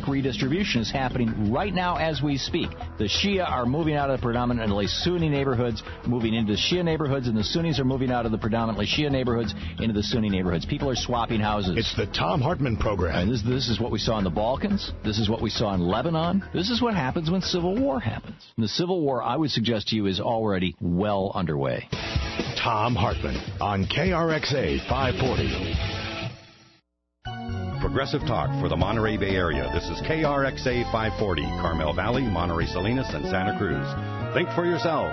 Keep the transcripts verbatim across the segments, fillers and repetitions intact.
ethnic redistribution is happening right now as we speak. The Shia are moving out of the predominantly Sunni neighborhoods, moving into Shia neighborhoods, and the Sunnis are moving out of the predominantly Shia neighborhoods into the Sunni neighborhoods. People are swapping houses. It's the Thom Hartmann program. And this, this is what we saw in the Balkans. This is what we saw in Lebanon. This is what happens when civil war happens. And the civil war, I would suggest to you, is already well underway. Thom Hartmann on K R X A five forty. Progressive talk for the Monterey Bay Area. This is K R X A five forty, Carmel Valley, Monterey Salinas, and Santa Cruz. Think for yourself.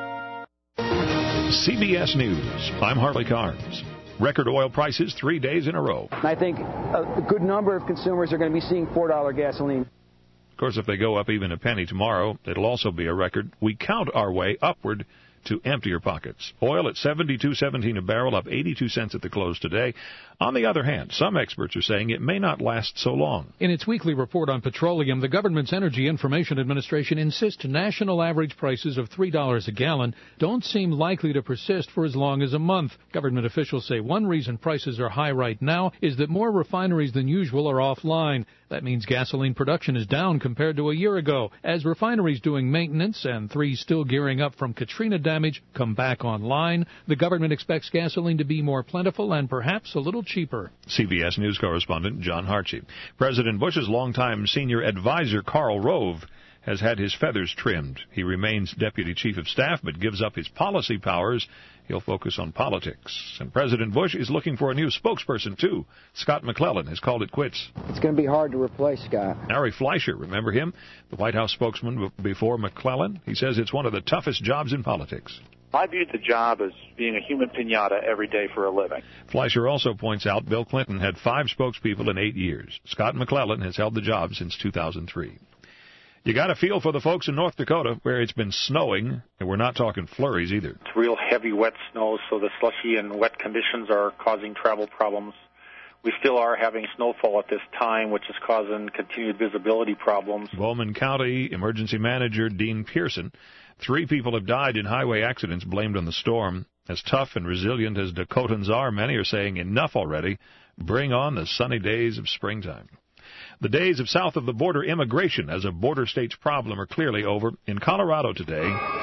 C B S News. I'm Harley Carnes. Record oil prices three days in a row. I think a good number of consumers are going to be seeing four dollar gasoline. Of course, if they go up even a penny tomorrow, it'll also be a record. We count our way upward to empty your pockets. Oil at seventy-two seventeen a barrel, up eighty-two cents at the close today. On the other hand, some experts are saying it may not last so long. In its weekly report on petroleum, the government's Energy Information Administration insists national average prices of three dollars a gallon don't seem likely to persist for as long as a month. Government officials say one reason prices are high right now is that more refineries than usual are offline. That means gasoline production is down compared to a year ago, as refineries doing maintenance and three still gearing up from Katrina damage come back online. The government expects gasoline to be more plentiful and perhaps a little cheaper. C B S News correspondent John Harchie. President Bush's longtime senior advisor Karl Rove has had his feathers trimmed. He remains deputy chief of staff but gives up his policy powers. He'll focus on politics. And President Bush is looking for a new spokesperson, too. Scott McClellan has called it quits. It's going to be hard to replace Scott. Ari Fleischer, remember him? The White House spokesman before McClellan. He says it's one of the toughest jobs in politics. I viewed the job as being a human piñata every day for a living. Fleischer also points out Bill Clinton had five spokespeople in eight years. Scott McClellan has held the job since two thousand three. You got to feel for the folks in North Dakota where it's been snowing, and we're not talking flurries either. It's real heavy, wet snow, so the slushy and wet conditions are causing travel problems. We still are having snowfall at this time, which is causing continued visibility problems. Bowman County Emergency Manager Dean Pearson. Three people have died in highway accidents blamed on the storm. As tough and resilient as Dakotans are, many are saying enough already. Bring on the sunny days of springtime. The days of south of the border immigration as a border state's problem are clearly over. In Colorado today,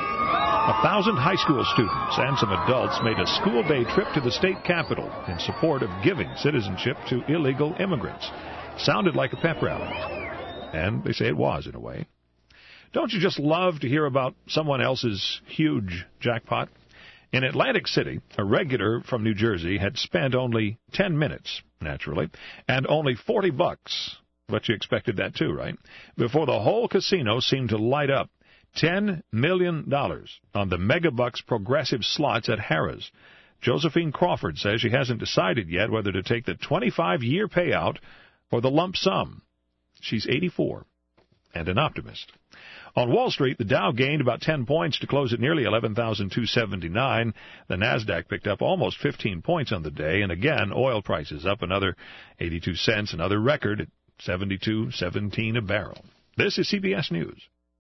a thousand high school students and some adults made a school day trip to the state capitol in support of giving citizenship to illegal immigrants. Sounded like a pep rally. And they say it was, in a way. Don't you just love to hear about someone else's huge jackpot? In Atlantic City, a regular from New Jersey had spent only ten minutes, naturally, and only forty bucks. But you expected that too, right? Before the whole casino seemed to light up. ten million dollars on the Megabucks progressive slots at Harrah's. Josephine Crawford says she hasn't decided yet whether to take the twenty-five year payout or the lump sum. She's eighty-four and an optimist. On Wall Street, the Dow gained about ten points to close at nearly eleven thousand two hundred seventy-nine. The Nasdaq picked up almost fifteen points on the day, and again, oil prices up another eighty-two cents, another record at seventy-two seventeen a barrel. This is C B S News.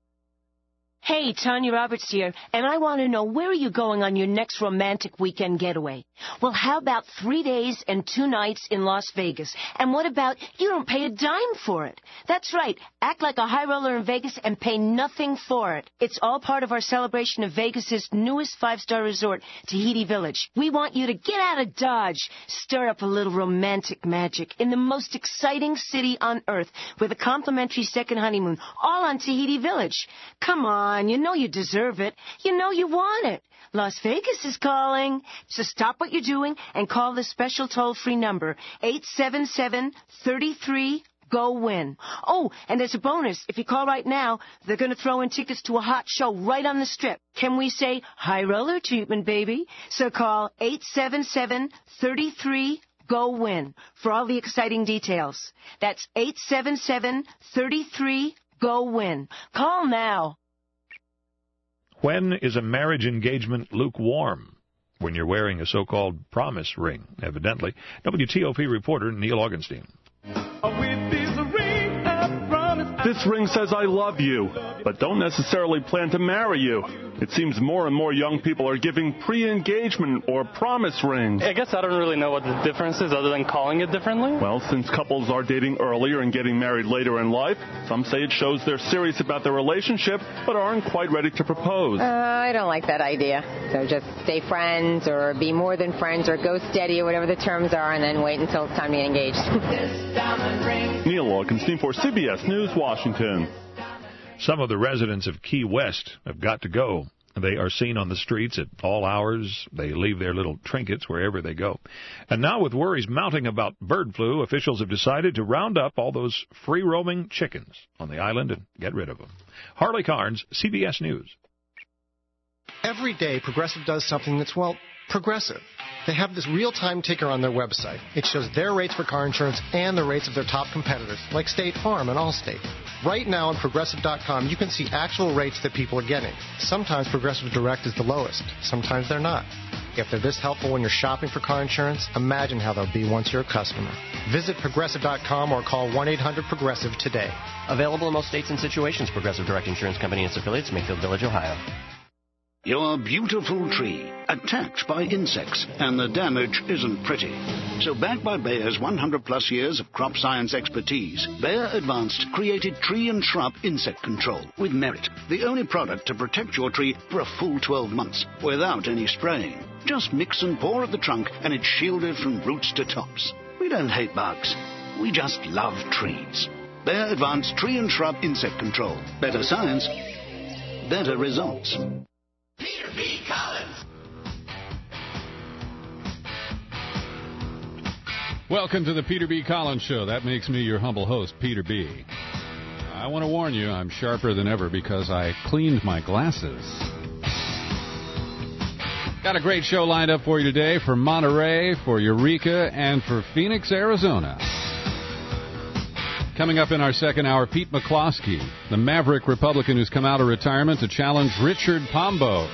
Hey, Tanya Roberts here, and I want to know, where are you going on your next romantic weekend getaway? Well, how about three days and two nights in Las Vegas? And what about you don't pay a dime for it? That's right. Act like a high roller in Vegas and pay nothing for it. It's all part of our celebration of Vegas's newest five-star resort, Tahiti Village. We want you to get out of Dodge, stir up a little romantic magic in the most exciting city on earth with a complimentary second honeymoon, all on Tahiti Village. Come on. You know you deserve it. You know you want it. Las Vegas is calling. So stop what you're doing and call the special toll-free number, eight seven seven, three three, G O, WIN. Oh, and as a bonus, if you call right now, they're going to throw in tickets to a hot show right on the Strip. Can we say high roller treatment, baby? So call eight seven seven, three three, G O, WIN for all the exciting details. That's eight seven seven, three three, G O, WIN. Call now. When is a marriage engagement lukewarm? When you're wearing a so-called promise ring, evidently. W T O P reporter Neil Augenstein. With this ring of promise This ring says I love you, but don't necessarily plan to marry you. It seems more and more young people are giving pre-engagement or promise rings. I guess I don't really know what the difference is other than calling it differently. Well, since couples are dating earlier and getting married later in life, some say it shows they're serious about their relationship but aren't quite ready to propose. Uh, I don't like that idea. So just stay friends or be more than friends or go steady or whatever the terms are and then wait until it's time to get engaged. Neil Augenstein for C B S News, Washington. Some of the residents of Key West have got to go. They are seen on the streets at all hours. They leave their little trinkets wherever they go. And now, with worries mounting about bird flu, officials have decided to round up all those free-roaming chickens on the island and get rid of them. Harley Carnes, C B S News. Every day, Progressive does something that's, well, progressive. They have this real-time ticker on their website. It shows their rates for car insurance and the rates of their top competitors, like State Farm and Allstate. Right now on Progressive dot com, you can see actual rates that people are getting. Sometimes Progressive Direct is the lowest. Sometimes they're not. If they're this helpful when you're shopping for car insurance, imagine how they'll be once you're a customer. Visit Progressive dot com or call one eight hundred progressive today. Available in most states and situations. Progressive Direct Insurance Company and its affiliates, Mayfield Village, Ohio. Your beautiful tree, attacked by insects, and the damage isn't pretty. So backed by Bayer's one hundred plus years of crop science expertise, Bayer Advanced created tree and shrub insect control with Merit, the only product to protect your tree for a full twelve months without any spraying. Just mix and pour at the trunk and it's shielded from roots to tops. We don't hate bugs, we just love trees. Bayer Advanced Tree and Shrub Insect Control. Better science, better results. Peter B. Collins. Welcome to the Peter B. Collins Show. That makes me your humble host, Peter B. I want to warn you, I'm sharper than ever because I cleaned my glasses. Got a great show lined up for you today for Monterey, for Eureka, and for Phoenix, Arizona. Coming up in our second hour, Pete McCloskey, the maverick Republican who's come out of retirement to challenge Richard Pombo.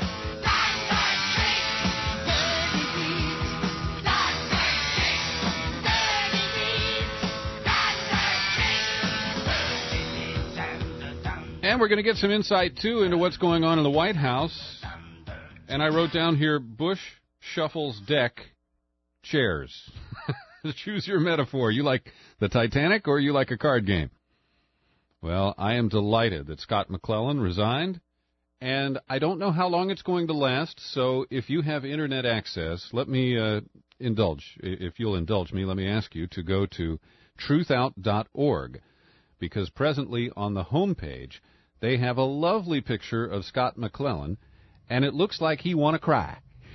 And we're going to get some insight, too, into what's going on in the White House. And I wrote down here, Bush shuffles deck chairs. Choose your metaphor. You like the Titanic or you like a card game? Well, I am delighted that Scott McClellan resigned, and I don't know how long it's going to last, so if you have Internet access, let me uh, indulge. If you'll indulge me, let me ask you to go to truth out dot org, because presently on the home page, they have a lovely picture of Scott McClellan, and it looks like he want to cry.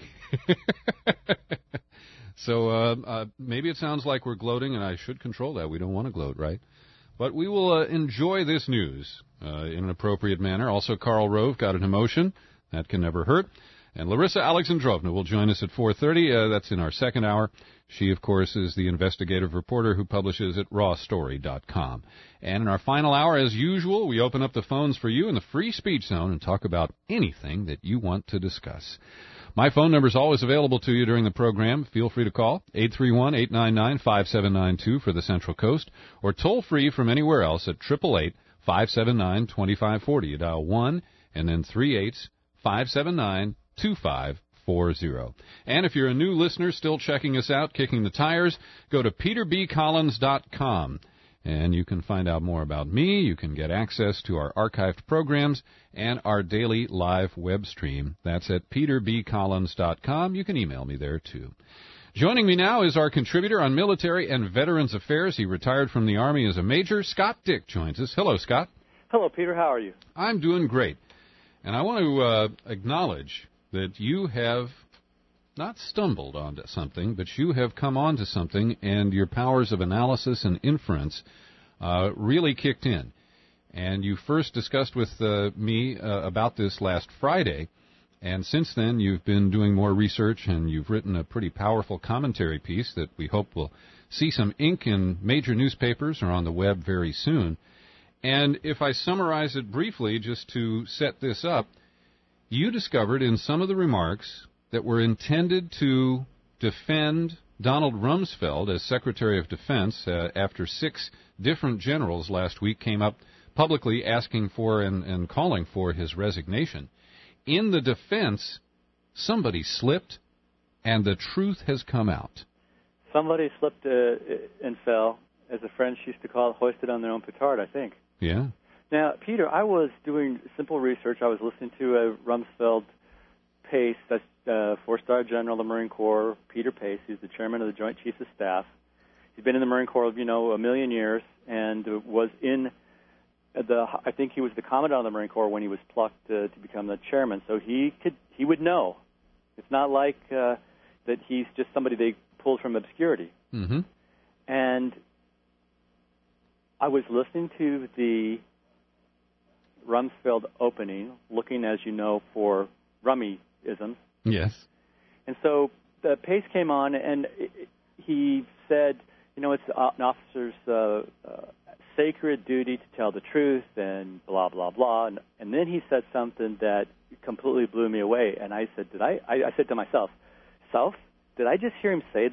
So uh, uh, maybe it sounds like we're gloating, and I should control that. We don't want to gloat, right? But we will uh, enjoy this news uh, in an appropriate manner. Also, Karl Rove got an emotion. That can never hurt. And Larissa Alexandrovna will join us at four thirty. Uh, that's in our second hour. She, of course, is the investigative reporter who publishes at raw story dot com. And in our final hour, as usual, we open up the phones for you in the free speech zone and talk about anything that you want to discuss. My phone number is always available to you during the program. Feel free to call eight three one, eight nine nine, five seven nine two for the Central Coast, or toll free from anywhere else at eight eight eight, five seven nine, two five four zero. You dial one and then three eights, five seven nine, two five four zero. And if you're a new listener still checking us out, kicking the tires, go to peter b collins dot com. And you can find out more about me. You can get access to our archived programs and our daily live web stream. That's at peter b collins dot com. You can email me there, too. Joining me now is our contributor on military and veterans affairs. He retired from the Army as a major. Scott Dick joins us. Hello, Scott. Hello, Peter. How are you? I'm doing great. And I want to uh, acknowledge that you have not stumbled onto something, but you have come onto something, and your powers of analysis and inference uh, really kicked in. And you first discussed with uh, me uh, about this last Friday, and since then you've been doing more research, and you've written a pretty powerful commentary piece that we hope will see some ink in major newspapers or on the web very soon. And if I summarize it briefly, just to set this up, you discovered in some of the remarks that were intended to defend Donald Rumsfeld as Secretary of Defense uh, after six different generals last week came up publicly asking for and, and calling for his resignation. In the defense, somebody slipped, and the truth has come out. Somebody slipped uh, and fell, as the French used to call it, hoisted on their own petard, I think. Yeah. Now, Peter, I was doing simple research. I was listening to uh, Rumsfeld Pace, that's uh, four-star general of the Marine Corps, Peter Pace. He's the chairman of the Joint Chiefs of Staff. He's been in the Marine Corps, you know, a million years, and was in the. I think he was the commandant of the Marine Corps when he was plucked uh, to become the chairman. So he could, he would know. It's not like uh, that he's just somebody they pulled from obscurity. Mm-hmm. And I was listening to the Rumsfeld opening, looking, as you know, for rummy-isms. Yes. And so the Pace came on, and he said, you know, it's an officer's uh, uh, sacred duty to tell the truth, and blah, blah, blah. And, and then he said something that completely blew me away. And I said, did I, I, I said to myself, Self, did I just hear him say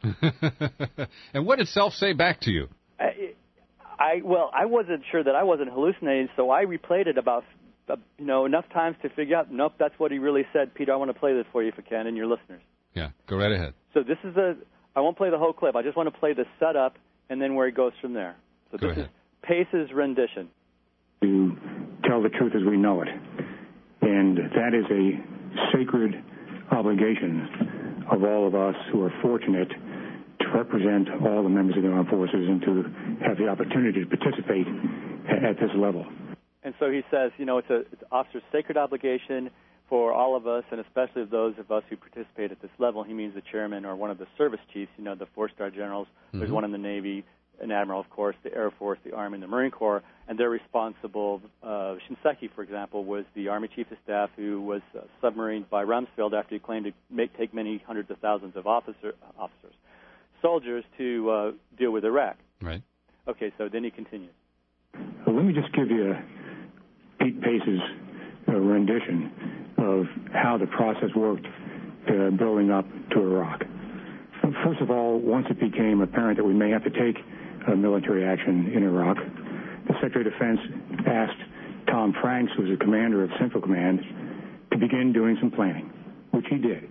that? And what did Self say back to you? I, I well, I wasn't sure that I wasn't hallucinating, so I replayed it about, uh, you know, enough times to figure out, nope, that's what he really said. Peter, I want to play this for you if I can, and your listeners. Yeah, go right ahead. So this is a, I won't play the whole clip. I just want to play the setup and then where he goes from there. So go this ahead. is Pace's rendition. To tell the truth as we know it. And that is a sacred obligation of all of us who are fortunate to represent all the members of the armed forces and to have the opportunity to participate at this level. And so he says, you know, it's a it's an officer's sacred obligation for all of us, and especially of those of us who participate at this level. He means the chairman or one of the service chiefs, you know, the four-star generals. Mm-hmm. There's one in the Navy, an admiral, of course, the Air Force, the Army, and the Marine Corps, and they're responsible. Uh, Shinseki, for example, was the Army Chief of Staff who was uh, submarined by Rumsfeld after he claimed to make, take many hundreds of thousands of officer, officers, soldiers to uh, deal with Iraq. Right. Okay, so then he continues. Well, let me just give you Pete Pace's uh, rendition of how the process worked uh, building up to Iraq. First of all, once it became apparent that we may have to take uh, military action in Iraq, the Secretary of Defense asked Tom Franks, who was the commander of Central Command, to begin doing some planning, which he did.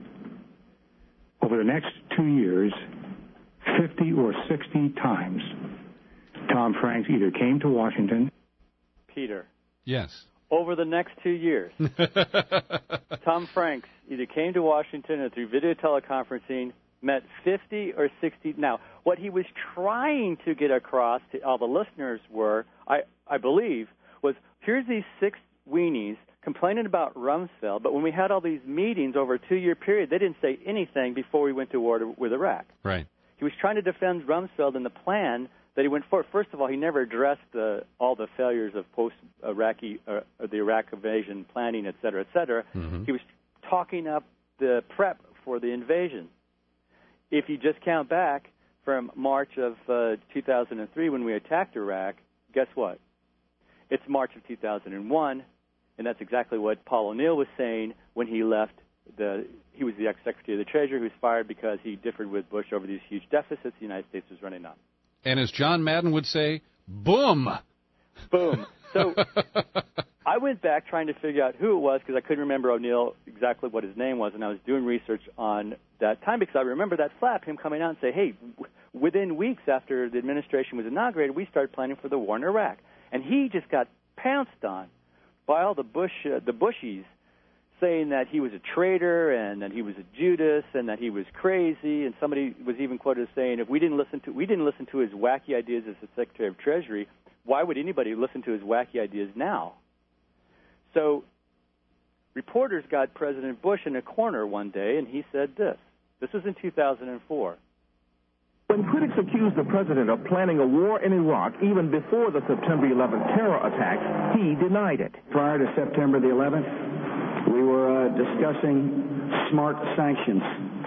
Over the next two years, fifty or sixty times, Tom Franks either came to Washington. Peter. Yes. Over the next two years, Tom Franks either came to Washington or through video teleconferencing met fifty or sixty. Now, what he was trying to get across to all the listeners were, I, I believe, was here's these six weenies complaining about Rumsfeld, but when we had all these meetings over a two-year period, they didn't say anything before we went to war with Iraq. Right. He was trying to defend Rumsfeld and the plan that he went for. First of all, he never addressed the, all the failures of post-Iraqi, uh, the Iraq invasion planning, et cetera, et cetera. Mm-hmm. He was talking up the prep for the invasion. If you just count back from March of uh, two thousand three when we attacked Iraq, guess what? It's March of two thousand one, and that's exactly what Paul O'Neill was saying when he left. The he was the ex-secretary of the Treasury who was fired because he differed with Bush over these huge deficits the United States was running up. And as John Madden would say, boom. Boom. So I went back trying to figure out who it was because I couldn't remember O'Neill exactly what his name was, and I was doing research on that time because I remember that flap, him coming out and say, hey, w- within weeks after the administration was inaugurated, we started planning for the war in Iraq. And he just got pounced on by all the Bush, uh, the Bushies, saying that he was a traitor and that he was a Judas and that he was crazy. And somebody was even quoted as saying, if we didn't listen to we didn't listen to his wacky ideas as the Secretary of Treasury, why would anybody listen to his wacky ideas now? So reporters got President Bush in a corner one day, and he said this. This was in two thousand four. When critics accused the president of planning a war in Iraq even before the September eleventh terror attacks, he denied it. Prior to September the eleventh, we were uh, discussing smart sanctions.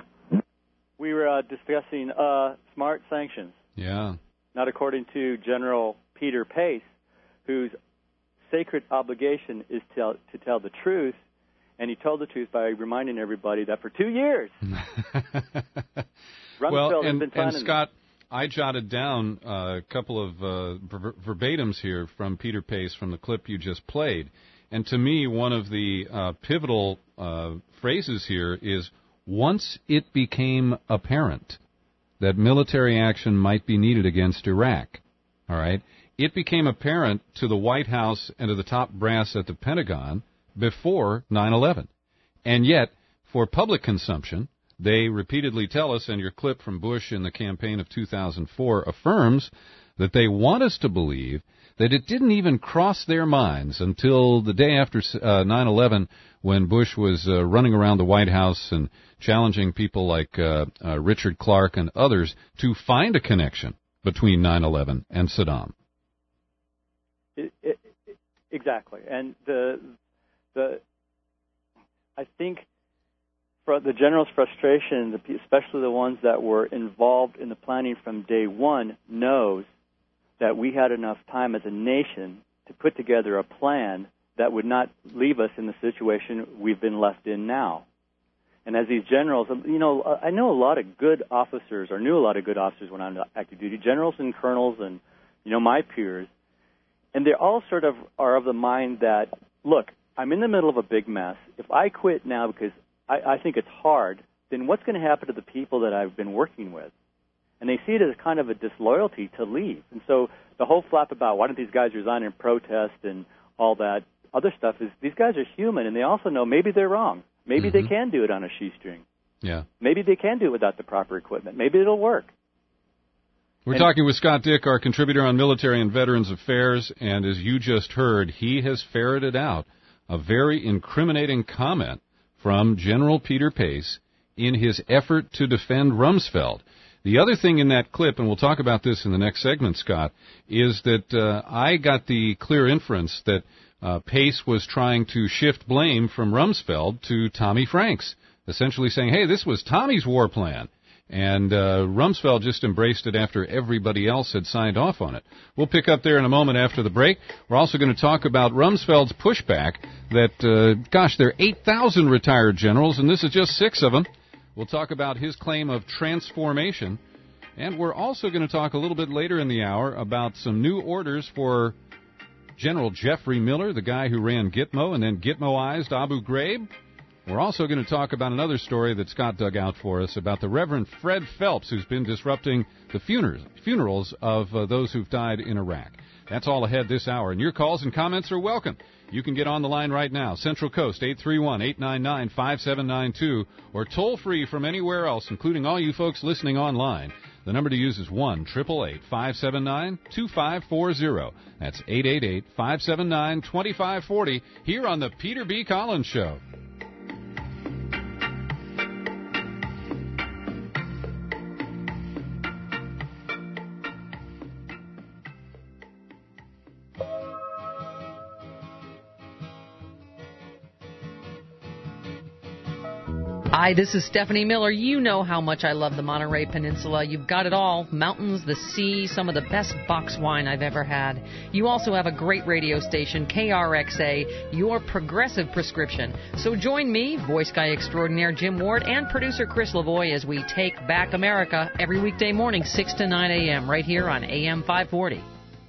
We were uh, discussing uh, smart sanctions. Yeah. Not according to General Peter Pace, whose sacred obligation is to tell, to tell the truth, and he told the truth by reminding everybody that for two years, well, and, has been and Scott, I jotted down a couple of uh, ver- verbatims here from Peter Pace from the clip you just played. And to me, one of the uh, pivotal uh, phrases here is, once it became apparent that military action might be needed against Iraq, all right, it became apparent to the White House and to the top brass at the Pentagon before nine eleven. And yet, for public consumption, they repeatedly tell us, and your clip from Bush in the campaign of two thousand four affirms, that they want us to believe that it didn't even cross their minds until the day after uh, nine eleven, when Bush was uh, running around the White House and challenging people like uh, uh, Richard Clark and others to find a connection between nine eleven and Saddam. It, it, exactly. And the the I think for the general's frustration, especially the ones that were involved in the planning from day one, knows that we had enough time as a nation to put together a plan that would not leave us in the situation we've been left in now. And as these generals, you know, I know a lot of good officers, or knew a lot of good officers when I was on active duty, generals and colonels and, you know, my peers, and they all sort of are of the mind that, look, I'm in the middle of a big mess. If I quit now because I, I think it's hard, then what's going to happen to the people that I've been working with? And they see it as kind of a disloyalty to leave. And so the whole flap about why don't these guys resign in protest and all that other stuff is these guys are human, and they also know maybe they're wrong. Maybe mm-hmm. they can do it on a shoestring. Yeah. Maybe they can do it without the proper equipment. Maybe it'll work. We're and talking with Scott Dick, our contributor on Military and Veterans Affairs, and as you just heard, he has ferreted out a very incriminating comment from General Peter Pace in his effort to defend Rumsfeld. The other thing in that clip, and we'll talk about this in the next segment, Scott, is that uh, I got the clear inference that uh, Pace was trying to shift blame from Rumsfeld to Tommy Franks, essentially saying, hey, this was Tommy's war plan. And uh, Rumsfeld just embraced it after everybody else had signed off on it. We'll pick up there in a moment after the break. We're also going to talk about Rumsfeld's pushback that, uh, gosh, there are eight thousand retired generals, and this is just six of them. We'll talk about his claim of transformation. And we're also going to talk a little bit later in the hour about some new orders for General Jeffrey Miller, the guy who ran Gitmo and then Gitmoized Abu Ghraib. We're also going to talk about another story that Scott dug out for us about the Reverend Fred Phelps, who's been disrupting the funerals, funerals of uh, those who've died in Iraq. That's all ahead this hour, and your calls and comments are welcome. You can get on the line right now, Central Coast, eight three one, eight nine nine, five seven nine two, or toll-free from anywhere else, including all you folks listening online. The number to use is one eight eight eight, five seven nine, two five four zero. That's eight eight eight, five seven nine, two five four zero, here on the Peter B. Collins Show. Hi, this is Stephanie Miller. You know how much I love the Monterey Peninsula. You've got it all. Mountains, the sea, some of the best box wine I've ever had. You also have a great radio station, K R X A, your progressive prescription. So join me, voice guy extraordinaire Jim Ward, and producer Chris Lavoie as we take back America every weekday morning, six to nine a.m., right here on A M five forty.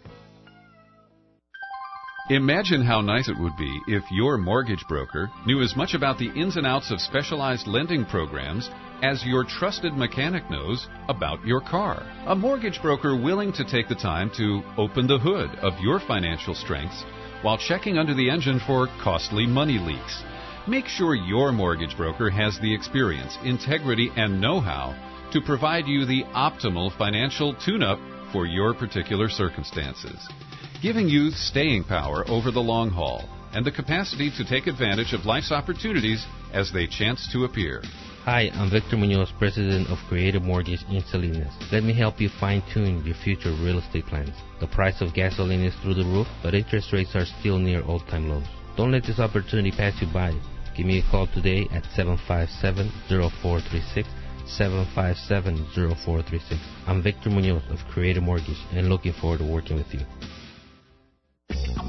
Imagine how nice it would be if your mortgage broker knew as much about the ins and outs of specialized lending programs as your trusted mechanic knows about your car. A mortgage broker willing to take the time to open the hood of your financial strengths while checking under the engine for costly money leaks. Make sure your mortgage broker has the experience, integrity, and know-how to provide you the optimal financial tune-up for your particular circumstances, giving you staying power over the long haul and the capacity to take advantage of life's opportunities as they chance to appear. Hi, I'm Victor Munoz, president of Creative Mortgage in Salinas. Let me help you fine-tune your future real estate plans. The price of gasoline is through the roof, but interest rates are still near all-time lows. Don't let this opportunity pass you by. Give me a call today at seven five seven, zero four three six, seven five seven, zero four three six. I'm Victor Munoz of Creative Mortgage and looking forward to working with you.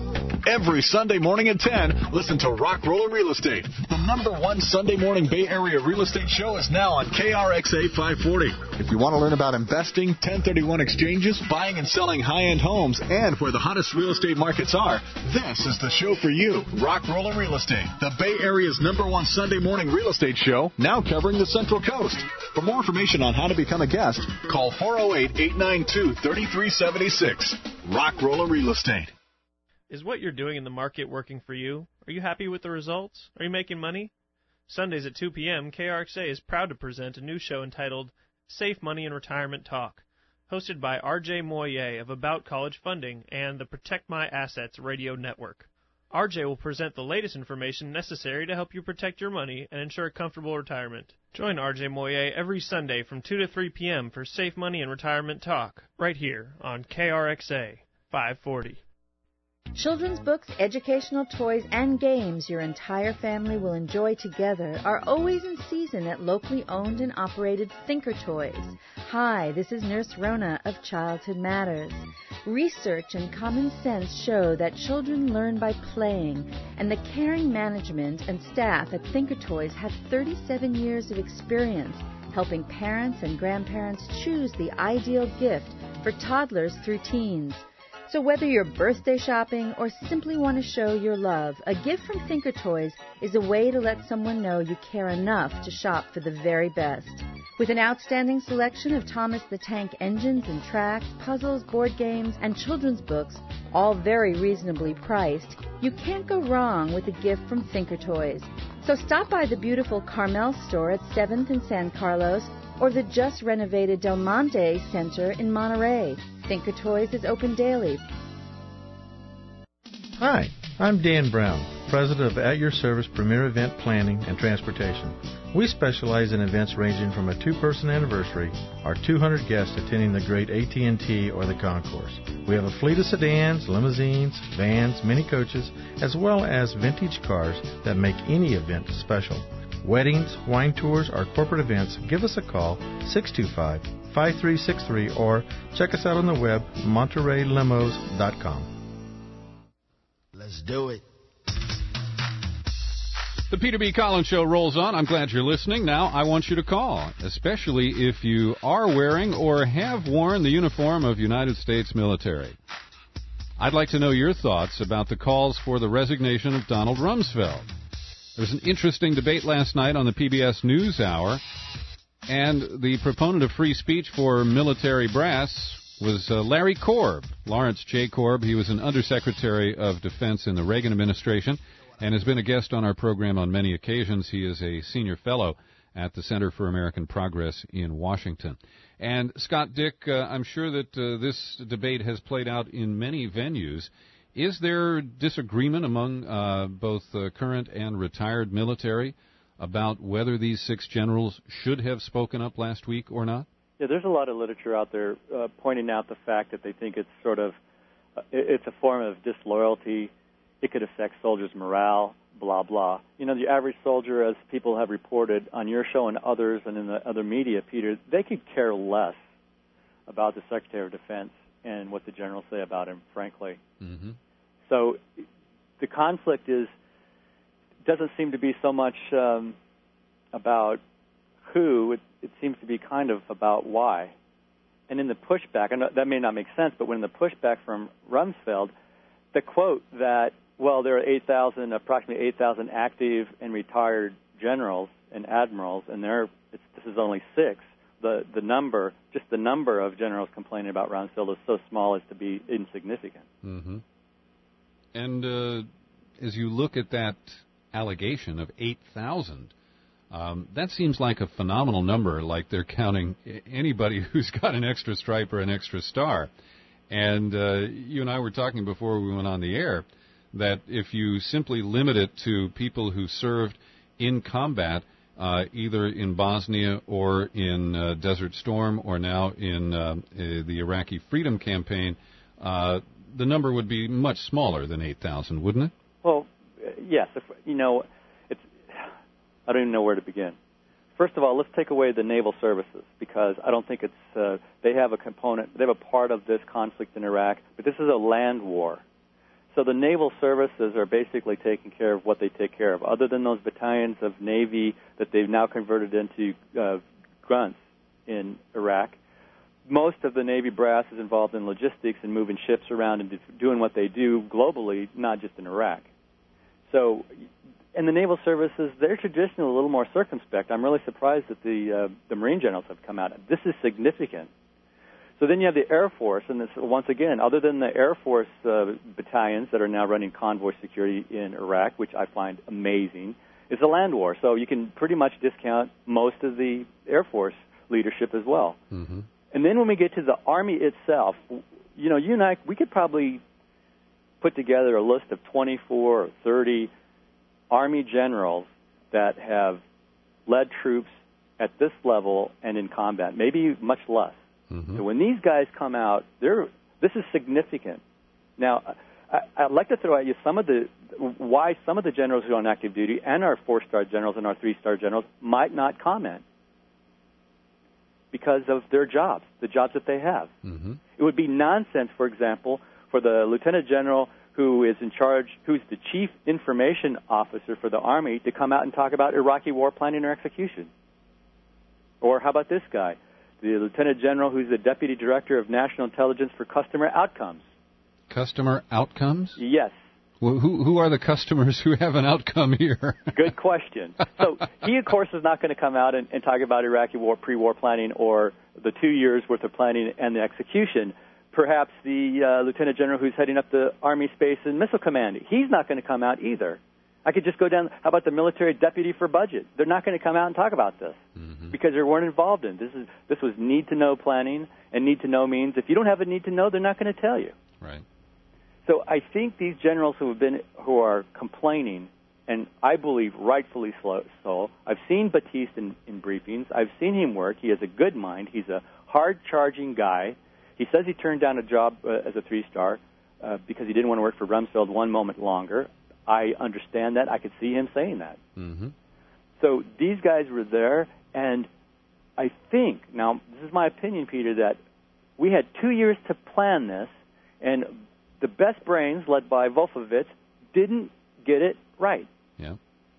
Every Sunday morning at ten, listen to Rock Roller Real Estate. The number one Sunday morning Bay Area real estate show is now on K R X A five forty. If you want to learn about investing, ten thirty-one exchanges, buying and selling high-end homes, and where the hottest real estate markets are, this is the show for you. Rock Roller Real Estate, the Bay Area's number one Sunday morning real estate show, now covering the Central Coast. For more information on how to become a guest, call four oh eight, eight nine two, three three seven six. Rock Roller Real Estate. Is what you're doing in the market working for you? Are you happy with the results? Are you making money? Sundays at two p.m., K R X A is proud to present a new show entitled Safe Money and Retirement Talk, hosted by R J Moyer of About College Funding and the Protect My Assets radio network. R J will present the latest information necessary to help you protect your money and ensure a comfortable retirement. Join R J Moyer every Sunday from two to three p.m. for Safe Money and Retirement Talk, right here on K R X A five forty. Children's books, educational toys, and games your entire family will enjoy together are always in season at locally owned and operated Thinker Toys. Hi, this is Nurse Rona of Childhood Matters. Research and common sense show that children learn by playing, and the caring management and staff at Thinker Toys have thirty-seven years of experience helping parents and grandparents choose the ideal gift for toddlers through teens. So whether you're birthday shopping or simply want to show your love, a gift from Thinker Toys is a way to let someone know you care enough to shop for the very best. With an outstanding selection of Thomas the Tank engines and tracks, puzzles, board games, and children's books, all very reasonably priced, you can't go wrong with a gift from Thinker Toys. So stop by the beautiful Carmel store at seventh and San Carlos or the just renovated Del Monte Center in Monterey. Thinker Toys is open daily. Hi, I'm Dan Brown, President of At Your Service Premier Event Planning and Transportation. We specialize in events ranging from a two-person anniversary or two hundred guests attending the great A T and T or the concourse. We have a fleet of sedans, limousines, vans, mini coaches, as well as vintage cars that make any event special. Weddings, wine tours, or corporate events, give us a call, six two five, five three six three, or check us out on the web, monterey limos dot com. Let's do it. The Peter B. Collins Show rolls on. I'm glad you're listening. Now, I want you to call, especially if you are wearing or have worn the uniform of United States military. I'd like to know your thoughts about the calls for the resignation of Donald Rumsfeld. There was an interesting debate last night on the P B S NewsHour, and the proponent of free speech for military brass was uh, Larry Korb, Lawrence J. Korb. He was an Undersecretary of Defense in the Reagan administration and has been a guest on our program on many occasions. He is a senior fellow at the Center for American Progress in Washington. And, Scott Dick, uh, I'm sure that uh, this debate has played out in many venues. Is there disagreement among uh, both uh, current and retired military about whether these six generals should have spoken up last week or not? Yeah, there's a lot of literature out there uh, pointing out the fact that they think it's sort of, uh, it's a form of disloyalty. It could affect soldiers' morale, blah, blah. You know, the average soldier, as people have reported on your show and others and in the other media, Peter, they could care less about the Secretary of Defense and what the generals say about him, frankly. Mm-hmm. So the conflict is doesn't seem to be so much um, about who. It, it seems to be kind of about why. And in the pushback, I know that may not make sense, but when the pushback from Rumsfeld, the quote that, well, there are eight thousand, approximately eight thousand active and retired generals and admirals, and there it's, this is only six. The the number, just the number of generals complaining about Rumsfeld is so small as to be insignificant. Mm-hmm. And uh, as you look at that allegation of eight thousand, um, that seems like a phenomenal number, like they're counting anybody who's got an extra stripe or an extra star. And uh, you and I were talking before we went on the air that if you simply limit it to people who served in combat, uh, either in Bosnia or in uh, Desert Storm or now in uh, the Iraqi Freedom Campaign, uh, the number would be much smaller than eight thousand, wouldn't it? Well, yes. If, you know, it's, I don't even know where to begin. First of all, let's take away the naval services because I don't think it's, uh, they have a component, they have a part of this conflict in Iraq, but this is a land war. So the naval services are basically taking care of what they take care of. Other than those battalions of Navy that they've now converted into uh, grunts in Iraq, most of the Navy brass is involved in logistics and moving ships around and doing what they do globally, not just in Iraq. So, in the naval services, they're traditionally a little more circumspect. I'm really surprised that the uh, the Marine generals have come out. This is significant. So then you have the Air Force, and this, once again, other than the Air Force uh, battalions that are now running convoy security in Iraq, which I find amazing, is the land war. So you can pretty much discount most of the Air Force leadership as well. Mm-hmm. And then when we get to the Army itself, you know, you and I, we could probably put together a list of twenty-four or thirty Army generals that have led troops at this level and in combat, maybe much less. Mm-hmm. So when these guys come out, they're, this is significant. Now, I, I'd like to throw at you some of the why some of the generals who are on active duty and our four-star generals and our three-star generals might not comment because of their jobs, the jobs that they have. Mm-hmm. It would be nonsense, for example, for the lieutenant general who is in charge, who's the chief information officer for the Army, to come out and talk about Iraqi war planning or execution. Or how about this guy? The Lieutenant General who's the Deputy Director of National Intelligence for Customer Outcomes. Customer outcomes? Yes. Well, who who are the customers who have an outcome here? Good question. So he, of course, is not going to come out and, and talk about Iraqi war, pre-war planning, or the two years' worth of planning and the execution. Perhaps the uh, Lieutenant General who's heading up the Army Space and Missile Command, he's not going to come out either. I could just go down. How about the Military Deputy for Budget? They're not going to come out and talk about this mm-hmm. because they weren't involved in this. Is this was need-to-know planning, and need-to-know means if you don't have a need-to-know, they're not going to tell you. Right. So I think these generals who have been who are complaining, and I believe rightfully so. I've seen Batiste in, in briefings. I've seen him work. He has a good mind. He's a hard-charging guy. He says he turned down a job uh, as a three-star uh, because he didn't want to work for Rumsfeld one moment longer. I understand that. I could see him saying that. Mm-hmm. So these guys were there, and I think, now this is my opinion, Peter, that we had two years to plan this, and the best brains, led by Wolfowitz, didn't get it right. Yeah.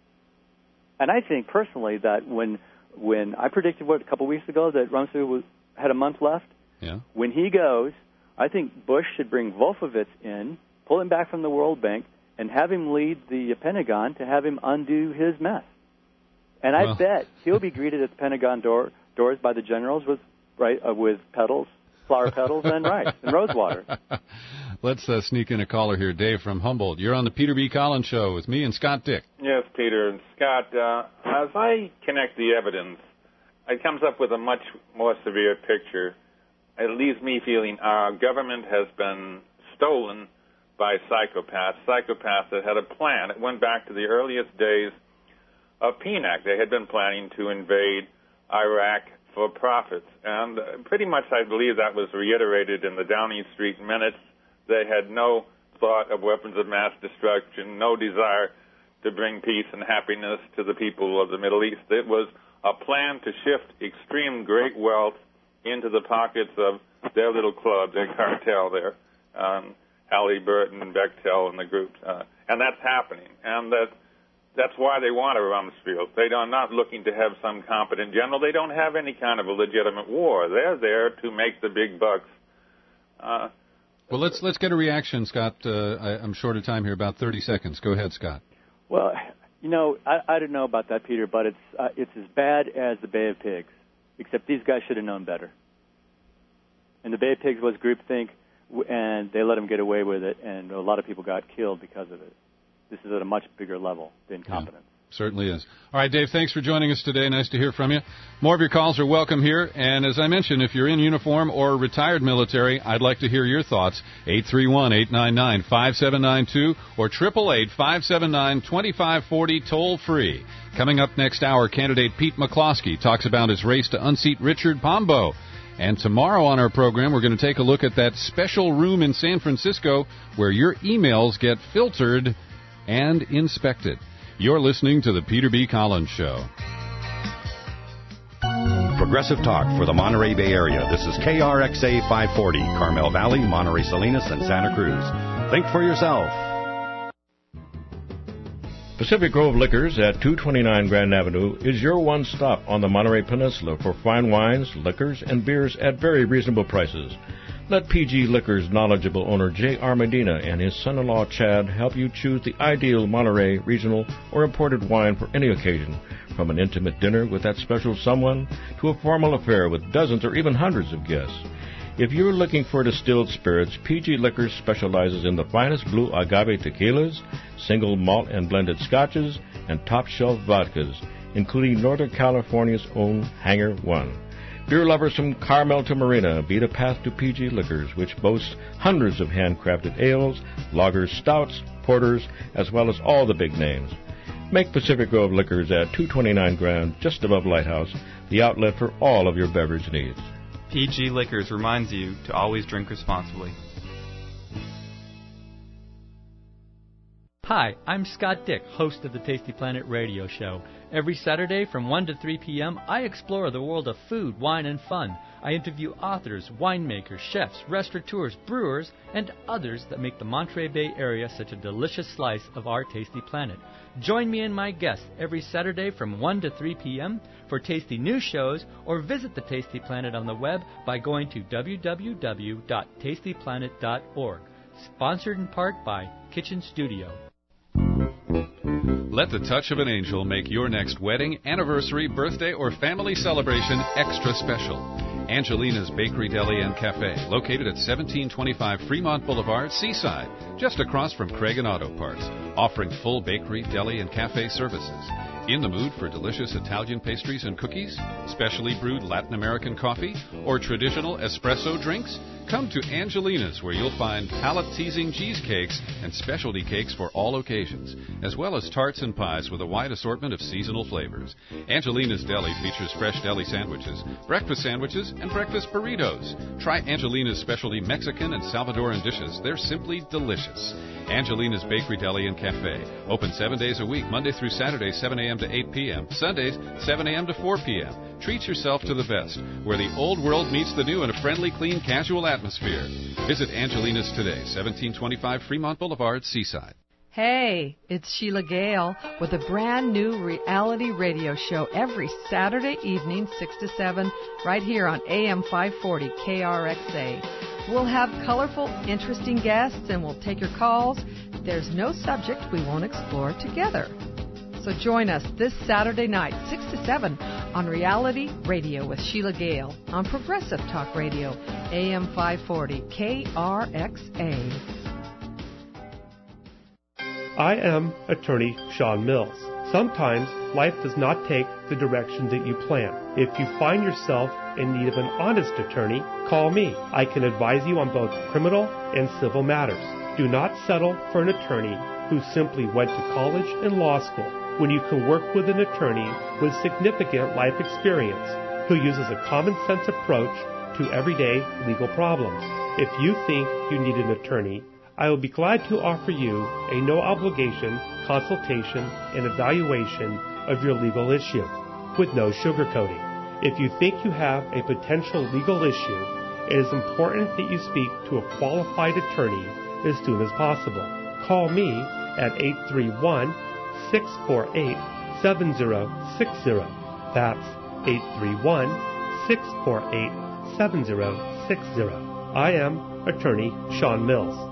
And I think personally that when when I predicted, what, a couple weeks ago, that Rumsfeld was, had a month left, yeah. when he goes, I think Bush should bring Wolfowitz in, pull him back from the World Bank, and have him lead the Pentagon to have him undo his mess. And I well. bet he'll be greeted at the Pentagon door, doors by the generals with right uh, with petals, flower petals, and rice and rosewater. Let's uh, sneak in a caller here. Dave from Humboldt. You're on the Peter B. Collins Show with me and Scott Dick. Yes, Peter and Scott. Uh, as I connect the evidence, it comes up with a much more severe picture. It leaves me feeling our government has been stolen by psychopaths, psychopaths that had a plan. It went back to the earliest days of P N A C. They had been planning to invade Iraq for profits. And uh, pretty much I believe that was reiterated in the Downing Street minutes. They had no thought of weapons of mass destruction, no desire to bring peace and happiness to the people of the Middle East. It was a plan to shift extreme great wealth into the pockets of their little club, their cartel there. Um, Halliburton and Bechtel and the groups, uh, and that's happening. And that that's why they want a Rumsfeld. They are not looking to have some competent general. They don't have any kind of a legitimate war. They're there to make the big bucks. Uh, well, let's let's get a reaction, Scott. Uh, I, I'm short of time here, about thirty seconds. Go ahead, Scott. Well, you know, I, I don't know about that, Peter, but it's uh, it's as bad as the Bay of Pigs, except these guys should have known better. And the Bay of Pigs was groupthink, and they let them get away with it, and a lot of people got killed because of it. This is at a much bigger level, the incompetence. Yeah, certainly is. All right, Dave, thanks for joining us today. Nice to hear from you. More of your calls are welcome here, and as I mentioned, if you're in uniform or retired military, I'd like to hear your thoughts. eight three one, eight nine nine, five seven nine two or eight eight eight, five seven nine, two five four zero, toll-free. Coming up next hour, candidate Pete McCloskey talks about his race to unseat Richard Pombo. And tomorrow on our program, we're going to take a look at that special room in San Francisco where your emails get filtered and inspected. You're listening to the Peter B. Collins Show. Progressive Talk for the Monterey Bay Area. This is K R X A five forty, Carmel Valley, Monterey Salinas, and Santa Cruz. Think for yourself. Pacific Grove Liquors at two twenty-nine Grand Avenue is your one stop on the Monterey Peninsula for fine wines, liquors, and beers at very reasonable prices. Let P G Liquors' knowledgeable owner J R. Medina and his son-in-law Chad help you choose the ideal Monterey regional or imported wine for any occasion, from an intimate dinner with that special someone to a formal affair with dozens or even hundreds of guests. If you're looking for distilled spirits, P G Liquors specializes in the finest blue agave tequilas, single malt and blended scotches, and top-shelf vodkas, including Northern California's own Hangar One. Beer lovers from Carmel to Marina beat a path to P G Liquors, which boasts hundreds of handcrafted ales, lagers, stouts, porters, as well as all the big names. Make Pacific Grove Liquors at two twenty-nine Grand, just above Lighthouse, the outlet for all of your beverage needs. P G Liquors reminds you to always drink responsibly. Hi, I'm Scott Dick, host of the Tasty Planet radio show. Every Saturday from one to three p.m., I explore the world of food, wine, and fun. I interview authors, winemakers, chefs, restaurateurs, brewers, and others that make the Monterey Bay Area such a delicious slice of our Tasty Planet. Join me and my guests every Saturday from one to three p.m. for tasty news shows, or visit the Tasty Planet on the web by going to w w w dot tasty planet dot org. Sponsored in part by Kitchen Studio. Let the touch of an angel make your next wedding, anniversary, birthday, or family celebration extra special. Angelina's Bakery, Deli, and Cafe, located at seventeen twenty-five Fremont Boulevard, Seaside, just across from Craig and Auto Parts, offering full bakery, deli, and cafe services. In the mood for delicious Italian pastries and cookies, specially brewed Latin American coffee, or traditional espresso drinks? Come to Angelina's, where you'll find palate-teasing cheesecakes and specialty cakes for all occasions, as well as tarts and pies with a wide assortment of seasonal flavors. Angelina's Deli features fresh deli sandwiches, breakfast sandwiches, and breakfast burritos. Try Angelina's specialty Mexican and Salvadoran dishes. They're simply delicious. Angelina's Bakery, Deli, and Cafe. Open seven days a week, Monday through Saturday, seven a.m. to eight p.m. Sundays, seven a.m. to four p.m. Treat yourself to the best, where the old world meets the new in a friendly, clean, casual atmosphere. Visit Angelina's today, seventeen twenty-five Fremont Boulevard, Seaside. Hey, it's Sheila Gale with a brand new reality radio show every Saturday evening, six to seven, right here on A M five forty K R X A. We'll have colorful, interesting guests, and we'll take your calls. There's no subject we won't explore together. So join us this Saturday night, six to seven, on Reality Radio with Sheila Gale on Progressive Talk Radio, A M five forty K R X A. I am attorney Sean Mills. Sometimes life does not take the direction that you plan. If you find yourself in need of an honest attorney, call me. I can advise you on both criminal and civil matters. Do not settle for an attorney who simply went to college and law school, when you can work with an attorney with significant life experience who uses a common sense approach to everyday legal problems. If you think you need an attorney, I will be glad to offer you a no-obligation consultation and evaluation of your legal issue with no sugarcoating. If you think you have a potential legal issue, it is important that you speak to a qualified attorney as soon as possible. Call me at eight three one, six four eight, seven zero six zero. That's eight three one, six four eight, seven zero six zero. I am attorney Sean Mills.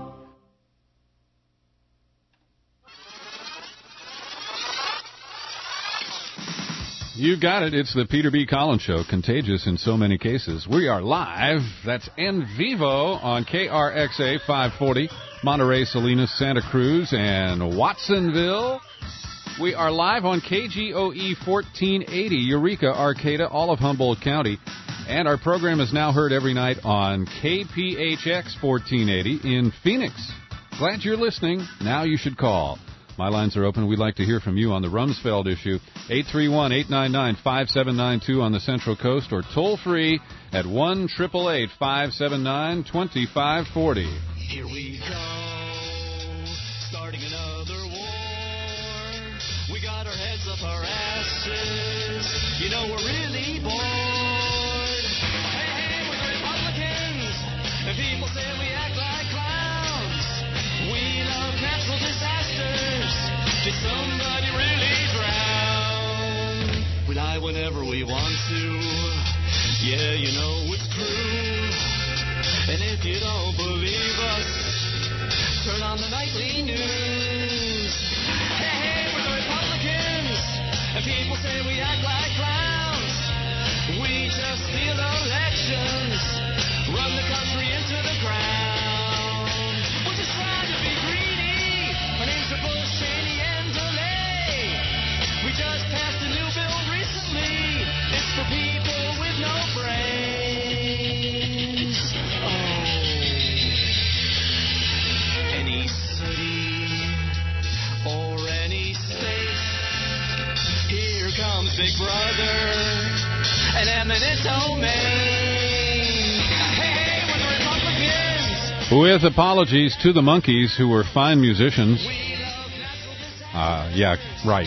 You got it. It's the Peter B. Collins Show, contagious in so many cases. We are live. That's en vivo on K R X A five forty, Monterey, Salinas, Santa Cruz, and Watsonville. We are live on K G O E fourteen eighty, Eureka, Arcata, all of Humboldt County. And our program is now heard every night on K P H X fourteen eighty in Phoenix. Glad you're listening. Now you should call. My lines are open. We'd like to hear from you on the Rumsfeld issue. eight three one, eight nine nine, five seven nine two on the Central Coast, or toll free at one eight eight eight, five seven nine, two five four zero. Here we go, starting another war. We got our heads up our asses. You know we're really bored. Hey, hey, we're the Republicans, and people say we act like clowns. We lie whenever we want to. Yeah, you know it's true. And if you don't believe us, turn on the nightly news. Hey, hey, we're the Republicans, and people say we act like clowns. We just steal elections, run the country into the ground. We're just trying to be greedy. Our names are Bush, Cheney, and DeLay. We just passed a new bill recently. It's for people with no brains. Oh. Any city or any state, here comes Big Brother, an eminent domain. Hey, hey, we're the Republicans. With apologies to the Monkees, who were fine musicians. Uh, yeah, right.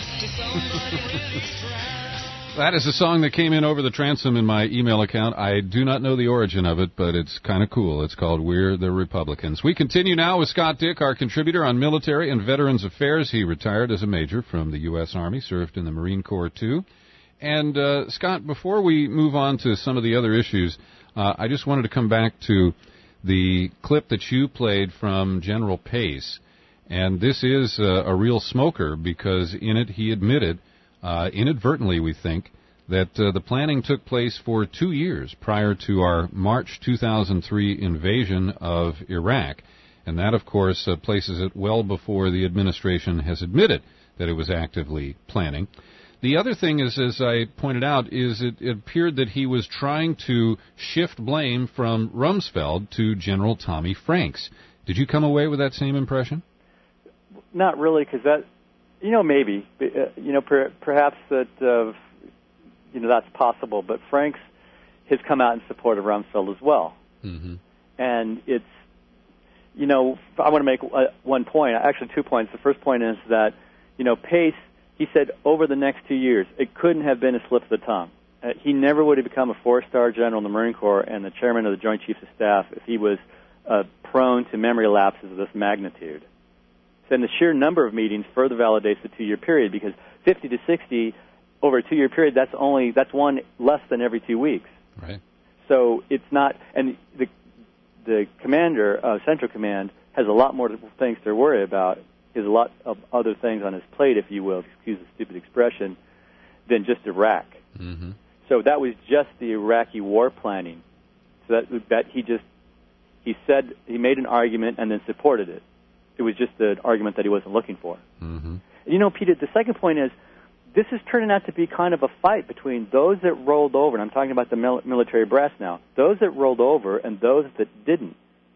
That is a song that came in over the transom in my email account. I do not know the origin of it, but it's kind of cool. It's called We're the Republicans. We continue now with Scott Dick, our contributor on military and veterans affairs. He retired as a major from the U S Army, served in the Marine Corps, too. And, uh, Scott, before we move on to some of the other issues, uh, I just wanted to come back to the clip that you played from General Pace. And this is uh, a real smoker, because in it he admitted, uh, inadvertently we think, that uh, the planning took place for two years prior to our March two thousand three invasion of Iraq. And that, of course, uh, places it well before the administration has admitted that it was actively planning. The other thing is, as I pointed out, is it, it appeared that he was trying to shift blame from Rumsfeld to General Tommy Franks. Did you come away with that same impression? Not really, because that, you know, maybe, uh, you know, per, perhaps that, uh, you know, that's possible. But Franks has come out in support of Rumsfeld as well. Mm-hmm. And it's, you know, I want to make uh, one point, actually two points. The first point is that, you know, Pace, he said over the next two years, it couldn't have been a slip of the tongue. Uh, he never would have become a four-star general in the Marine Corps and the chairman of the Joint Chiefs of Staff if he was uh, prone to memory lapses of this magnitude. Then the sheer number of meetings further validates the two-year period, because fifty to sixty over a two-year period, that's only that's one less than every two weeks. Right. So it's not, and the the commander of Central Command has a lot more things to worry about. He has a lot of other things on his plate, if you will, excuse the stupid expression, than just Iraq. Mm-hmm. So that was just the Iraqi war planning. So that that he just he said he made an argument and then supported it. It was just an argument that he wasn't looking for. Mm-hmm. You know, Peter, the second point is, this is turning out to be kind of a fight between those that rolled over, and I'm talking about the mil- military brass now, those that rolled over and those that didn't.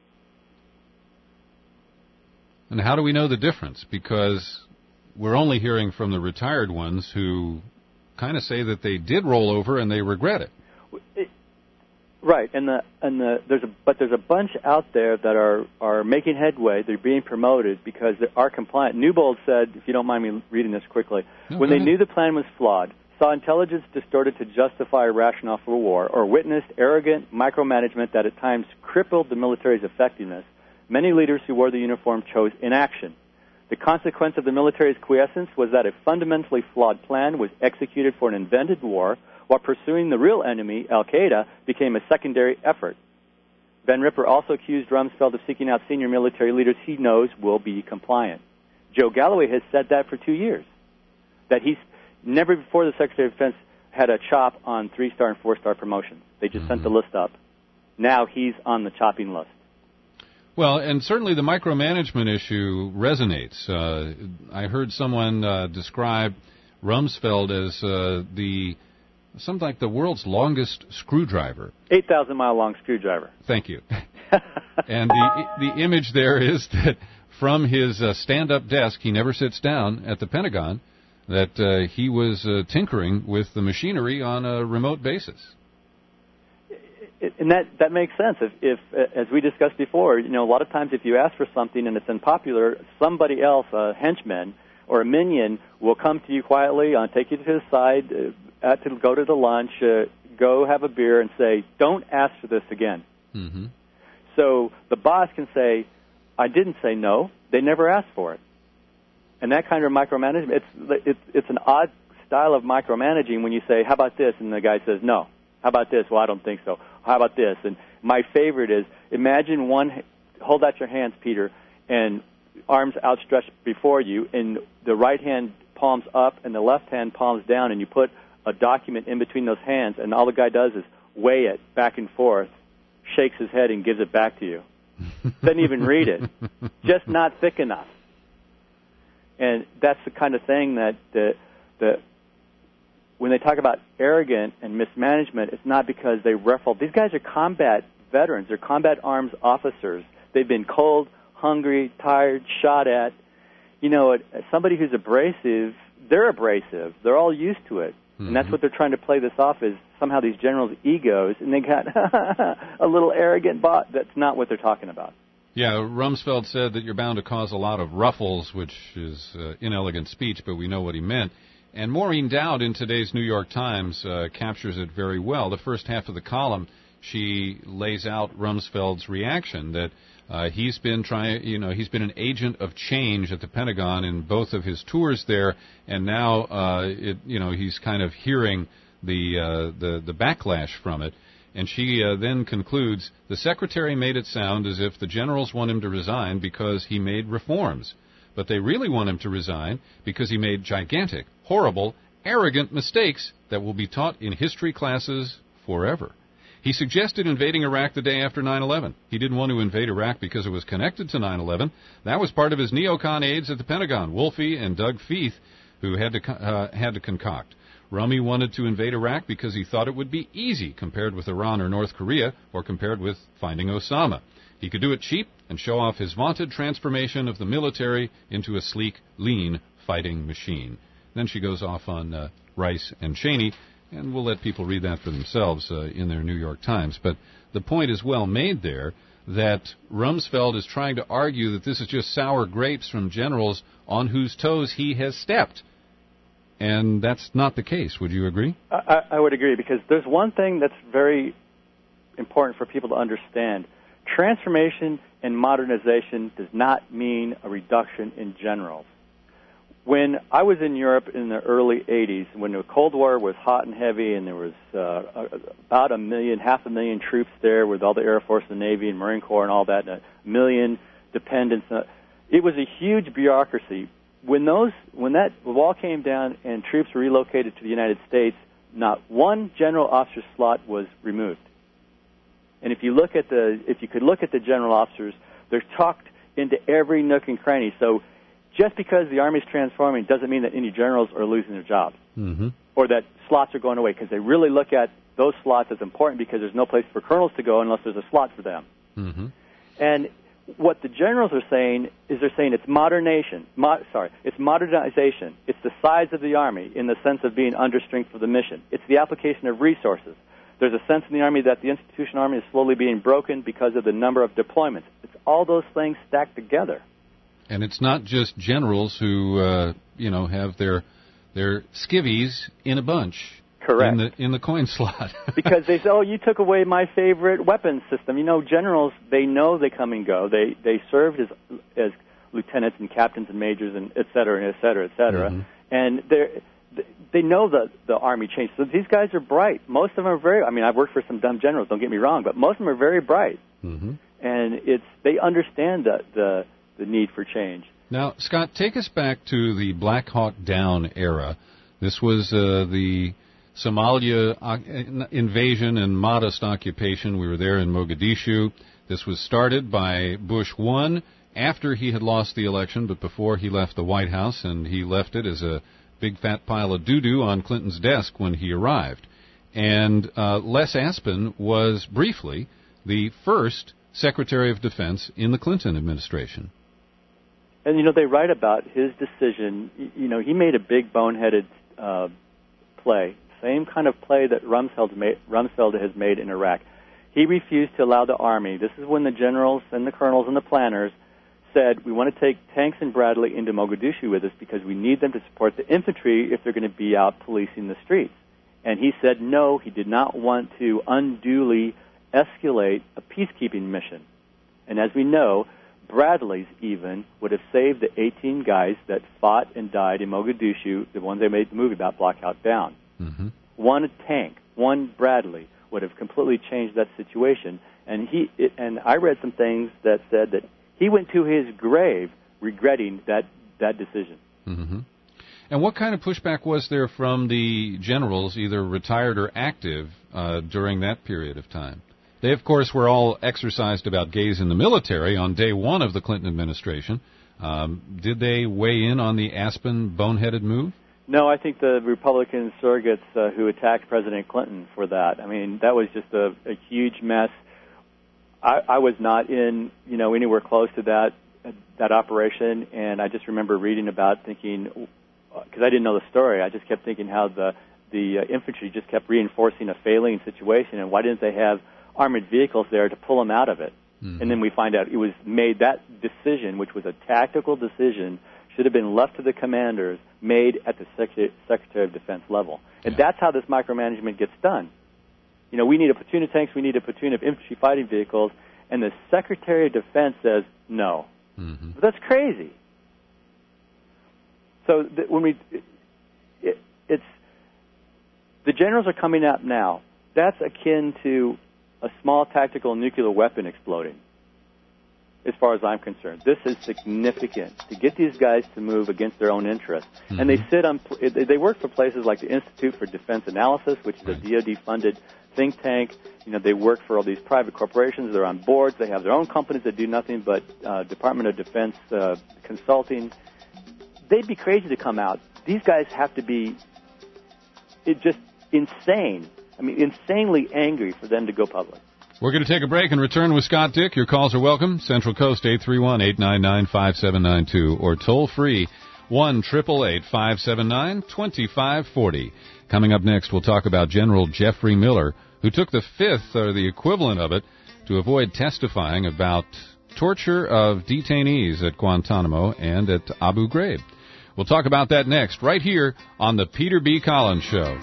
And how do we know the difference? Because we're only hearing from the retired ones who kind of say that they did roll over and they regret it. it Right, and the and the there's a but there's a bunch out there that are are making headway. They're being promoted because they are compliant. Newbold said, if you don't mind me reading this quickly, no, when they ahead. knew the plan was flawed, saw intelligence distorted to justify a rationale for war, or witnessed arrogant micromanagement that at times crippled the military's effectiveness, many leaders who wore the uniform chose inaction. The consequence of the military's quiescence was that a fundamentally flawed plan was executed for an invented war, while pursuing the real enemy, Al-Qaeda, became a secondary effort. Ben Ripper also accused Rumsfeld of seeking out senior military leaders he knows will be compliant. Joe Galloway has said that for two years, that he's never before the Secretary of Defense had a chop on three-star and four-star promotions. They just mm-hmm. sent the list up. Now he's on the chopping list. Well, and certainly the micromanagement issue resonates. Uh, I heard someone uh, describe Rumsfeld as uh, the something like the world's longest screwdriver. eight thousand mile long screwdriver. Thank you. And the the image there is that from his uh, stand-up desk, he never sits down at the Pentagon, that uh, he was uh, tinkering with the machinery on a remote basis. And that that makes sense. If, if, as we discussed before, you know, a lot of times if you ask for something and it's unpopular, somebody else, a henchman or a minion, will come to you quietly, uh, take you to the side, uh, uh, to go to the lunch, uh, go have a beer, and say, "Don't ask for this again." Mm-hmm. So the boss can say, "I didn't say no. They never asked for it." And that kind of micromanagement, it's it's it's an odd style of micromanaging when you say, how about this? And the guy says, no. How about this? Well, I don't think so. How about this? And my favorite is, imagine one, hold out your hands, Peter, and arms outstretched before you, and the right hand palms up and the left hand palms down, and you put a document in between those hands, and all the guy does is weigh it back and forth, shakes his head, and gives it back to you. Doesn't even read it. Just not thick enough. And that's the kind of thing that the, the when they talk about arrogant and mismanagement, it's not because they ruffle. These guys are combat veterans. They're combat arms officers. They've been cold, hungry, tired, shot at. You know, somebody who's abrasive, they're abrasive. They're all used to it. Mm-hmm. And that's what they're trying to play this off as somehow these generals' egos, and they got a little arrogant bot. That's not what they're talking about. Yeah, Rumsfeld said that you're bound to cause a lot of ruffles, which is uh, inelegant speech, but we know what he meant. And Maureen Dowd in today's New York Times uh, captures it very well. The first half of the column, she lays out Rumsfeld's reaction that uh, he's been trying, you know, he's been an agent of change at the Pentagon in both of his tours there, and now, uh, it, you know, he's kind of hearing the uh, the the backlash from it. And she uh, then concludes, the secretary made it sound as if the generals want him to resign because he made reforms. But they really want him to resign because he made gigantic, horrible, arrogant mistakes that will be taught in history classes forever. He suggested invading Iraq the day after nine eleven. He didn't want to invade Iraq because it was connected to nine eleven. That was part of his neocon aides at the Pentagon, Wolfe and Doug Feith, who had to uh, had to concoct. Rummy wanted to invade Iraq because he thought it would be easy compared with Iran or North Korea or compared with finding Osama. He could do it cheap and show off his vaunted transformation of the military into a sleek, lean fighting machine. Then she goes off on uh, Rice and Cheney, and we'll let people read that for themselves uh, in their New York Times. But the point is well made there that Rumsfeld is trying to argue that this is just sour grapes from generals on whose toes he has stepped. And that's not the case. Would you agree? I, I would agree, because there's one thing that's very important for people to understand. Transformation and modernization does not mean a reduction in generals. When I was in Europe in the early eighties, when the Cold War was hot and heavy and there was uh, about a million, half a million troops there with all the Air Force and Navy and Marine Corps and all that, and a million dependents, uh, it was a huge bureaucracy. When those, when that wall came down and troops were relocated to the United States, not one general officer slot was removed. And if you look at the, if you could look at the general officers, they're tucked into every nook and cranny. So just because the Army's transforming doesn't mean that any generals are losing their jobs, mm-hmm. or that slots are going away, because they really look at those slots as important because there's no place for colonels to go unless there's a slot for them. Mm-hmm. And what the generals are saying is they're saying it's modernization. Mo- sorry, it's modernization. It's the size of the Army in the sense of being under strength for the mission. It's the application of resources. There's a sense in the Army that the institutional Army is slowly being broken because of the number of deployments. It's all those things stacked together. And it's not just generals who, uh, you know, have their their skivvies in a bunch. Correct. In the, in the coin slot. Because they say, oh, you took away my favorite weapons system. You know, generals, they know they come and go. They they served as as lieutenants and captains and majors and et cetera, and et cetera, et cetera. Mm-hmm. And they're, they know the, the Army changed. So these guys are bright. Most of them are very, I mean, I've worked for some dumb generals, don't get me wrong, but most of them are very bright. Mm-hmm. And it's they understand the, the, the need for change. Now, Scott, take us back to the Black Hawk Down era. This was uh, the Somalia invasion and modest occupation. We were there in Mogadishu. This was started by Bush one after he had lost the election, but before he left the White House, and he left it as a big fat pile of doo-doo on Clinton's desk when he arrived. And uh, Les Aspin was briefly the first Secretary of Defense in the Clinton administration. And, you know, they write about his decision. You know, he made a big boneheaded uh, play. Same kind of play that Rumsfeld, made, Rumsfeld has made in Iraq. He refused to allow the Army. This is when the generals and the colonels and the planners said, we want to take Tanks and Bradley into Mogadishu with us because we need them to support the infantry if they're going to be out policing the streets. And he said no, he did not want to unduly escalate a peacekeeping mission. And as we know, Bradleys even would have saved the eighteen guys that fought and died in Mogadishu, the ones they made the movie about, Blackout Down. Mm-hmm. One tank, one Bradley would have completely changed that situation. And he it, and I read some things that said that he went to his grave regretting that, that decision. Mm-hmm. And what kind of pushback was there from the generals, either retired or active, uh, during that period of time? They, of course, were all exercised about gays in the military on day one of the Clinton administration. Um, did they weigh in on the Aspen boneheaded move? No, I think the Republican surrogates uh, who attacked President Clinton for that. I mean, that was just a, a huge mess. I, I was not in, you know, anywhere close to that that operation, and I just remember reading about, thinking, because I didn't know the story, I just kept thinking how the the uh, infantry just kept reinforcing a failing situation, and why didn't they have armored vehicles there to pull them out of it? Mm-hmm. And then we find out it was made, that decision, which was a tactical decision, should have been left to the commanders, made at the Secretary, Secretary of Defense level. And yeah. that's how this micromanagement gets done. You know, we need a platoon of tanks, we need a platoon of infantry fighting vehicles, and the Secretary of Defense says no. Mm-hmm. But that's crazy. So th- when we, it, it's, the generals are coming out now. That's akin to a small tactical nuclear weapon exploding, as far as I'm concerned. This is significant to get these guys to move against their own interests. Mm-hmm. And they sit on, they work for places like the Institute for Defense Analysis, which is a D O D-funded think tank. You know, they work for all these private corporations. They're on boards. They have their own companies that do nothing but uh, Department of Defense uh, consulting. They'd be crazy to come out. These guys have to be it just insane. I mean, insanely angry for them to go public. We're going to take a break and return with Scott Dick. Your calls are welcome. Central Coast, eight three one, eight nine nine, five seven nine two, or toll free, one eight eight eight, five seven nine, two five four zero. Coming up next, we'll talk about General Jeffrey Miller, who took the fifth, or the equivalent of it, to avoid testifying about torture of detainees at Guantanamo and at Abu Ghraib. We'll talk about that next, right here on the Peter B. Collins Show.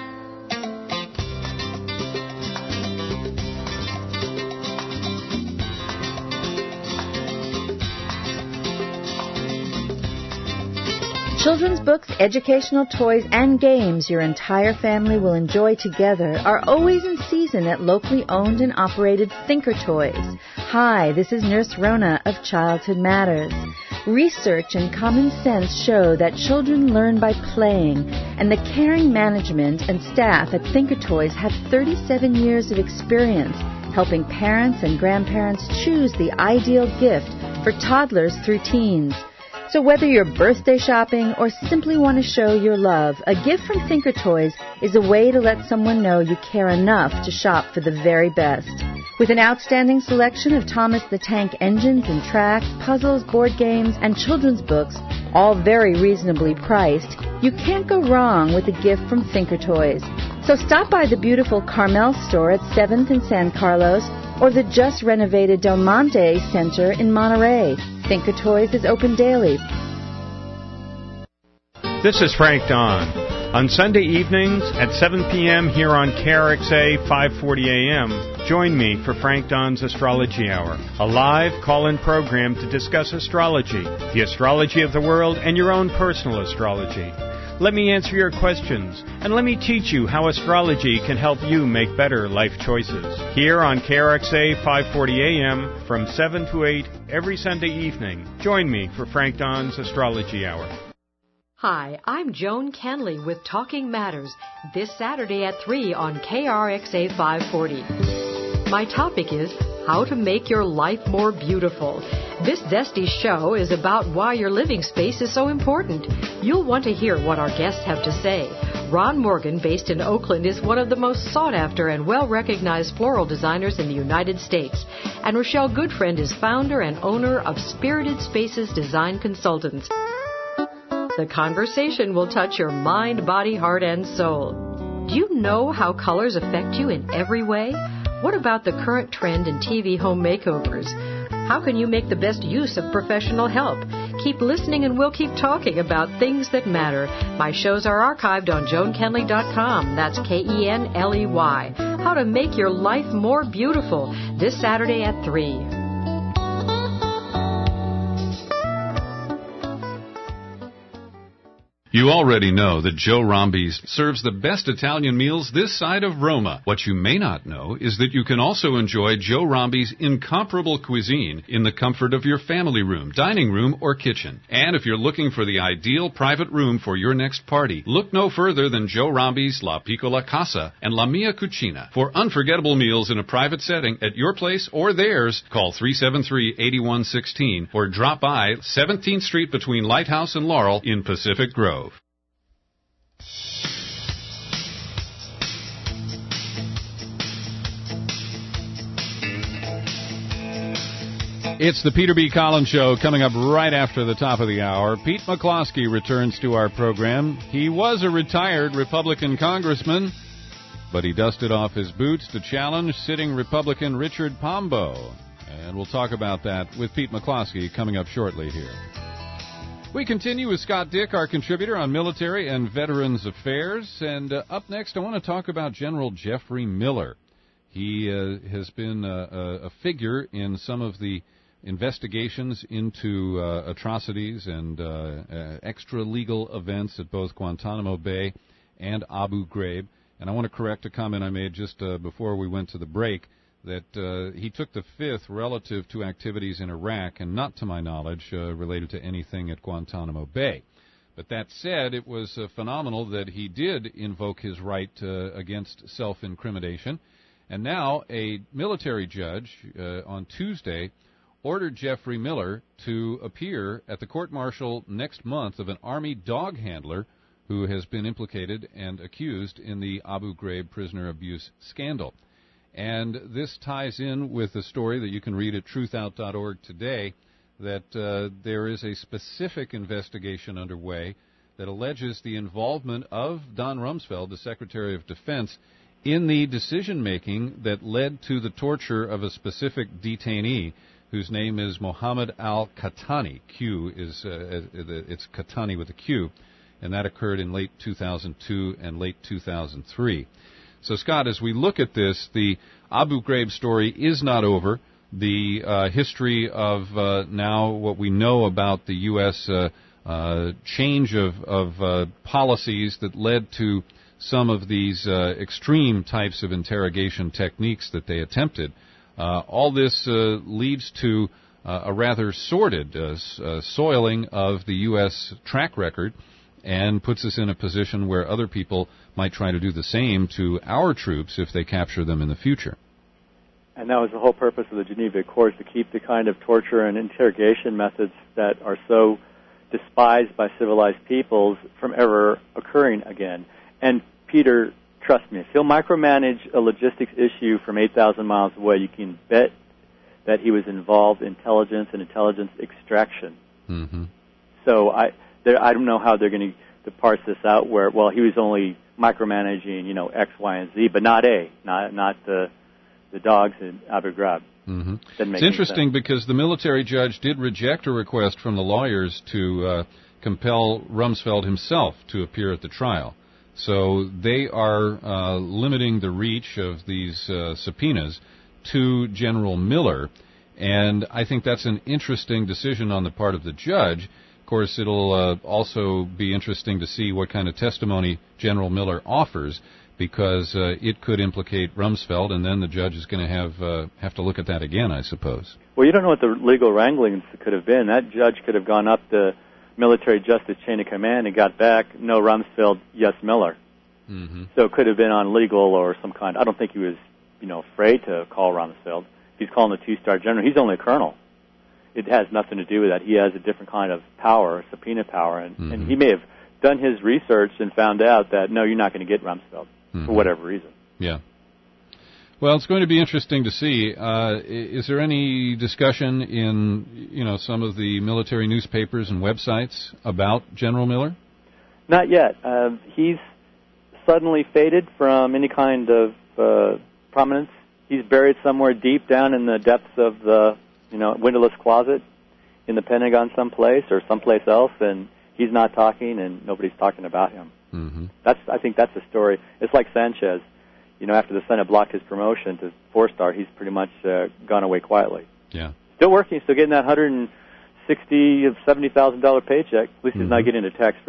Children's books, educational toys, and games your entire family will enjoy together are always in season at locally owned and operated Thinker Toys. Hi, this is Nurse Rona of Childhood Matters. Research and common sense show that children learn by playing, and the caring management and staff at Thinker Toys have thirty-seven years of experience helping parents and grandparents choose the ideal gift for toddlers through teens. So whether you're birthday shopping or simply want to show your love, a gift from Thinker Toys is a way to let someone know you care enough to shop for the very best. With an outstanding selection of Thomas the Tank engines and tracks, puzzles, board games, and children's books, all very reasonably priced, you can't go wrong with a gift from Thinker Toys. So stop by the beautiful Carmel store at seventh and San Carlos, or the just renovated Del Monte Center in Monterey. Thinker Toys is open daily. This is Frank Don. On Sunday evenings at seven p.m. here on K R X A five forty A M, join me for Frank Don's Astrology Hour, a live call-in program to discuss astrology, the astrology of the world, and your own personal astrology. Let me answer your questions, and let me teach you how astrology can help you make better life choices. Here on K R X A five forty A M from seven to eight every Sunday evening. Join me for Frank Don's Astrology Hour. Hi, I'm Joan Kenley with Talking Matters, this Saturday at three on K R X A five forty. My topic is how to make your life more beautiful. This zesty show is about why your living space is so important. You'll want to hear what our guests have to say. Ron Morgan, based in Oakland, is one of the most sought-after and well-recognized floral designers in the United States. And Rochelle Goodfriend is founder and owner of Spirited Spaces Design Consultants. The conversation will touch your mind, body, heart, and soul. Do you know how colors affect you in every way? What about the current trend in T V home makeovers? How can you make the best use of professional help? Keep listening and we'll keep talking about things that matter. My shows are archived on joan kenley dot com. That's K E N L E Y. How to make your life more beautiful. This Saturday at three. You already know that Joe Rombi's serves the best Italian meals this side of Roma. What you may not know is that you can also enjoy Joe Rombi's incomparable cuisine in the comfort of your family room, dining room, or kitchen. And if you're looking for the ideal private room for your next party, look no further than Joe Rombi's La Piccola Casa and La Mia Cucina. For unforgettable meals in a private setting at your place or theirs, call three seven three, eight one one six or drop by seventeenth Street between Lighthouse and Laurel in Pacific Grove. It's the Peter B. Collins Show coming up right after the top of the hour. Pete McCloskey returns to our program. He was a retired Republican congressman, but he dusted off his boots to challenge sitting Republican Richard Pombo. And we'll talk about that with Pete McCloskey coming up shortly here. We continue with Scott Dick, our contributor on military and veterans affairs. And uh, up next, I want to talk about General Jeffrey Miller. He uh, has been uh, a figure in some of the investigations into uh, atrocities and uh, uh, extra-legal events at both Guantanamo Bay and Abu Ghraib. And I want to correct a comment I made just uh, before we went to the break, that uh, he took the fifth relative to activities in Iraq, and not to my knowledge uh, related to anything at Guantanamo Bay. But that said, it was uh, phenomenal that he did invoke his right uh, against self-incrimination. And now a military judge uh, on Tuesday ordered Jeffrey Miller to appear at the court-martial next month of an Army dog handler who has been implicated and accused in the Abu Ghraib prisoner abuse scandal. And this ties in with the story that you can read at truth out dot org today, that uh, there is a specific investigation underway that alleges the involvement of Don Rumsfeld, the Secretary of Defense, in the decision-making that led to the torture of a specific detainee whose name is Mohammed al-Qahtani. Q is, uh, it's Qahtani with a Q, and that occurred in late two thousand two and late two thousand three. So, Scott, as we look at this, the Abu Ghraib story is not over. The uh, history of uh, now what we know about the U S uh, uh, change of, of uh, policies that led to some of these uh, extreme types of interrogation techniques that they attempted. Uh, all this uh, leads to uh, a rather sordid uh, uh, soiling of the U S track record, and puts us in a position where other people might try to do the same to our troops if they capture them in the future. And that was the whole purpose of the Geneva Accords, to keep the kind of torture and interrogation methods that are so despised by civilized peoples from ever occurring again. And Peter, trust me, if he'll micromanage a logistics issue from eight thousand miles away, you can bet that he was involved in intelligence and intelligence extraction. Mm-hmm. So I... There, I don't know how they're going to parse this out. Where, well, he was only micromanaging, you know, X, Y, and Z, but not A, not not the the dogs in Abu Ghraib. Mm-hmm. It's interesting because the military judge did reject a request from the lawyers to uh, compel Rumsfeld himself to appear at the trial. So they are uh, limiting the reach of these uh, subpoenas to General Miller, and I think that's an interesting decision on the part of the judge. Of course, it'll uh, also be interesting to see what kind of testimony General Miller offers, because uh, it could implicate Rumsfeld, and then the judge is going to have uh, have to look at that again, I suppose. Well, you don't know what the legal wranglings could have been. That judge could have gone up the military justice chain of command and got back, no Rumsfeld, yes Miller. Mm-hmm. So it could have been on legal or some kind. I don't think he was, you know, afraid to call Rumsfeld. He's calling a two-star general. He's only a colonel. It has nothing to do with that. He has a different kind of power, subpoena power, and, mm-hmm. and he may have done his research and found out that, no, you're not going to get Rumsfeld mm-hmm. for whatever reason. Yeah. Well, it's going to be interesting to see. Uh, is there any discussion in, you know, some of the military newspapers and websites about General Miller? Not yet. Uh, he's suddenly faded from any kind of uh, prominence. He's buried somewhere deep down in the depths of the, you know, windowless closet in the Pentagon someplace or someplace else, and he's not talking and nobody's talking about him. Mm-hmm. That's, I think that's the story. It's like Sanchez. You know, after the Senate blocked his promotion to four-star, he's pretty much uh, gone away quietly. Yeah. Still working, still getting that one hundred sixty thousand dollars, seventy thousand dollars paycheck. At least mm-hmm. he's not getting it tax-free.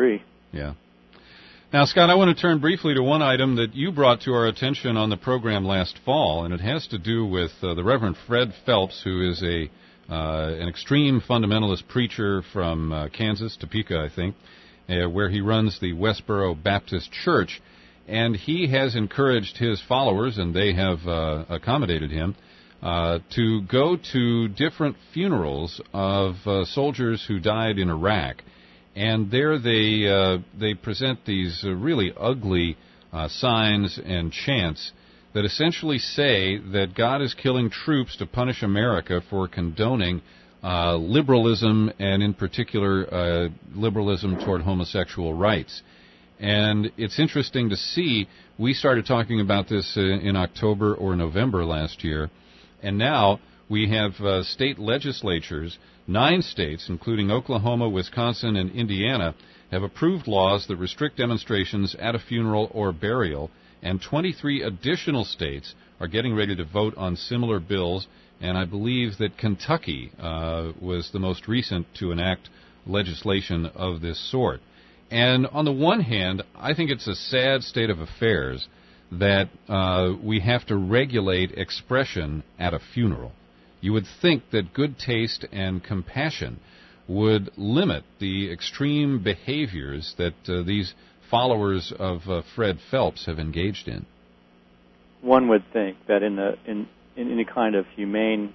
Yeah. Now, Scott, I want to turn briefly to one item that you brought to our attention on the program last fall, and it has to do with uh, the Reverend Fred Phelps, who is a uh, an extreme fundamentalist preacher from uh, Kansas, Topeka, I think, uh, where he runs the Westboro Baptist Church, and he has encouraged his followers, and they have uh, accommodated him, uh, to go to different funerals of uh, soldiers who died in Iraq. And there they uh, they present these uh, really ugly uh, signs and chants that essentially say that God is killing troops to punish America for condoning uh, liberalism, and in particular uh, liberalism toward homosexual rights. And it's interesting to see, we started talking about this uh, in October or November last year, and now we have uh, state legislatures. Nine states, including Oklahoma, Wisconsin, and Indiana, have approved laws that restrict demonstrations at a funeral or burial, and twenty-three additional states are getting ready to vote on similar bills, and I believe that Kentucky uh, was the most recent to enact legislation of this sort. And on the one hand, I think it's a sad state of affairs that uh, we have to regulate expression at a funeral. You would think that good taste and compassion would limit the extreme behaviors that uh, these followers of uh, Fred Phelps have engaged in. One would think that in, the, in, in any kind of humane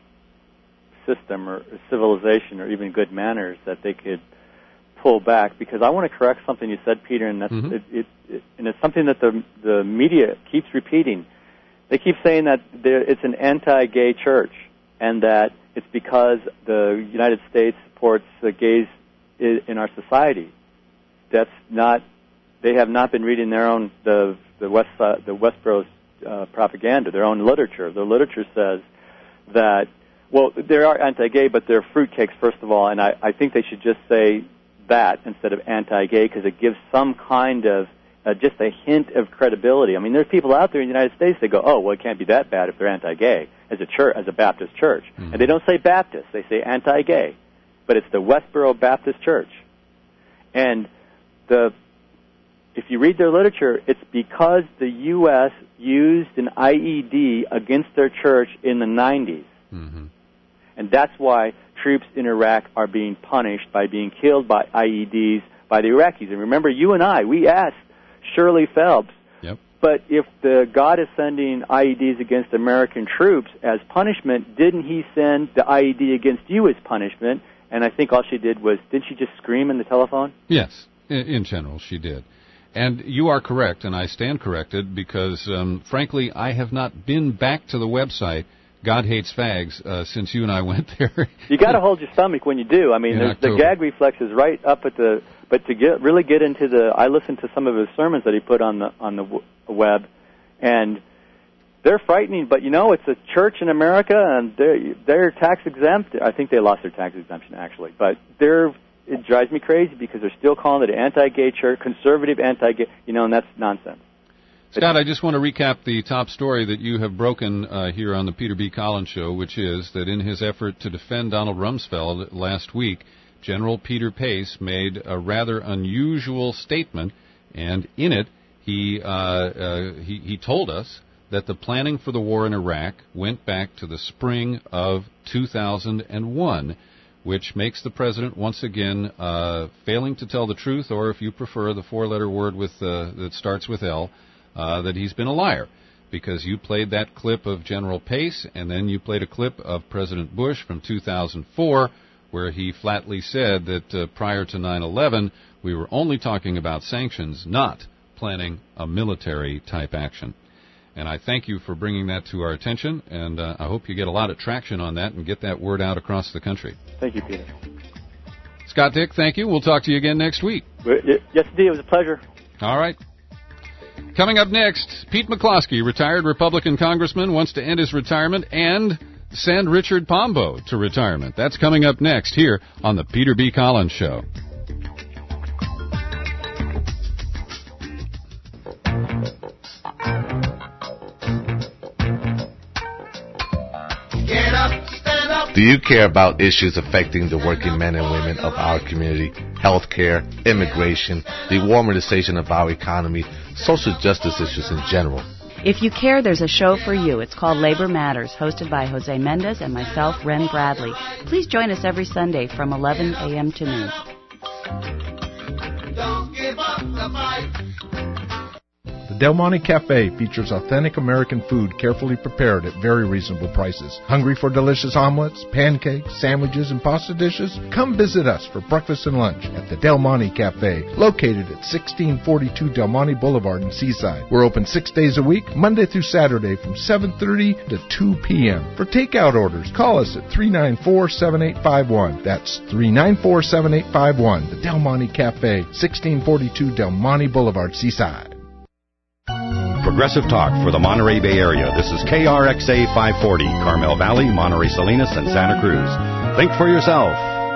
system or civilization or even good manners that they could pull back, because I want to correct something you said, Peter, and that's mm-hmm. it, it, it, and it's something that the the media keeps repeating. They keep saying that there, it's an anti-gay church, and that it's because the United States supports the gays in our society. That's not. They have not been reading their own the the West uh, the Westboro's uh, propaganda, their own literature. Their literature says that, well, they are anti-gay, but they're fruitcakes first of all, and I, I think they should just say that instead of anti-gay, because it gives some kind of uh, just a hint of credibility. I mean, there's people out there in the United States that go, oh, well, it can't be that bad if they're anti-gay as a church, as a Baptist church, mm-hmm. and they don't say Baptist, they say anti-gay, but it's the Westboro Baptist Church, and the if you read their literature, it's because the U S used an I E D against their church in the nineties. Mm-hmm. And that's why troops in Iraq are being punished by being killed by I E Ds by the Iraqis. And remember, you and I, we asked Shirley Phelps, yep. but if the God is sending I E Ds against American troops as punishment, didn't he send the I E D against you as punishment? And I think all she did was, didn't she just scream in the telephone? Yes, in, in general, she did. And you are correct, and I stand corrected, because, um, frankly, I have not been back to the website, God Hates Fags, uh, since you and I went there. You got to hold your stomach when you do. I mean, there's, the gag reflex is right up at the. But to get really get into the, I listened to some of his sermons that he put on the on the w- web, and they're frightening. But you know, it's a church in America, and they're they're tax exempt. I think they lost their tax exemption actually, but they're. It drives me crazy because they're still calling it an anti-gay church, conservative anti-gay, you know, and that's nonsense. Scott, I just want to recap the top story that you have broken uh, here on the Peter B. Collins Show, which is that in his effort to defend Donald Rumsfeld last week, General Peter Pace made a rather unusual statement, and in it he, uh, uh, he, he told us that the planning for the war in Iraq went back to the spring of two thousand one, which makes the president once again uh, failing to tell the truth, or if you prefer, the four-letter word with uh, that starts with L, uh, that he's been a liar. Because you played that clip of General Pace, and then you played a clip of President Bush from two thousand four, where he flatly said that uh, prior to nine eleven, we were only talking about sanctions, not planning a military-type action. And I thank you for bringing that to our attention, and uh, I hope you get a lot of traction on that and get that word out across the country. Thank you, Peter. Scott Dick, thank you. We'll talk to you again next week. Yes, indeed. It was a pleasure. All right. Coming up next, Pete McCloskey, retired Republican congressman, wants to end his retirement and send Richard Pombo to retirement. That's coming up next here on the Peter B. Collins Show. Get up, stand up, Do you care about issues affecting the working men and women of our community? Healthcare, immigration, the warmization of our economy, social justice issues in general. If you care, there's a show for you. It's called Labor Matters, hosted by Jose Mendez and myself, Ren Bradley. Please join us every Sunday from eleven a.m. to noon. Don't give up the fight. The Del Monte Cafe features authentic American food carefully prepared at very reasonable prices. Hungry for delicious omelets, pancakes, sandwiches, and pasta dishes? Come visit us for breakfast and lunch at the Del Monte Cafe, located at sixteen forty-two Del Monte Boulevard in Seaside. We're open six days a week, Monday through Saturday from seven thirty to two p.m. For takeout orders, call us at three nine four, seven eight five one. That's three nine four, seven eight five one. The Del Monte Cafe, sixteen forty-two Del Monte Boulevard, Seaside. Progressive Talk for the Monterey Bay Area. This is K R X A five forty, Carmel Valley, Monterey Salinas, and Santa Cruz. Think for yourself.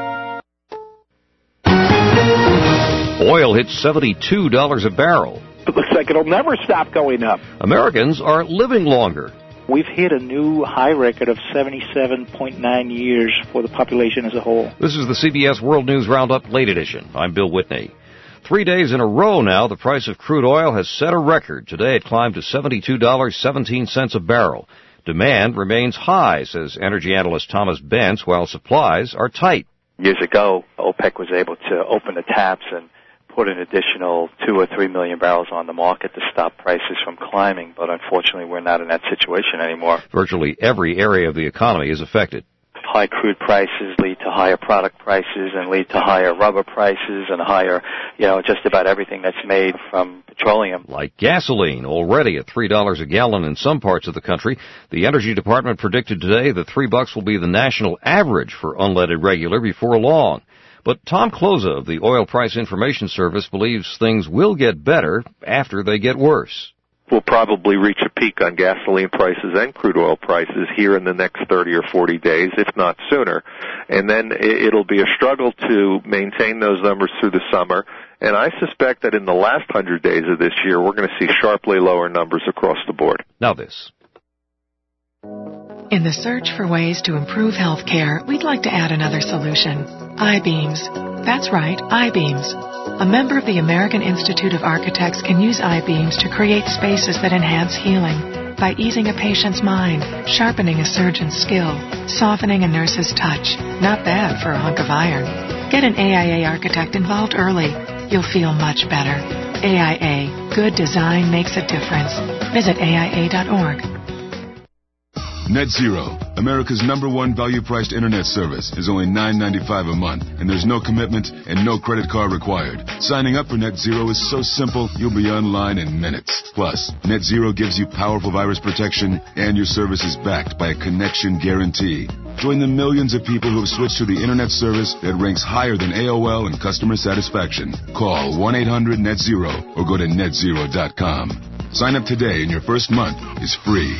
Oil hits seventy-two dollars a barrel. It looks like it'll never stop going up. Americans are living longer. We've hit a new high record of seventy-seven point nine years for the population as a whole. This is the C B S World News Roundup Late Edition. I'm Bill Whitney. Three days in a row now, the price of crude oil has set a record. Today it climbed to seventy-two dollars and seventeen cents a barrel. Demand remains high, says energy analyst Thomas Bentz, while supplies are tight. Years ago, OPEC was able to open the taps and put an additional two or three million barrels on the market to stop prices from climbing, but unfortunately we're not in that situation anymore. Virtually every area of the economy is affected. High crude prices lead to higher product prices and lead to higher rubber prices and higher, you know, just about everything that's made from petroleum. Like gasoline, already at three dollars a gallon in some parts of the country. The Energy Department predicted today that three bucks will be the national average for unleaded regular before long. But Tom Closa of the Oil Price Information Service believes things will get better after they get worse. We'll probably reach a peak on gasoline prices and crude oil prices here in the next thirty or forty days, if not sooner. And then it'll be a struggle to maintain those numbers through the summer. And I suspect that in the last one hundred days of this year, we're going to see sharply lower numbers across the board. Now this. In the search for ways to improve health care, we'd like to add another solution. I-beams. That's right, I-beams. A member of the American Institute of Architects can use I-beams to create spaces that enhance healing by easing a patient's mind, sharpening a surgeon's skill, softening a nurse's touch. Not bad for a hunk of iron. Get an A I A architect involved early. You'll feel much better. A I A. Good design makes a difference. Visit A I A dot org. Net Zero, America's number one value-priced internet service, is only nine ninety-five a month, and there's no commitment and no credit card required. Signing up for Net Zero is so simple, you'll be online in minutes. Plus, Net Zero gives you powerful virus protection, and your service is backed by a connection guarantee. Join the millions of people who have switched to the internet service that ranks higher than A O L in customer satisfaction. Call one eight hundred net zero or go to net zero dot com. Sign up today and your first month is free.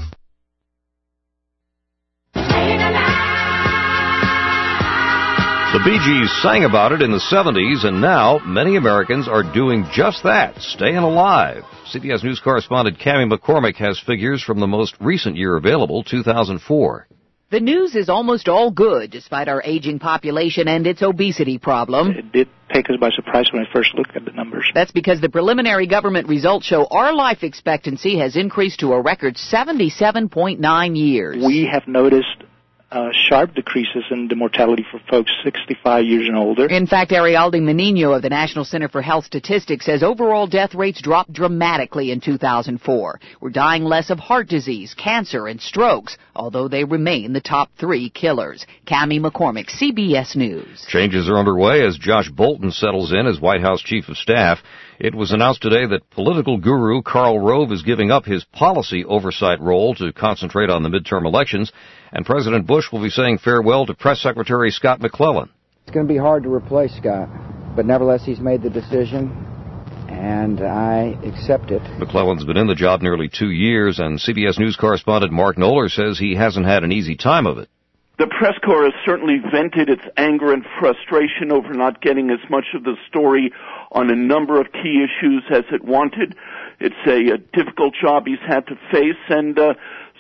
The Bee Gees sang about it in the seventies, and now many Americans are doing just that, staying alive. C B S News correspondent Cammie McCormick has figures from the most recent year available, two thousand four. The news is almost all good, despite our aging population and its obesity problem. It did take us by surprise when I first looked at the numbers. That's because the preliminary government results show our life expectancy has increased to a record seventy-seven point nine years. We have noticed Uh, sharp decreases in the mortality for folks sixty-five years and older. In fact, Arialdi Menino of the National Center for Health Statistics says overall death rates dropped dramatically in two thousand four. We're dying less of heart disease, cancer, and strokes, although they remain the top three killers. Cammie McCormick, C B S News. Changes are underway as Josh Bolton settles in as White House Chief of Staff. It was announced today that political guru Karl Rove is giving up his policy oversight role to concentrate on the midterm elections, and President Bush will be saying farewell to Press Secretary Scott McClellan. It's going to be hard to replace Scott, but nevertheless he's made the decision, and I accept it. McClellan's been in the job nearly two years, and C B S News correspondent Mark Knoller says he hasn't had an easy time of it. The press corps has certainly vented its anger and frustration over not getting as much of the story on a number of key issues as it wanted. It's a, a difficult job he's had to face, and uh,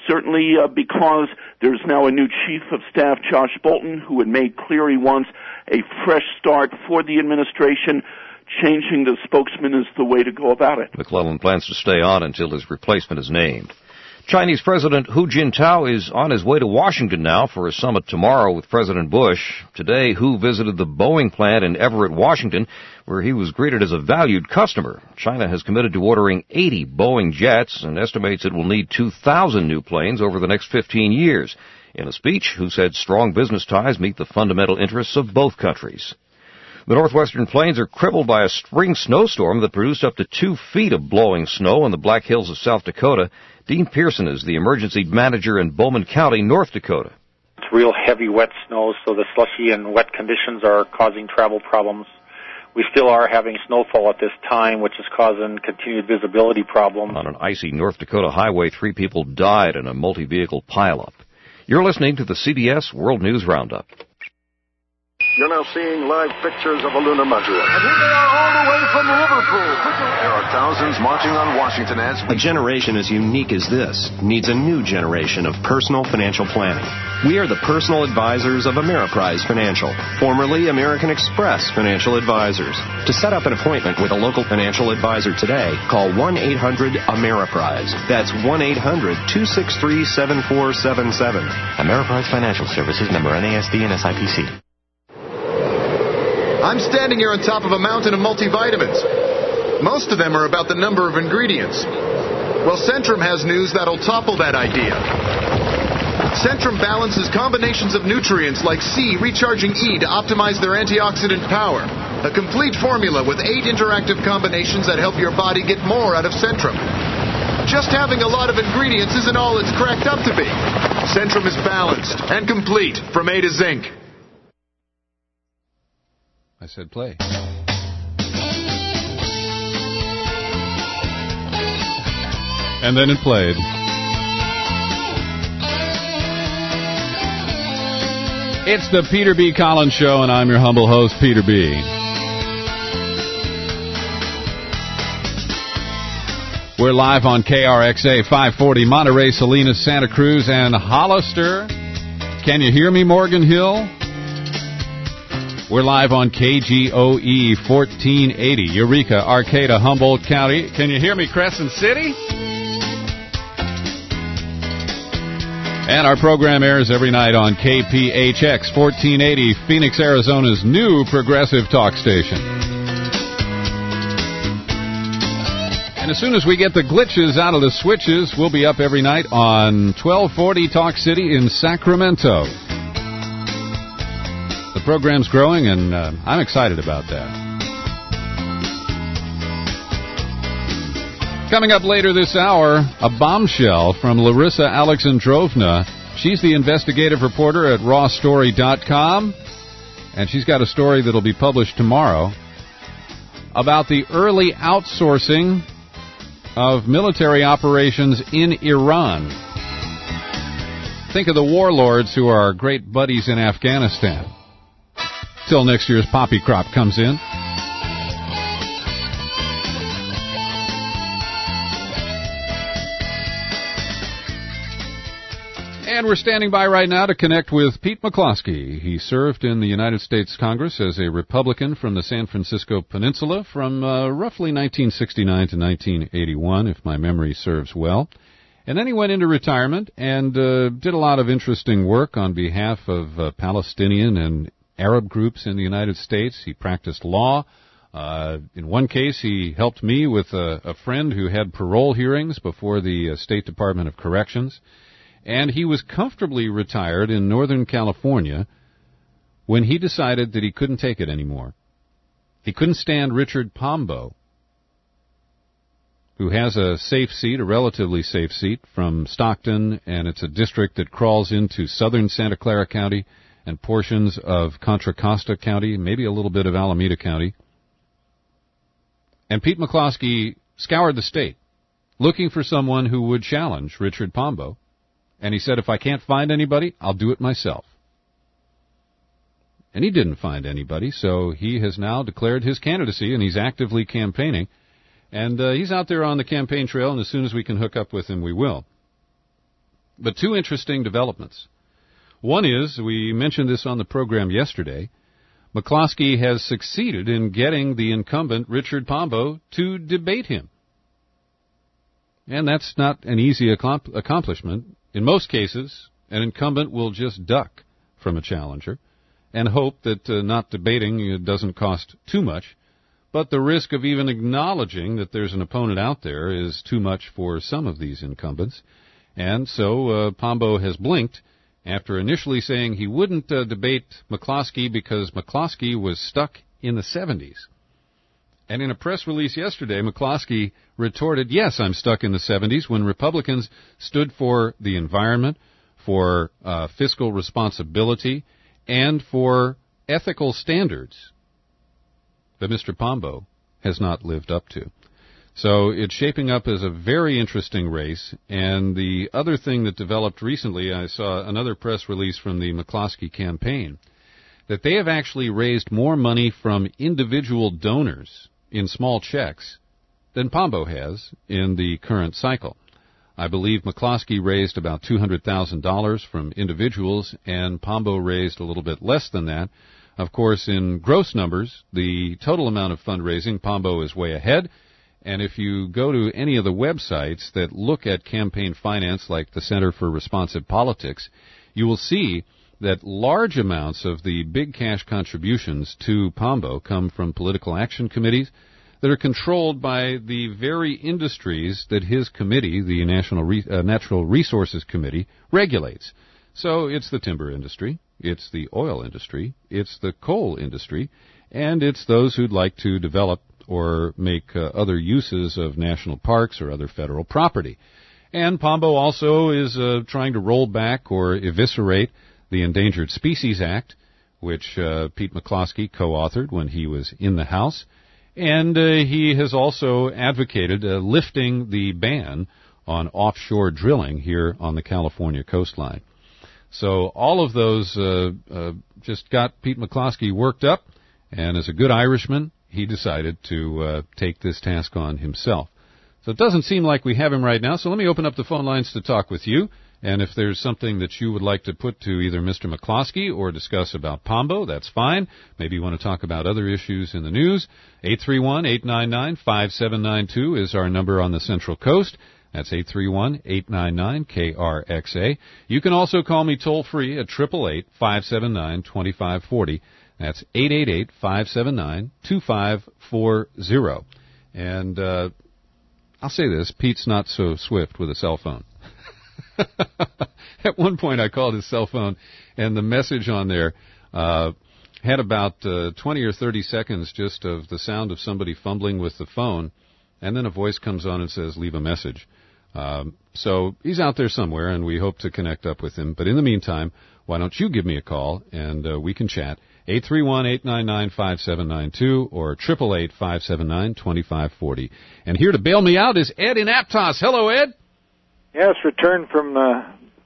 certainly uh, because there's now a new chief of staff, Josh Bolten, who had made clear he wants a fresh start for the administration. Changing the spokesman is the way to go about it. McClellan plans to stay on until his replacement is named. Chinese President Hu Jintao is on his way to Washington now for a summit tomorrow with President Bush. Today, Hu visited the Boeing plant in Everett, Washington, where he was greeted as a valued customer. China has committed to ordering eighty Boeing jets and estimates it will need two thousand new planes over the next fifteen years. In a speech, Hu said strong business ties meet the fundamental interests of both countries. The northwestern plains are crippled by a spring snowstorm that produced up to two feet of blowing snow in the Black Hills of South Dakota. Dean Pearson is the emergency manager in Bowman County, North Dakota. It's real heavy, wet snow, so the slushy and wet conditions are causing travel problems. We still are having snowfall at this time, which is causing continued visibility problems. On an icy North Dakota highway, three people died in a multi-vehicle pileup. You're listening to the C B S World News Roundup. You're now seeing live pictures of a lunar module. And here they are all the way from Liverpool. There are thousands marching on Washington as a generation as unique as this needs a new generation of personal financial planning. We are the personal advisors of Ameriprise Financial, formerly American Express Financial Advisors. To set up an appointment with a local financial advisor today, call one eight hundred Ameriprise. That's one eight hundred two six three seven four seven seven. Ameriprise Financial Services, member N A S D and S I P C. I'm standing here on top of a mountain of multivitamins. Most of them are about the number of ingredients. Well, Centrum has news that'll topple that idea. Centrum balances combinations of nutrients like C, recharging E to optimize their antioxidant power. A complete formula with eight interactive combinations that help your body get more out of Centrum. Just having a lot of ingredients isn't all it's cracked up to be. Centrum is balanced and complete from A to Zinc. I said play. And then it played. It's the Peter B. Collins Show, and I'm your humble host, Peter B. We're live on K R X A five forty, Monterey, Salinas, Santa Cruz, and Hollister. Can you hear me, Morgan Hill? We're live on K G O E fourteen eighty, Eureka, Arcata, Humboldt County. Can you hear me, Crescent City? And our program airs every night on K P H X fourteen eighty, Phoenix, Arizona's new progressive talk station. And as soon as we get the glitches out of the switches, we'll be up every night on twelve forty Talk City in Sacramento. The program's growing, and uh, I'm excited about that. Coming up later this hour, a bombshell from Larissa Alexandrovna. She's the investigative reporter at raw story dot com, and she's got a story that'll be published tomorrow about the early outsourcing of military operations in Iran. Think of the warlords who are our great buddies in Afghanistan. Till next year's poppy crop comes in. And we're standing by right now to connect with Pete McCloskey. He served in the United States Congress as a Republican from the San Francisco Peninsula from uh, roughly nineteen sixty-nine to nineteen eighty-one, if my memory serves well. And then he went into retirement and uh, did a lot of interesting work on behalf of uh, Palestinian and Arab groups in the United States. He practiced law. Uh, in one case, he helped me with a, a friend who had parole hearings before the uh, State Department of Corrections. And he was comfortably retired in Northern California when he decided that he couldn't take it anymore. He couldn't stand Richard Pombo, who has a safe seat, a relatively safe seat, from Stockton, and it's a district that crawls into southern Santa Clara County and portions of Contra Costa County, maybe a little bit of Alameda County. And Pete McCloskey scoured the state, looking for someone who would challenge Richard Pombo. And he said, if I can't find anybody, I'll do it myself. And he didn't find anybody, so he has now declared his candidacy, and he's actively campaigning. And uh, he's out there on the campaign trail, and as soon as we can hook up with him, we will. But two interesting developments. One is, we mentioned this on the program yesterday, McCloskey has succeeded in getting the incumbent, Richard Pombo, to debate him. And that's not an easy accom- accomplishment. In most cases, an incumbent will just duck from a challenger and hope that uh, not debating uh, doesn't cost too much. But the risk of even acknowledging that there's an opponent out there is too much for some of these incumbents. And so uh, Pombo has blinked after initially saying he wouldn't uh, debate McCloskey because McCloskey was stuck in the seventies. And in a press release yesterday, McCloskey retorted, yes, I'm stuck in the seventies, when Republicans stood for the environment, for uh, fiscal responsibility, and for ethical standards that Mister Pombo has not lived up to. So it's shaping up as a very interesting race. And the other thing that developed recently, I saw another press release from the McCloskey campaign, that they have actually raised more money from individual donors in small checks than Pombo has in the current cycle. I believe McCloskey raised about two hundred thousand dollars from individuals, and Pombo raised a little bit less than that. Of course, in gross numbers, the total amount of fundraising, Pombo is way ahead. And if you go to any of the websites that look at campaign finance, like the Center for Responsive Politics, you will see that large amounts of the big cash contributions to Pombo come from political action committees that are controlled by the very industries that his committee, the National Re- uh, Natural Resources Committee, regulates. So it's the timber industry, it's the oil industry, it's the coal industry, and it's those who'd like to develop or make uh, other uses of national parks or other federal property. And Pombo also is uh, trying to roll back or eviscerate the Endangered Species Act, which uh, Pete McCloskey co-authored when he was in the House. And uh, he has also advocated uh, lifting the ban on offshore drilling here on the California coastline. So all of those uh, uh, just got Pete McCloskey worked up, and as a good Irishman, he decided to uh, take this task on himself. So it doesn't seem like we have him right now, so let me open up the phone lines to talk with you. And if there's something that you would like to put to either Mister McCloskey or discuss about Pombo, that's fine. Maybe you want to talk about other issues in the news. eight three one, eight nine nine, five seven nine two is our number on the Central Coast. That's eight three one, eight nine nine, K R X A. You can also call me toll-free at eight eight eight, five seven nine, two five four zero. That's eight eight eight, five seven nine, two five four zero. And uh, I'll say this, Pete's not so swift with a cell phone. At one point I called his cell phone, and the message on there uh, had about uh, twenty or thirty seconds just of the sound of somebody fumbling with the phone, and then a voice comes on and says, leave a message. Um, so he's out there somewhere, and we hope to connect up with him. But in the meantime, why don't you give me a call, and uh, we can chat. eight three one, eight nine nine, five seven nine two or eight eight eight, five seven nine, two five four zero. And here to bail me out is Ed in Aptos. Hello, Ed. Yes, returned from the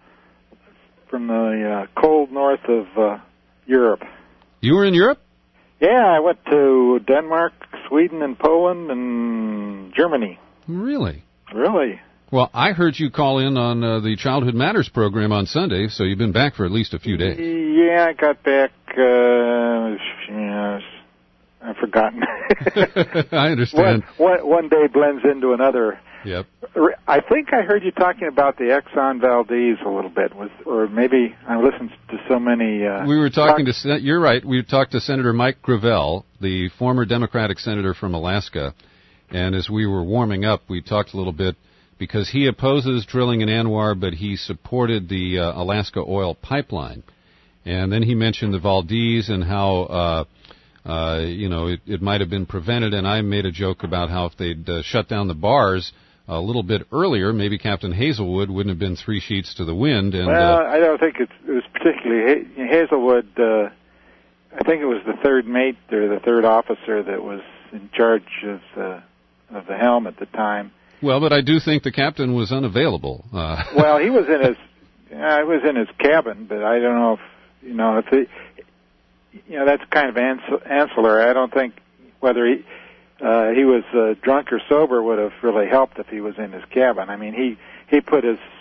from the uh, cold north of uh, Europe. You were in Europe? Yeah, I went to Denmark, Sweden, and Poland, and Germany. Really? Really? Well, I heard you call in on uh, the Childhood Matters program on Sunday, so you've been back for at least a few days. Yeah, I got back. Uh, yeah, I've forgotten. I understand. One, one, one day blends into another. Yep. I think I heard you talking about the Exxon Valdez a little bit, with, or maybe I listened to so many. Uh, we were talking talk- to. You're right. We talked to Senator Mike Gravel, the former Democratic senator from Alaska, and as we were warming up, we talked a little bit because he opposes drilling in Anwar, but he supported the uh, Alaska oil pipeline, and then he mentioned the Valdez and how. Uh, Uh, you know, it, it might have been prevented, and I made a joke about how if they'd uh, shut down the bars a little bit earlier, maybe Captain Hazelwood wouldn't have been three sheets to the wind. And, well, uh, I don't think it's, it was particularly ha- Hazelwood. Uh, I think it was the third mate or the third officer that was in charge of the of the helm at the time. Well, but I do think the captain was unavailable. Uh, well, he was in his, uh, he was in his cabin, but I don't know if you know if he. You know, that's kind of ans- ancillary. I don't think whether he uh, he was uh, drunk or sober would have really helped if he was in his cabin. I mean, he he put his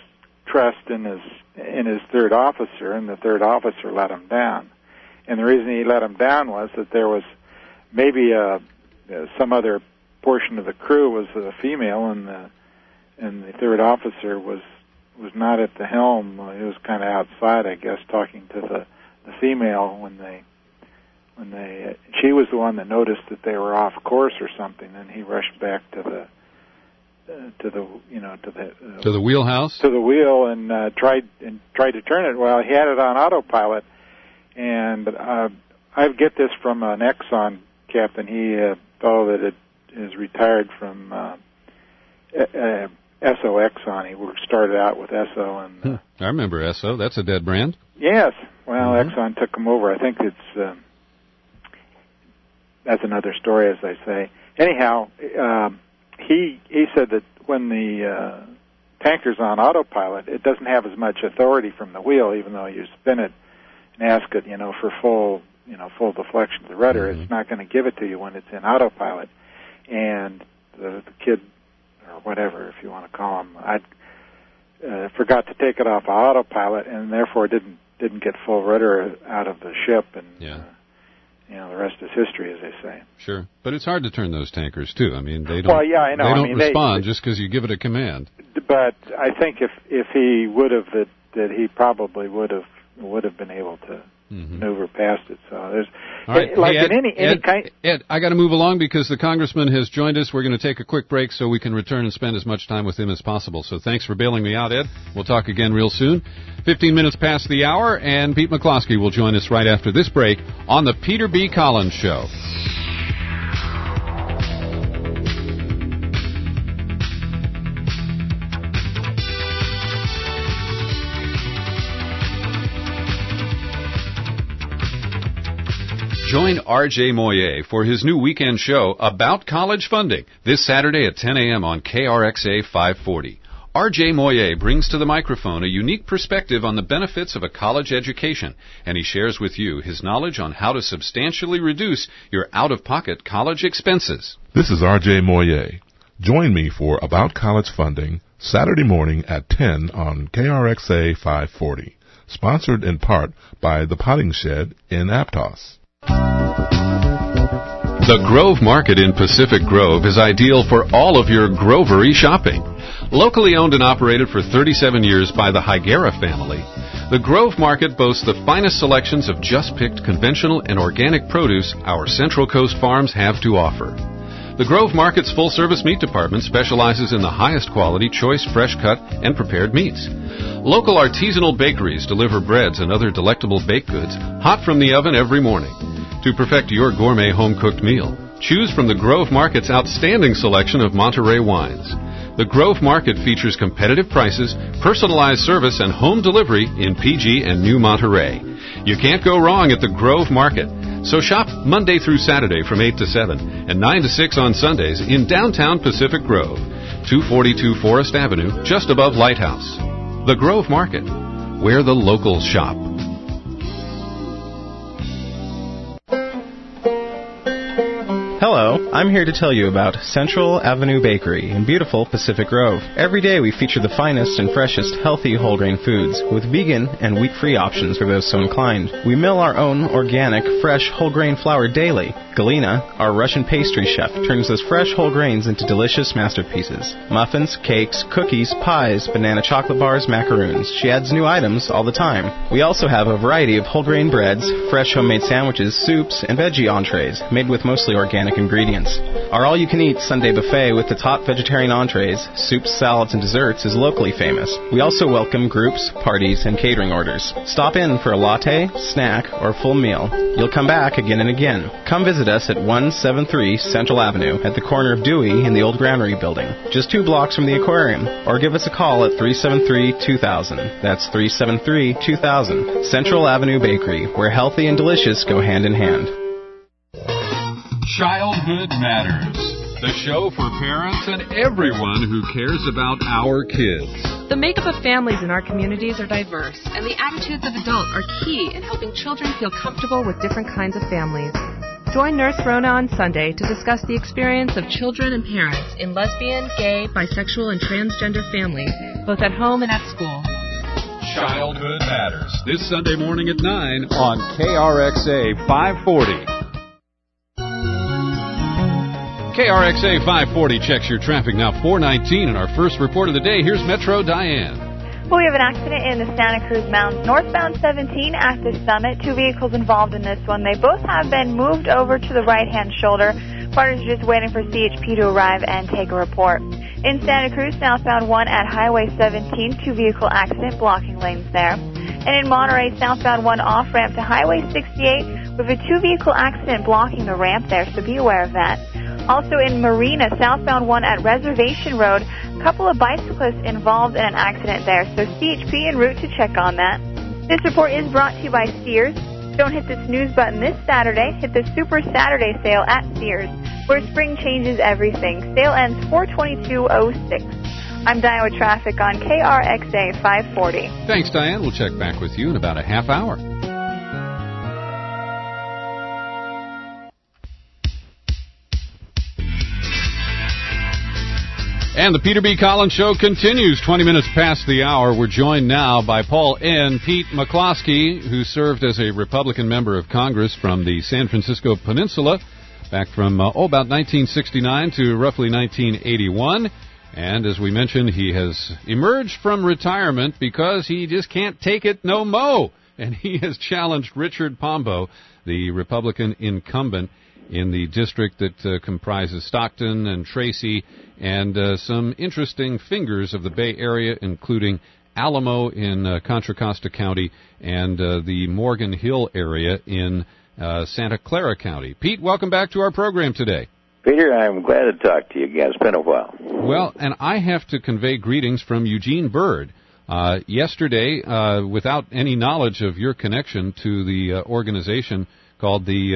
trust in his in his third officer, and the third officer let him down. And the reason he let him down was that there was maybe a, some other portion of the crew was a female, and the and the third officer was was not at the helm. He was kind of outside, I guess, talking to the the female when they when they she was the one that noticed that they were off course or something, and he rushed back to the uh, to the you know to the uh, to the wheelhouse to the wheel and uh, tried and tried to turn it. Well, he had it on autopilot, and uh, I get this from an Exxon captain. He a uh, fellow that had, is retired from uh, uh, S O Exxon. He worked, started out with S O, and uh, I remember S O. That's a dead brand. Yes. Well, mm-hmm. Exxon took him over. I think it's uh, that's another story, as they say. Anyhow, um, he he said that when the uh, tanker's on autopilot, it doesn't have as much authority from the wheel, even though you spin it and ask it, you know, for full, you know, full deflection of the rudder. Mm-hmm. It's not going to give it to you when it's in autopilot. And the, the kid, or whatever, if you want to call him, I uh, forgot to take it off autopilot, and therefore didn't didn't get full rudder out of the ship, and yeah. uh, you know, the rest is history, as they say. Sure, but it's hard to turn those tankers too. I mean, they don't. Well, yeah, I know. They don't I mean, respond they, just because you give it a command. But I think if if he would have, that that he probably would have would have been able to mm-hmm. maneuver past it. So there's all right. like hey, Ed, in any any Ed, kind. Ed, I got to move along because the congressman has joined us. We're going to take a quick break so we can return and spend as much time with him as possible. So thanks for bailing me out, Ed. We'll talk again real soon. Fifteen minutes past the hour, and Pete McCloskey will join us right after this break on the Peter B. Collins Show. Join R J Moyer for his new weekend show about college funding this Saturday at ten a.m. on K R X A five forty. R J Moyer brings to the microphone a unique perspective on the benefits of a college education, and he shares with you his knowledge on how to substantially reduce your out-of-pocket college expenses. This is R J Moyer. Join me for About College Funding Saturday morning at ten on K R X A five forty, sponsored in part by The Potting Shed in Aptos. The Grove Market in Pacific Grove is ideal for all of your grovery shopping. Locally owned and operated for thirty-seven years by the Higuera family, the Grove Market boasts the finest selections of just-picked conventional and organic produce our Central Coast farms have to offer. The Grove Market's full-service meat department specializes in the highest quality, choice, fresh-cut, and prepared meats. Local artisanal bakeries deliver breads and other delectable baked goods hot from the oven every morning. To perfect your gourmet home-cooked meal, choose from the Grove Market's outstanding selection of Monterey wines. The Grove Market features competitive prices, personalized service, and home delivery in P G and New Monterey. You can't go wrong at the Grove Market. So shop Monday through Saturday from eight to seven and nine to six on Sundays in downtown Pacific Grove, two forty-two Forest Avenue, just above Lighthouse. The Grove Market, where the locals shop. Hello, I'm here to tell you about Central Avenue Bakery in beautiful Pacific Grove. Every day we feature the finest and freshest healthy whole grain foods with vegan and wheat-free options for those so inclined. We mill our own organic, fresh whole grain flour daily. Galina, our Russian pastry chef, turns those fresh whole grains into delicious masterpieces. Muffins, cakes, cookies, pies, banana chocolate bars, macaroons. She adds new items all the time. We also have a variety of whole grain breads, fresh homemade sandwiches, soups, and veggie entrees made with mostly organic ingredients. Our all-you-can-eat Sunday buffet with the top vegetarian entrees, soups, salads, and desserts is locally famous. We also welcome groups, parties, and catering orders. Stop in for a latte, snack, or full meal. You'll come back again and again. Come visit us at one seventy-three Central Avenue at the corner of Dewey and the old Granary Building, just two blocks from the aquarium, or give us a call at three seven three, two thousand. That's three seven three, two thousand. Central Avenue Bakery, where healthy and delicious go hand in hand. Childhood Matters, the show for parents and everyone who cares about our kids. The makeup of families in our communities are diverse, and the attitudes of adults are key in helping children feel comfortable with different kinds of families. Join Nurse Rona on Sunday to discuss the experience of children and parents in lesbian, gay, bisexual, and transgender families, both at home and at school. Childhood Matters, this Sunday morning at nine on K R X A five forty. K R X A five forty checks your traffic now, four nineteen, and our first report of the day. Here's Metro Diane. Well, we have an accident in the Santa Cruz Mountains, northbound seventeen at the summit. Two vehicles involved in this one. They both have been moved over to the right-hand shoulder. Partners are just waiting for C H P to arrive and take a report. In Santa Cruz, southbound one at Highway seventeen, two-vehicle accident blocking lanes there. And in Monterey, southbound one off-ramp to Highway sixty-eight with a two-vehicle accident blocking the ramp there, so be aware of that. Also in Marina, southbound one at Reservation Road, a couple of bicyclists involved in an accident there, so C H P en route to check on that. This report is brought to you by Sears. Don't hit the snooze button this Saturday. Hit the Super Saturday sale at Sears, where spring changes everything. Sale ends four twenty-two oh six. I'm Diane with traffic on K R X A five forty. Thanks, Diane. We'll check back with you in about a half hour. And the Peter B. Collins Show continues. twenty minutes past the hour. We're joined now by Paul N. Pete McCloskey, who served as a Republican member of Congress from the San Francisco Peninsula back from, uh, oh, about nineteen sixty-nine to roughly nineteen eighty-one. And as we mentioned, he has emerged from retirement because he just can't take it no mo. And he has challenged Richard Pombo, the Republican incumbent in the district that uh, comprises Stockton and Tracy and uh, some interesting fingers of the Bay Area, including Alamo in uh, Contra Costa County and uh, the Morgan Hill area in uh, Santa Clara County. Pete, welcome back to our program today. Peter, I'm glad to talk to you again. It's been a while. Well, and I have to convey greetings from Eugene Byrd. Uh, yesterday, uh, without any knowledge of your connection to the uh, organization called the,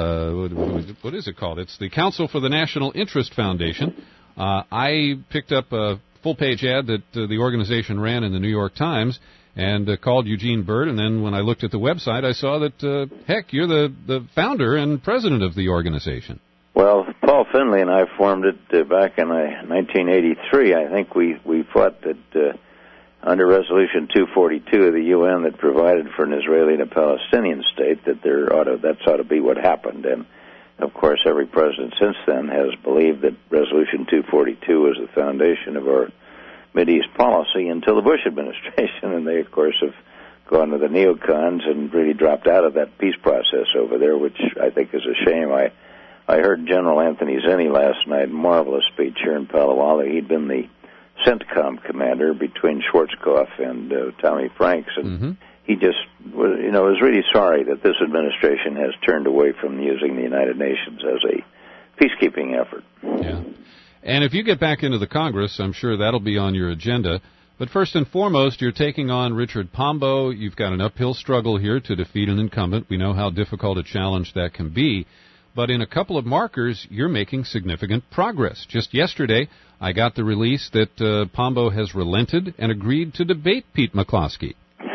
uh, uh, what is it called? It's the Council for the National Interest Foundation. Uh, I picked up a full-page ad that uh, the organization ran in the New York Times and uh, called Eugene Byrd, and then when I looked at the website, I saw that, uh, heck, you're the, the founder and president of the organization. Well, Paul Finley and I formed it uh, back in uh, nineteen eighty-three. I think we, we fought that uh, under Resolution two forty-two of the U N that provided for an Israeli and a Palestinian state, that there ought to, that's ought to be what happened. And, of course, every president since then has believed that Resolution two forty-two was the foundation of our Mideast policy until the Bush administration, and they, of course, have gone to the neocons and really dropped out of that peace process over there, which I think is a shame. I I heard General Anthony Zinni last night, marvelous speech here in Palo Alto. He'd been the CENTCOM commander between Schwarzkopf and uh, Tommy Franks, and mm-hmm. he just was, you know, was really sorry that this administration has turned away from using the United Nations as a peacekeeping effort. Yeah. And if you get back into the Congress, I'm sure that'll be on your agenda. But first and foremost, you're taking on Richard Pombo. You've got an uphill struggle here to defeat an incumbent. We know how difficult a challenge that can be. But in a couple of markers, you're making significant progress. Just yesterday, I got the release that uh, Pombo has relented and agreed to debate Pete McCloskey.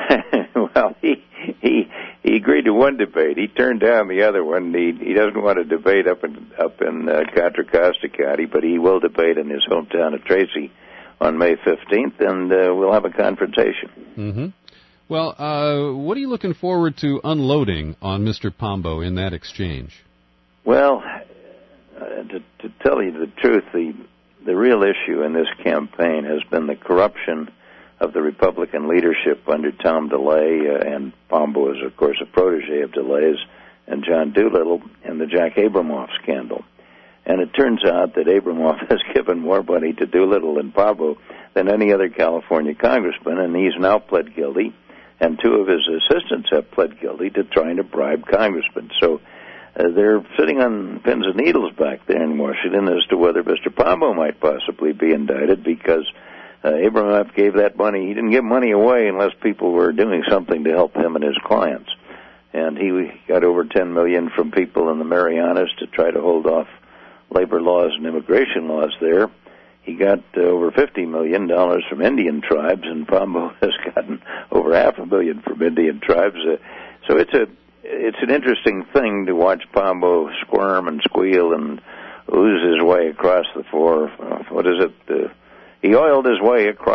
Well, he he he agreed to one debate. He turned down the other one. He he doesn't want to debate up in up in uh, Contra Costa County, but he will debate in his hometown of Tracy on May fifteenth, and uh, we'll have a confrontation. Mm-hmm. Well, uh, what are you looking forward to unloading on Mister Pombo in that exchange? Well, uh, to, to tell you the truth, the the real issue in this campaign has been the corruption of the Republican leadership under Tom DeLay, uh, and Pombo is, of course, a protege of DeLay's, and John Doolittle, and the Jack Abramoff scandal. And it turns out that Abramoff has given more money to Doolittle and Pombo than any other California congressman, and he's now pled guilty, and two of his assistants have pled guilty to trying to bribe congressmen. So Uh, they're sitting on pins and needles back there in Washington as to whether Mister Pombo might possibly be indicted, because uh, Abramoff gave that money. He didn't give money away unless people were doing something to help him and his clients. And he got over ten million dollars from people in the Marianas to try to hold off labor laws and immigration laws there. He got uh, over fifty million dollars from Indian tribes, and Pombo has gotten over half a million from Indian tribes. Uh, so it's a It's an interesting thing to watch Pombo squirm and squeal and ooze his way across the floor. Uh, what is it? Uh, he oiled his way across the floor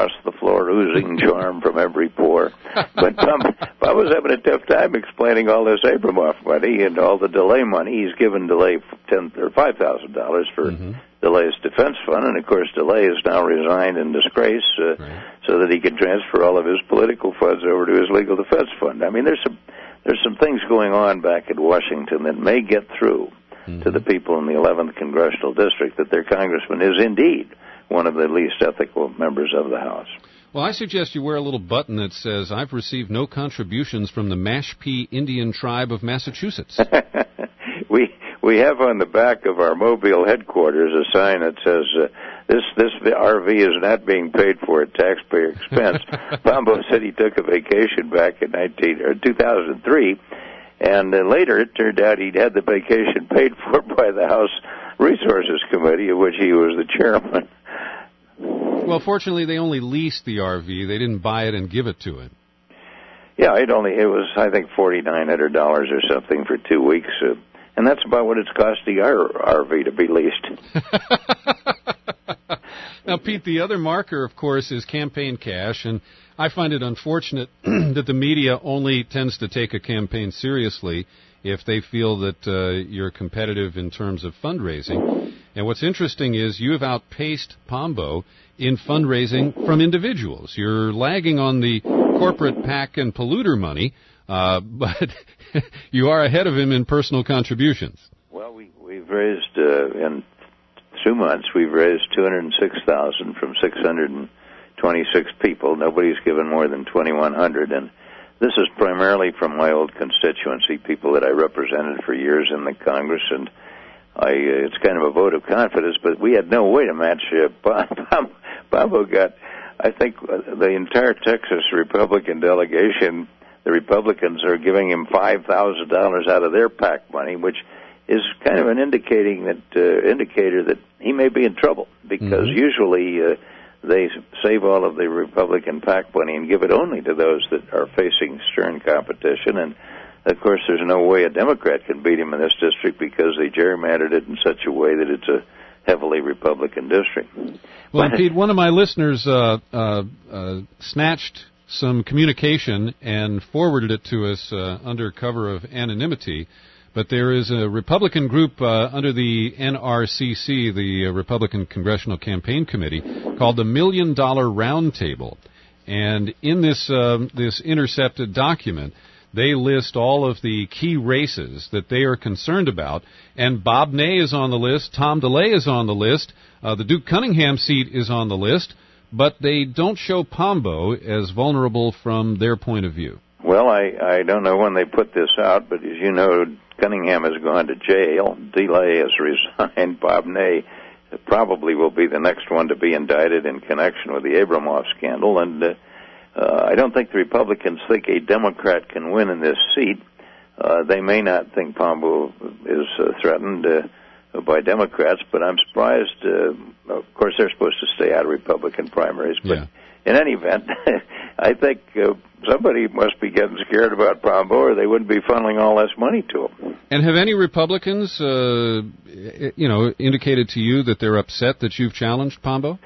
floor, oozing charm from every pore. But Bob, Bob was having a tough time explaining all this Abramoff money and all the delay money. He's given DeLay ten or five thousand dollars for mm-hmm. DeLay's defense fund, and of course DeLay is now resigned in disgrace, uh, right. so that he can transfer all of his political funds over to his legal defense fund. I mean, there's some there's some things going on back in Washington that may get through mm-hmm. to the people in the eleventh Congressional District that their congressman is indeed one of the least ethical members of the House. Well, I suggest you wear a little button that says, "I've received no contributions from the Mashpee Indian Tribe of Massachusetts." we we have on the back of our Mobile headquarters a sign that says, uh, this this R V is not being paid for at taxpayer expense. Pombo said he took a vacation back in nineteen or two thousand three, and uh, later it turned out he'd had the vacation paid for by the House Resources Committee, of which he was the chairman. Well, fortunately, they only leased the R V. They didn't buy it and give it to him. Yeah, it only it was I think forty nine hundred dollars or something for two weeks, uh, and that's about what it's costing our R V to be leased. Now, Pete, the other marker, of course, is campaign cash, and I find it unfortunate that the media only tends to take a campaign seriously if they feel that uh, you're competitive in terms of fundraising. And what's interesting is you have outpaced Pombo in fundraising from individuals. You're lagging on the corporate PAC and polluter money, uh, but you are ahead of him in personal contributions. Well, we, we've raised, uh, in two months, we've raised two hundred six thousand dollars from six hundred twenty-six people. Nobody's given more than twenty-one hundred dollars, and this is primarily from my old constituency, people that I represented for years in the Congress, and I, uh, it's kind of a vote of confidence, but we had no way to match uh, Bob. Pombo got, I think, uh, the entire Texas Republican delegation, the Republicans are giving him five thousand dollars out of their PAC money, which is kind of an indicating that uh, indicator that he may be in trouble, because mm-hmm. usually uh, they save all of the Republican PAC money and give it only to those that are facing stern competition. And of course, there's no way a Democrat can beat him in this district because they gerrymandered it in such a way that it's a heavily Republican district. Well, Pete, one of my listeners uh, uh, uh, snatched some communication and forwarded it to us uh, under cover of anonymity. But there is a Republican group uh, under the N R C C, the uh, Republican Congressional Campaign Committee, called the Million Dollar Roundtable. And in this uh, this intercepted document, they list all of the key races that they are concerned about, and Bob Ney is on the list, Tom DeLay is on the list, uh, the Duke Cunningham seat is on the list, but they don't show Pombo as vulnerable from their point of view. Well, I, I don't know when they put this out, but as you know, Cunningham has gone to jail, DeLay has resigned, Bob Ney probably will be the next one to be indicted in connection with the Abramoff scandal, and uh, Uh, I don't think the Republicans think a Democrat can win in this seat. Uh, they may not think Pombo is uh, threatened uh, by Democrats, but I'm surprised. Uh, of course, they're supposed to stay out of Republican primaries, but yeah. in any event, I think uh, somebody must be getting scared about Pombo, or they wouldn't be funneling all this money to him. And have any Republicans, uh, you know, indicated to you that they're upset that you've challenged Pombo?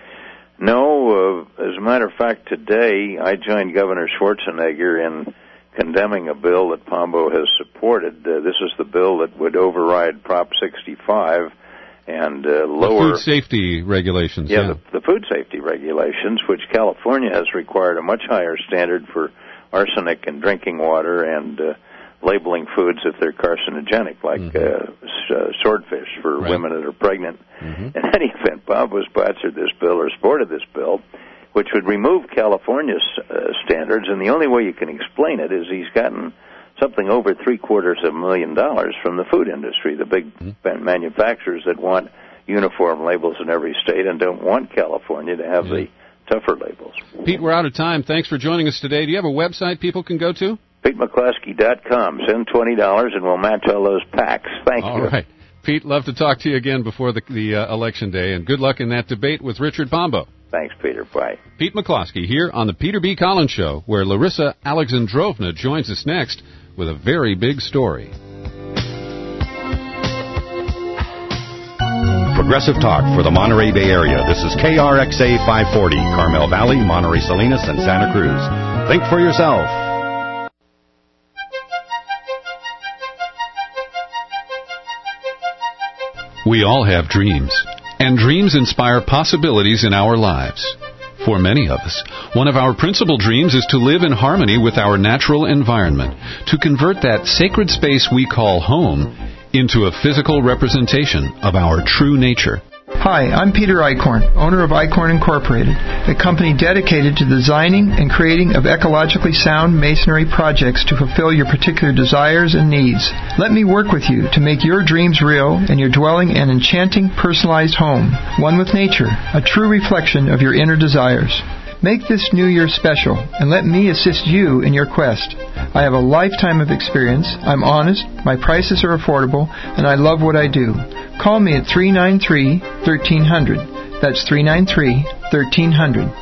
No, uh, as a matter of fact, today I joined Governor Schwarzenegger in condemning a bill that Pombo has supported. Uh, this is the bill that would override Prop sixty-five and uh, lower... The food safety regulations. Yeah, yeah. The, the food safety regulations, which California has required a much higher standard for arsenic in drinking water and uh, labeling foods if they're carcinogenic, like mm-hmm. uh, uh, swordfish for right. women that are pregnant. Mm-hmm. In any event, Bob was sponsored this bill or supported this bill, which would remove California's uh, standards, and the only way you can explain it is he's gotten something over three quarters of a million dollars from the food industry, the big mm-hmm. manufacturers that want uniform labels in every state and don't want California to have mm-hmm. the tougher labels. Pete, we're out of time. Thanks for joining us today. Do you have a website people can go to? Pete McCloskey dot com. Send twenty dollars and we'll match all those packs. Thank all you. All right. Pete, love to talk to you again before the, the uh, election day, and good luck in that debate with Richard Pombo. Thanks, Peter. Bye. Pete McCloskey here on the Peter B. Collins Show, where Larissa Alexandrovna joins us next with a very big story. From progressive talk for the Monterey Bay Area. This is K R X A five forty, Carmel Valley, Monterey Salinas, and Santa Cruz. Think for yourself. We all have dreams, and dreams inspire possibilities in our lives. For many of us, one of our principal dreams is to live in harmony with our natural environment, to convert that sacred space we call home into a physical representation of our true nature. Hi, I'm Peter Eichhorn, owner of Eichhorn Incorporated, a company dedicated to designing and creating of ecologically sound masonry projects to fulfill your particular desires and needs. Let me work with you to make your dreams real and your dwelling an enchanting, personalized home, one with nature, a true reflection of your inner desires. Make this new year special, and let me assist you in your quest. I have a lifetime of experience, I'm honest, my prices are affordable, and I love what I do. Call me at three nine three, one three zero zero. That's three nine three, one three zero zero.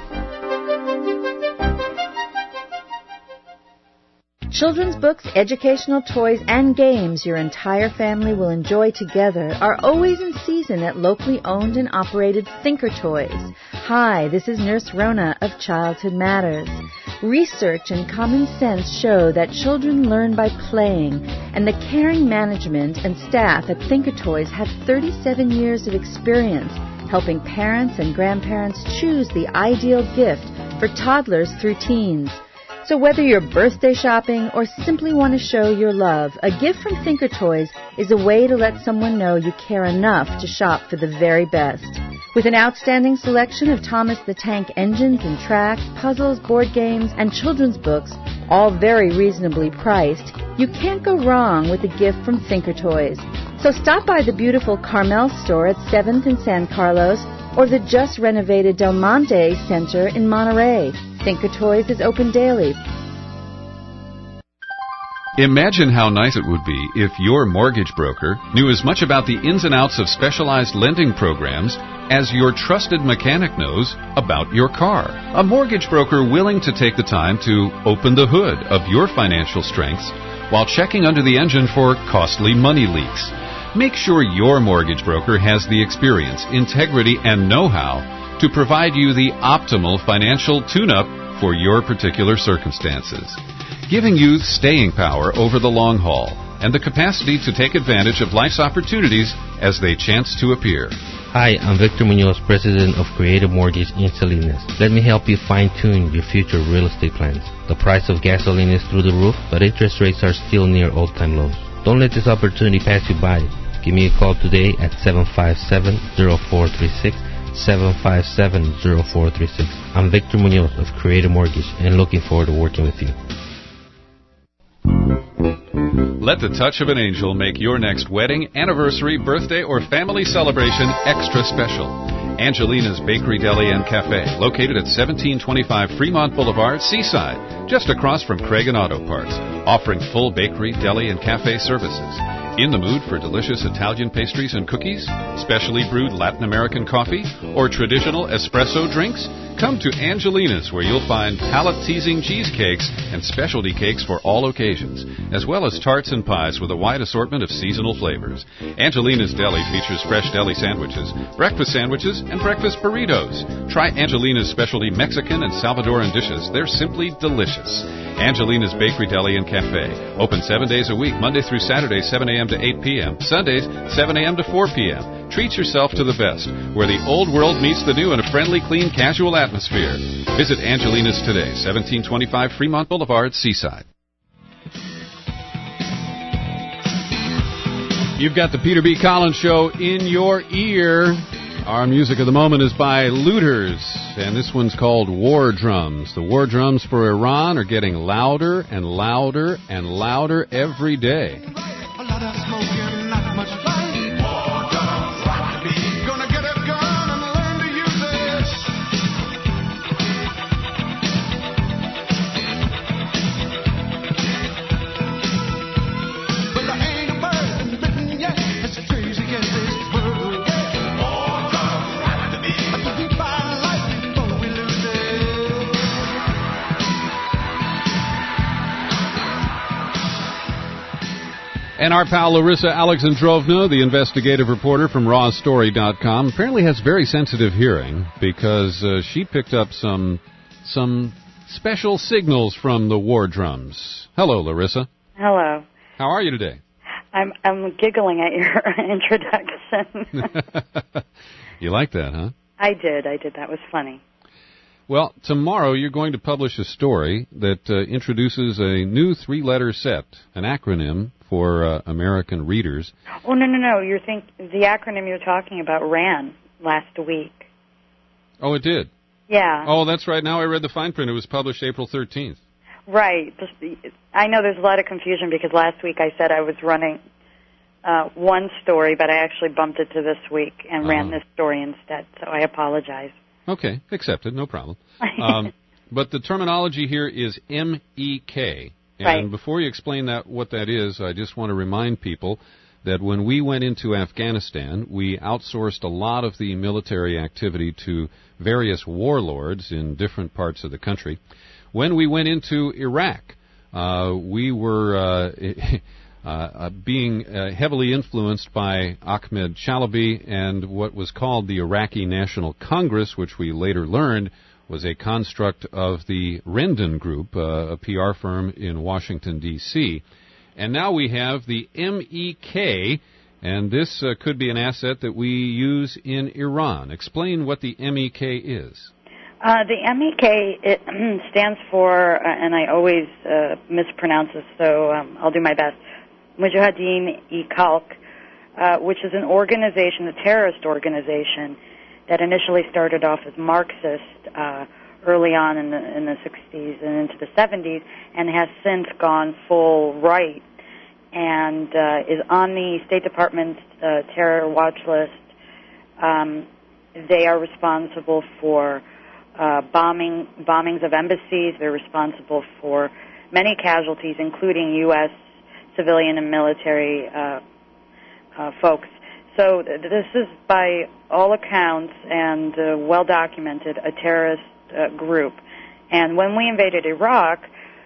Children's books, educational toys, and games your entire family will enjoy together are always in season at locally owned and operated Thinker Toys. Hi, this is Nurse Rona of Childhood Matters. Research and common sense show that children learn by playing, and the caring management and staff at Thinker Toys have thirty-seven years of experience helping parents and grandparents choose the ideal gift for toddlers through teens. So whether you're birthday shopping or simply want to show your love, a gift from Thinker Toys is a way to let someone know you care enough to shop for the very best. With an outstanding selection of Thomas the Tank engines and tracks, puzzles, board games, and children's books, all very reasonably priced, you can't go wrong with a gift from Thinker Toys. So stop by the beautiful Carmel store at seventh and San Carlos or the just renovated Del Monte Center in Monterey. Thinker Toys is open daily. Imagine how nice it would be if your mortgage broker knew as much about the ins and outs of specialized lending programs as your trusted mechanic knows about your car. A mortgage broker willing to take the time to open the hood of your financial strengths while checking under the engine for costly money leaks. Make sure your mortgage broker has the experience, integrity, and know-how to provide you the optimal financial tune-up for your particular circumstances, giving you staying power over the long haul and the capacity to take advantage of life's opportunities as they chance to appear. Hi, I'm Victor Munoz, President of Creative Mortgage in Salinas. Let me help you fine-tune your future real estate plans. The price of gasoline is through the roof, but interest rates are still near all-time lows. Don't let this opportunity pass you by. Give me a call today at seven five seven, zero four three six, seven five seven, zero four three six. I'm Victor Munoz of Creative Mortgage and looking forward to working with you. Let the touch of an angel make your next wedding, anniversary, birthday, or family celebration extra special. Angelina's Bakery, Deli, and Cafe, located at seventeen twenty-five Fremont Boulevard, Seaside, just across from Craig and Auto Parts, offering full bakery, deli, and cafe services. In the mood for delicious Italian pastries and cookies, specially brewed Latin American coffee, or traditional espresso drinks? Come to Angelina's, where you'll find palate-teasing cheesecakes and specialty cakes for all occasions, as well as tarts and pies with a wide assortment of seasonal flavors. Angelina's Deli features fresh deli sandwiches, breakfast sandwiches, and breakfast burritos. Try Angelina's specialty Mexican and Salvadoran dishes. They're simply delicious. Angelina's Bakery, Deli, and Cafe. Open seven days a week, Monday through Saturday, seven a.m. to eight p.m., Sundays, seven a.m. to four p.m. Treat yourself to the best, where the old world meets the new in a friendly, clean, casual atmosphere. Visit Angelina's today, seventeen twenty-five Fremont Boulevard, Seaside. You've got the Peter B. Collins Show in your ear. Our music of the moment is by Looters, and this one's called War Drums. The war drums for Iran are getting louder and louder and louder every day. A lot of smoking, not much fun. War drums, rock the beat. Gonna get a gun and learn to use it. But there ain't a bird bitten yet as crazy as this bird. Yeah. War drums, rock the beat. But we find life before we lose it. And our pal Larissa Alexandrovna, the investigative reporter from raw story dot com, apparently has very sensitive hearing because uh, she picked up some some special signals from the war drums. Hello, Larissa. Hello. How are you today? I'm I'm giggling at your introduction. You like that, huh? I did. I did. That was funny. Well, tomorrow you're going to publish a story that uh, introduces a new three-letter set, an acronym for uh, American readers. Oh, no, no, no. You're think the acronym you're talking about ran last week. Oh, it did? Yeah. Oh, that's right. Now I read the fine print. It was published April thirteenth. Right. I know there's a lot of confusion because last week I said I was running uh, one story, but I actually bumped it to this week and uh-huh. ran this story instead, so I apologize. Okay, accepted, no problem. Um, but the terminology here is M E K. And right. before you explain that, what that is, I just want to remind people that when we went into Afghanistan, we outsourced a lot of the military activity to various warlords in different parts of the country. When we went into Iraq, uh, we were uh, uh, uh, being uh, heavily influenced by Ahmed Chalabi and what was called the Iraqi National Congress, which we later learned was a construct of the Rendon Group, uh, a P R firm in Washington, D C And now we have the M E K, and this uh, could be an asset that we use in Iran. Explain what the M E K is. Uh, the M E K it stands for, uh, and I always uh, mispronounce this, so um, I'll do my best, Mujahideen-e-Khalq, uh, which is an organization, a terrorist organization, that initially started off as Marxist uh, early on in the, in the sixties and into the seventies, and has since gone full right, and uh, is on the State Department's uh, terror watch list. Um, they are responsible for uh, bombing bombings of embassies. They're responsible for many casualties, including U S civilian and military uh, uh, folks. So th- this is, by all accounts and uh, well documented, a terrorist uh, group. And when we invaded Iraq,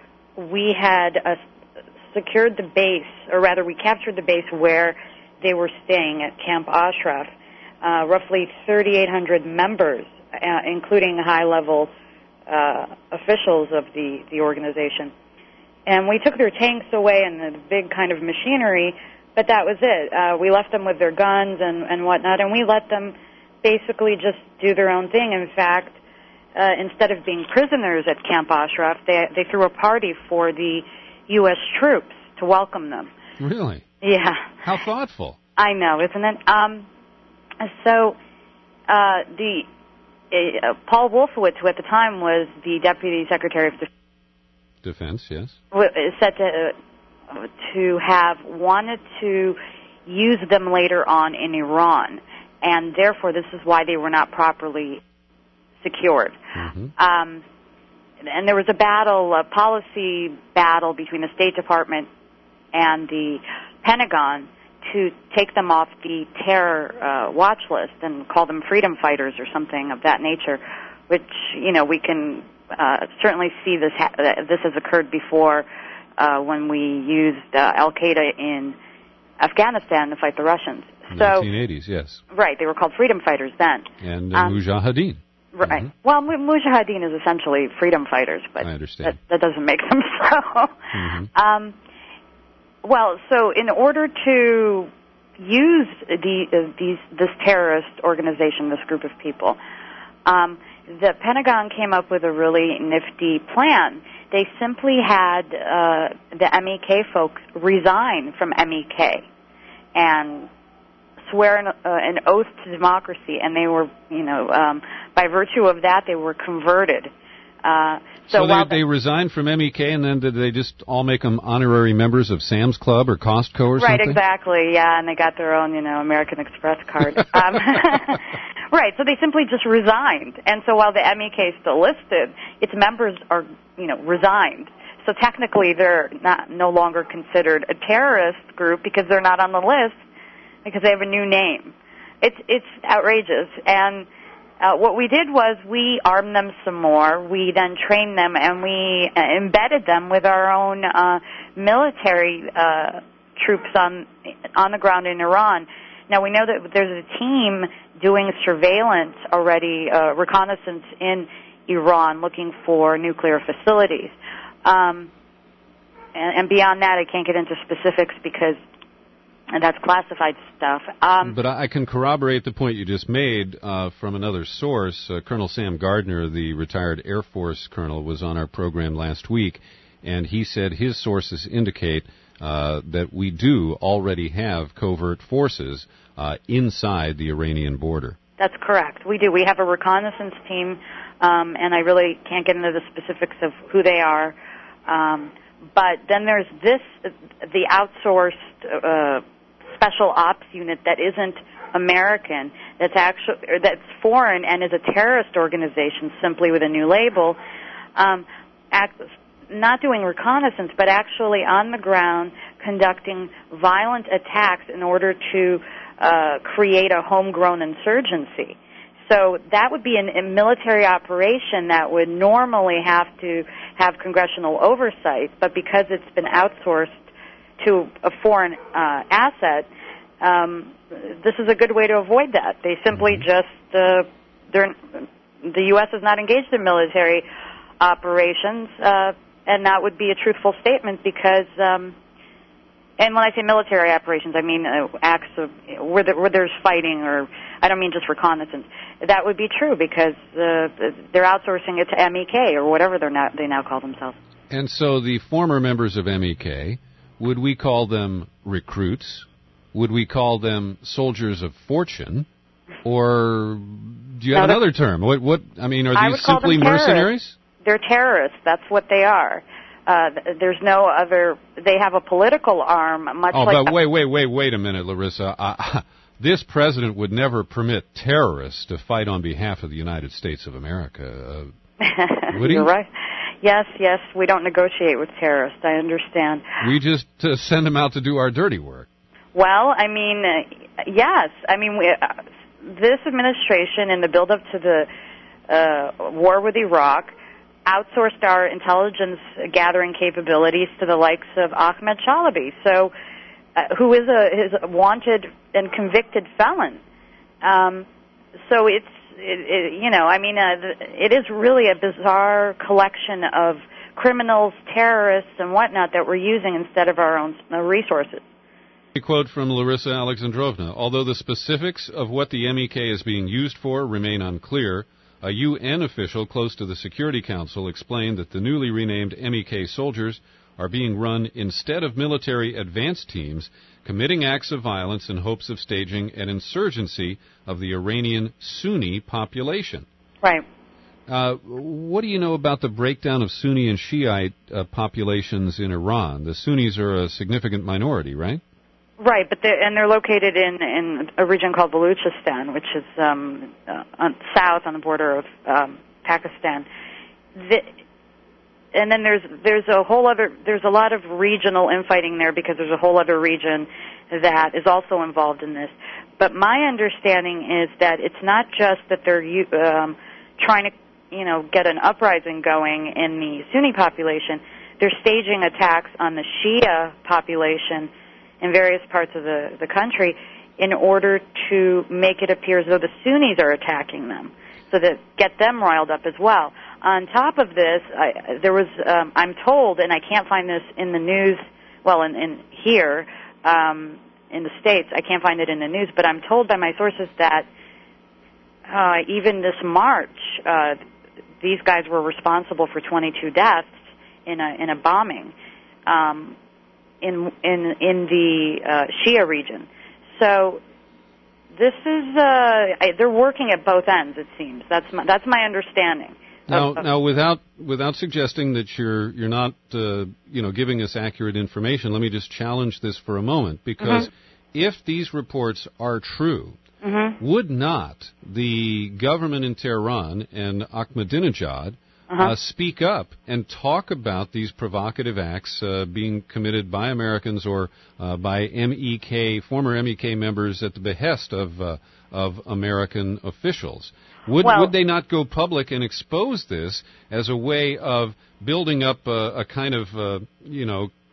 we had uh, secured the base, or rather we captured the base where they were staying at Camp Ashraf. Uh, roughly thirty-eight hundred members, uh, including high-level uh, officials of the, the organization. And we took their tanks away and the big kind of machinery, but that was it. Uh, we left them with their guns and, and whatnot, and we let them basically just do their own thing. In fact, uh, instead of being prisoners at Camp Ashraf, they, they threw a party for the U S troops to welcome them. Really? Yeah. How thoughtful. I know, isn't it? Um, so uh, the uh, Paul Wolfowitz, who at the time was the Deputy Secretary of Defense, Defense, yes. is said to uh, to have wanted to use them later on in Iran, and therefore this is why they were not properly secured. Mm-hmm. Um, and there was a battle, a policy battle between the State Department and the Pentagon to take them off the terror uh, watch list and call them freedom fighters or something of that nature, which, you know, we can uh, certainly see this ha- uh, this has occurred before uh, when we used uh, Al-Qaeda in Afghanistan to fight the Russians. In so, nineteen eighties, yes. Right, they were called freedom fighters then. And uh, um, Mujahideen. Right. Mm-hmm. Well, Mujahideen is essentially freedom fighters, but I understand. That, that doesn't make them so. Mm-hmm. Um, well, so in order to use the, uh, these, this terrorist organization, this group of people, um, the Pentagon came up with a really nifty plan. They simply had uh, the M E K folks resign from M E K and swear an, uh, an oath to democracy, and they were, you know, um, by virtue of that, they were converted. Uh, so so while they, they resigned from M E K, and then did they just all make them honorary members of Sam's Club or Costco or right, something? exactly, yeah, and they got their own, you know, American Express card. um, right, so they simply just resigned, and so while the M E K is still listed, its members are, you know, resigned. So technically, they're not no longer considered a terrorist group because they're not on the list because they have a new name. It's it's outrageous, and Uh, what we did was we armed them some more. We then trained them, and we uh, embedded them with our own uh, military uh, troops on on the ground in Iran. Now, we know that there's a team doing surveillance already, uh, reconnaissance in Iran, looking for nuclear facilities. Um, and, and beyond that, I can't get into specifics because that's classified stuff. Um, but I can corroborate the point you just made uh, from another source. Uh, Colonel Sam Gardner, the retired Air Force colonel, was on our program last week, and he said his sources indicate uh, that we do already have covert forces uh, inside the Iranian border. That's correct. We do. We have a reconnaissance team, um, and I really can't get into the specifics of who they are. Um, but then there's this, the outsourced uh, special ops unit that isn't American, that's actually that's foreign and is a terrorist organization simply with a new label, um, act, not doing reconnaissance, but actually on the ground conducting violent attacks in order to uh, create a homegrown insurgency. So that would be an, a military operation that would normally have to have congressional oversight, but because it's been outsourced to a foreign uh, asset, um, this is a good way to avoid that. They simply just, uh, they're, the U S is not engaged in military operations, uh, and that would be a truthful statement because, um, and when I say military operations, I mean uh, acts of where, the, where there's fighting, or I don't mean just reconnaissance. That would be true because uh, they're outsourcing it to M E K or whatever they're now, they now call themselves. And so the former members of M E K, would we call them recruits? Would we call them soldiers of fortune? Or do you have no, another term? What? What? I mean, are I these would call simply them terrorists. mercenaries? They're terrorists. That's what they are. Uh, there's no other. They have a political arm, much oh, like. Oh, but wait, wait, wait, wait a minute, Larissa. Uh, this president would never permit terrorists to fight on behalf of the United States of America. Uh, would he? You're right. Yes, yes. We don't negotiate with terrorists. I understand. We just uh, send them out to do our dirty work. Well, I mean, uh, yes. I mean, we, uh, this administration, in the build-up to the uh, war with Iraq, outsourced our intelligence gathering capabilities to the likes of Ahmed Chalabi, so uh, who is a, is a wanted and convicted felon. Um, so it's, it, it, you know, I mean, uh, it is really a bizarre collection of criminals, terrorists, and whatnot that we're using instead of our own uh, resources. A quote from Larissa Alexandrovna. Although the specifics of what the M E K is being used for remain unclear, a U N official close to the Security Council explained that the newly renamed M E K soldiers are being run instead of military advance teams, committing acts of violence in hopes of staging an insurgency of the Iranian Sunni population. Right. Uh, what do you know about the breakdown of Sunni and Shiite uh, populations in Iran? The Sunnis are a significant minority, right? Right, but they're, and they're located in, in a region called Baluchistan, which is um, uh, on, south on the border of um, Pakistan. The, and then there's there's a whole other there's a lot of regional infighting there because there's a whole other region that is also involved in this. But my understanding is that it's not just that they're um, trying to you know get an uprising going in the Sunni population. They're staging attacks on the Shia population in various parts of the, the country in order to make it appear as though the Sunnis are attacking them, so that get them riled up as well. On top of this, I, there was, um, I'm told, and I can't find this in the news, well, in, in here, um, in the States, I can't find it in the news, but I'm told by my sources that uh, even this March, uh, these guys were responsible for twenty-two deaths in a, in a bombing. Um, in in in the uh, Shia region. So this is uh, I, they're working at both ends, it seems. That's my, that's my understanding. Now, of, of now, without without suggesting that you're you're not uh, you know giving us accurate information, let me just challenge this for a moment, because mm-hmm. if these reports are true, mm-hmm. would not the government in Tehran and Ahmadinejad Uh-huh. Uh, speak up and talk about these provocative acts uh, being committed by Americans or uh, by M E K, former M E K members at the behest of uh, of American officials? Would well, would they not go public and expose this as a way of building up a, a kind of uh, you know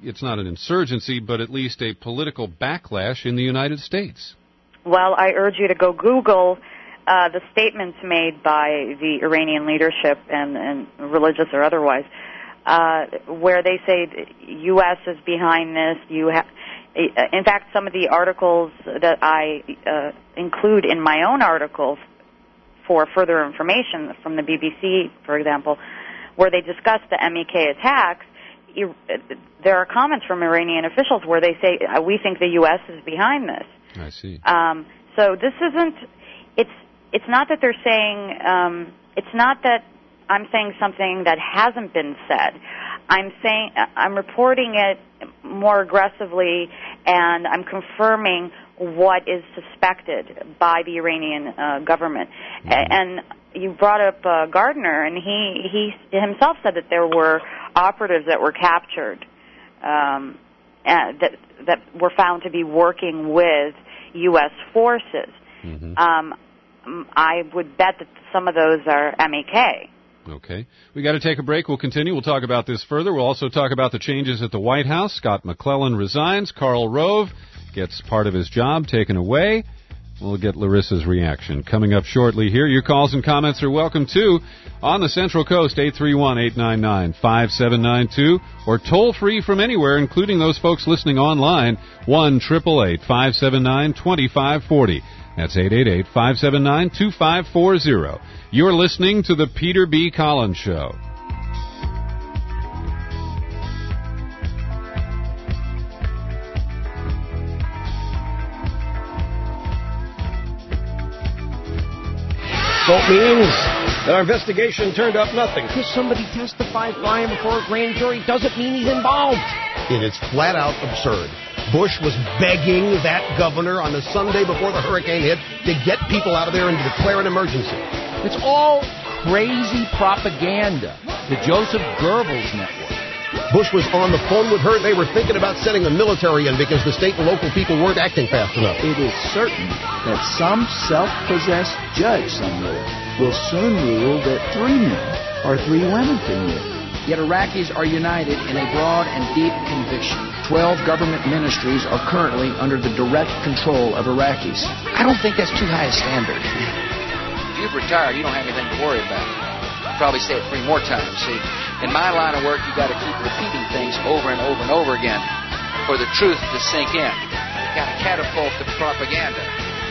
it's not an insurgency, but at least a political backlash in the United States. Well, I urge you to go Google uh, the statements made by the Iranian leadership, and, and religious or otherwise, uh, where they say the U S is behind this. You ha- in fact, some of the articles that I uh, include in my own articles for further information from the B B C, for example, where they discuss the M E K attacks, you, there are comments from Iranian officials where they say, we think the U S is behind this. I see. Um, so this isn't, it's, it's not that they're saying, um, it's not that I'm saying something that hasn't been said. I'm saying, I'm reporting it more aggressively, and I'm confirming what is suspected by the Iranian uh, government. Mm-hmm. And you brought up uh, Gardner, and he, he himself said that there were operatives that were captured, um, uh, that that were found to be working with U S forces. Mm-hmm. Um, I would bet that some of those are M E K. Okay. We got to take a break. We'll continue. We'll talk about this further. We'll also talk about the changes at the White House. Scott McClellan resigns. Karl Rove gets part of his job taken away. We'll get Larissa's reaction coming up shortly here. Your calls and comments are welcome, too, on the Central Coast, eight three one, eight nine nine, five seven nine two, or toll-free from anywhere, including those folks listening online, one eight eight eight, five seven nine, two five four zero. That's eight eight eight, five seven nine, two five four zero. You're listening to The Peter B. Collins Show. So it means that our investigation turned up nothing. Because somebody testified for him before a grand jury doesn't mean he's involved. It is flat out absurd. Bush was begging that governor on the Sunday before the hurricane hit to get people out of there and to declare an emergency. It's all crazy propaganda. The Joseph Goebbels network. Bush was on the phone with her. They were thinking about sending the military in because the state and local people weren't acting fast enough. It is certain that some self-possessed judge somewhere will soon rule that three men or three women can live. Yet Iraqis are united in a broad and deep conviction. Twelve government ministries are currently under the direct control of Iraqis. I don't think that's too high a standard. If you've retired, you don't have anything to worry about. I'll probably say it three more times. See, in my line of work, you got to keep repeating things over and over and over again for the truth to sink in. You got to catapult the propaganda.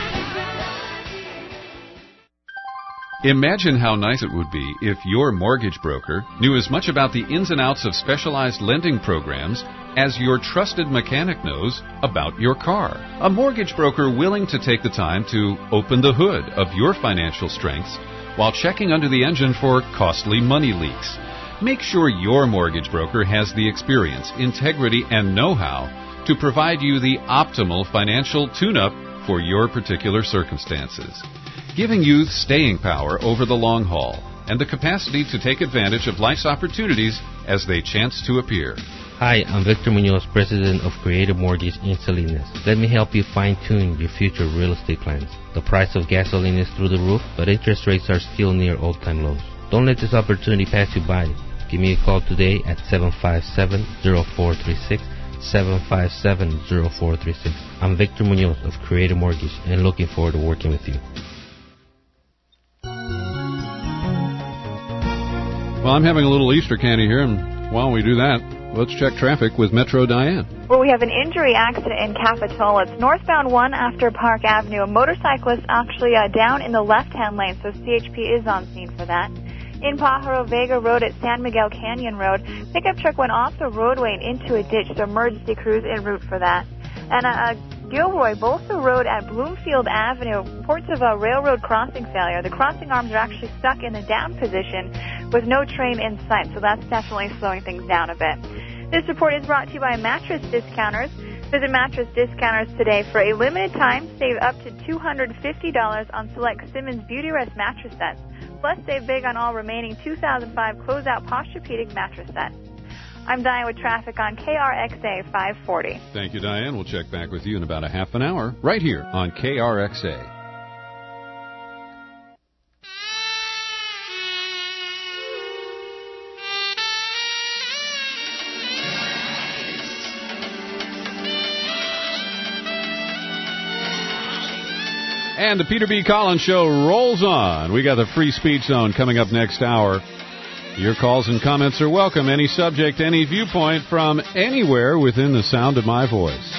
Imagine how nice it would be if your mortgage broker knew as much about the ins and outs of specialized lending programs as your trusted mechanic knows about your car. A mortgage broker willing to take the time to open the hood of your financial strengths while checking under the engine for costly money leaks. Make sure your mortgage broker has the experience, integrity, and know-how to provide you the optimal financial tune-up for your particular circumstances, giving you staying power over the long haul and the capacity to take advantage of life's opportunities as they chance to appear. Hi, I'm Victor Munoz, president of Creative Mortgage in Salinas. Let me help you fine-tune your future real estate plans. The price of gasoline is through the roof, but interest rates are still near all-time lows. Don't let this opportunity pass you by. Give me a call today at seven five seven, zero four three six, seven five seven, zero four three six. I'm Victor Munoz of Creative Mortgage and looking forward to working with you. Well, I'm having a little Easter candy here, and while we do that, let's check traffic with Metro Diane. Well, we have an injury accident in Capitola. It's northbound one after Park Avenue. A motorcyclist actually uh, down in the left-hand lane, so C H P is on scene for that. In Pajaro Vega Road at San Miguel Canyon Road, pickup truck went off the roadway and into a ditch, so emergency crews en route for that. And uh, Gilroy, Bolsa Road at Bloomfield Avenue, reports of a railroad crossing failure. The crossing arms are actually stuck in the down position with no train in sight, so that's definitely slowing things down a bit. This report is brought to you by Mattress Discounters. Visit Mattress Discounters today for a limited time. Save up to two hundred fifty dollars on select Simmons Beauty Rest mattress sets. Plus, save big on all remaining two thousand five Closeout Posturepedic mattress sets. I'm Diane with traffic on K R X A five forty. Thank you, Diane. We'll check back with you in about a half an hour, right here on K R X A. And the Peter B. Collins Show rolls on. We got the Free Speech Zone coming up next hour. Your calls and comments are welcome. Any subject, any viewpoint from anywhere within the sound of my voice.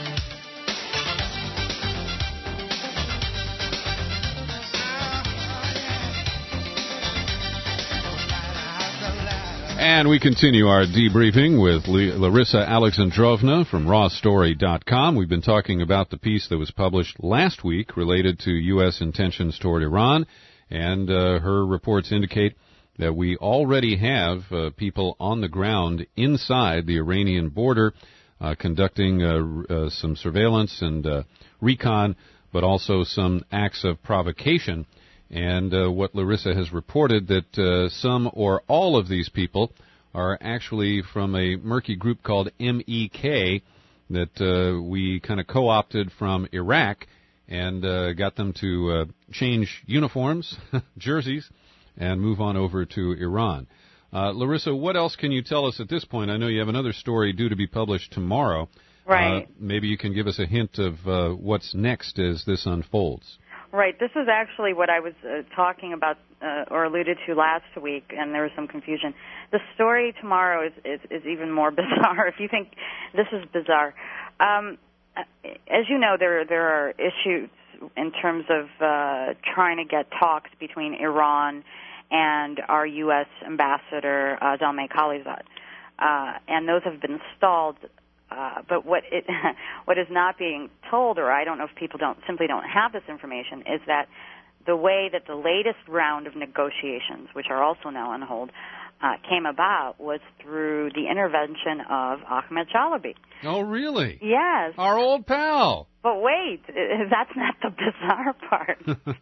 And we continue our debriefing with Larissa Alexandrovna from raw story dot com. We've been talking about the piece that was published last week related to U S intentions toward Iran, and uh, her reports indicate that we already have uh, people on the ground inside the Iranian border uh, conducting uh, uh, some surveillance and uh, recon, but also some acts of provocation. And uh, what Larissa has reported, that uh, some or all of these people are actually from a murky group called M E K that uh, we kind of co-opted from Iraq and uh, got them to uh, change uniforms, jerseys, and move on over to Iran. Uh, Larissa, what else can you tell us at this point? I know you have another story due to be published tomorrow. Right. Uh, maybe you can give us a hint of uh, what's next as this unfolds. Right. This is actually what I was uh, talking about uh, or alluded to last week, and there was some confusion. The story tomorrow is, is, is even more bizarre, if you think this is bizarre. Um, as you know, there, there are issues in terms of uh, trying to get talks between Iran and our U S ambassador, uh, Zalmay Khalilzad. Uh, and those have been stalled. Uh, but what it, what is not being told, or I don't know if people don't simply don't have this information, is that the way that the latest round of negotiations, which are also now on hold, uh, came about was through the intervention of Ahmed Chalabi. Oh, really? Yes. Our old pal. But wait, that's not the bizarre part.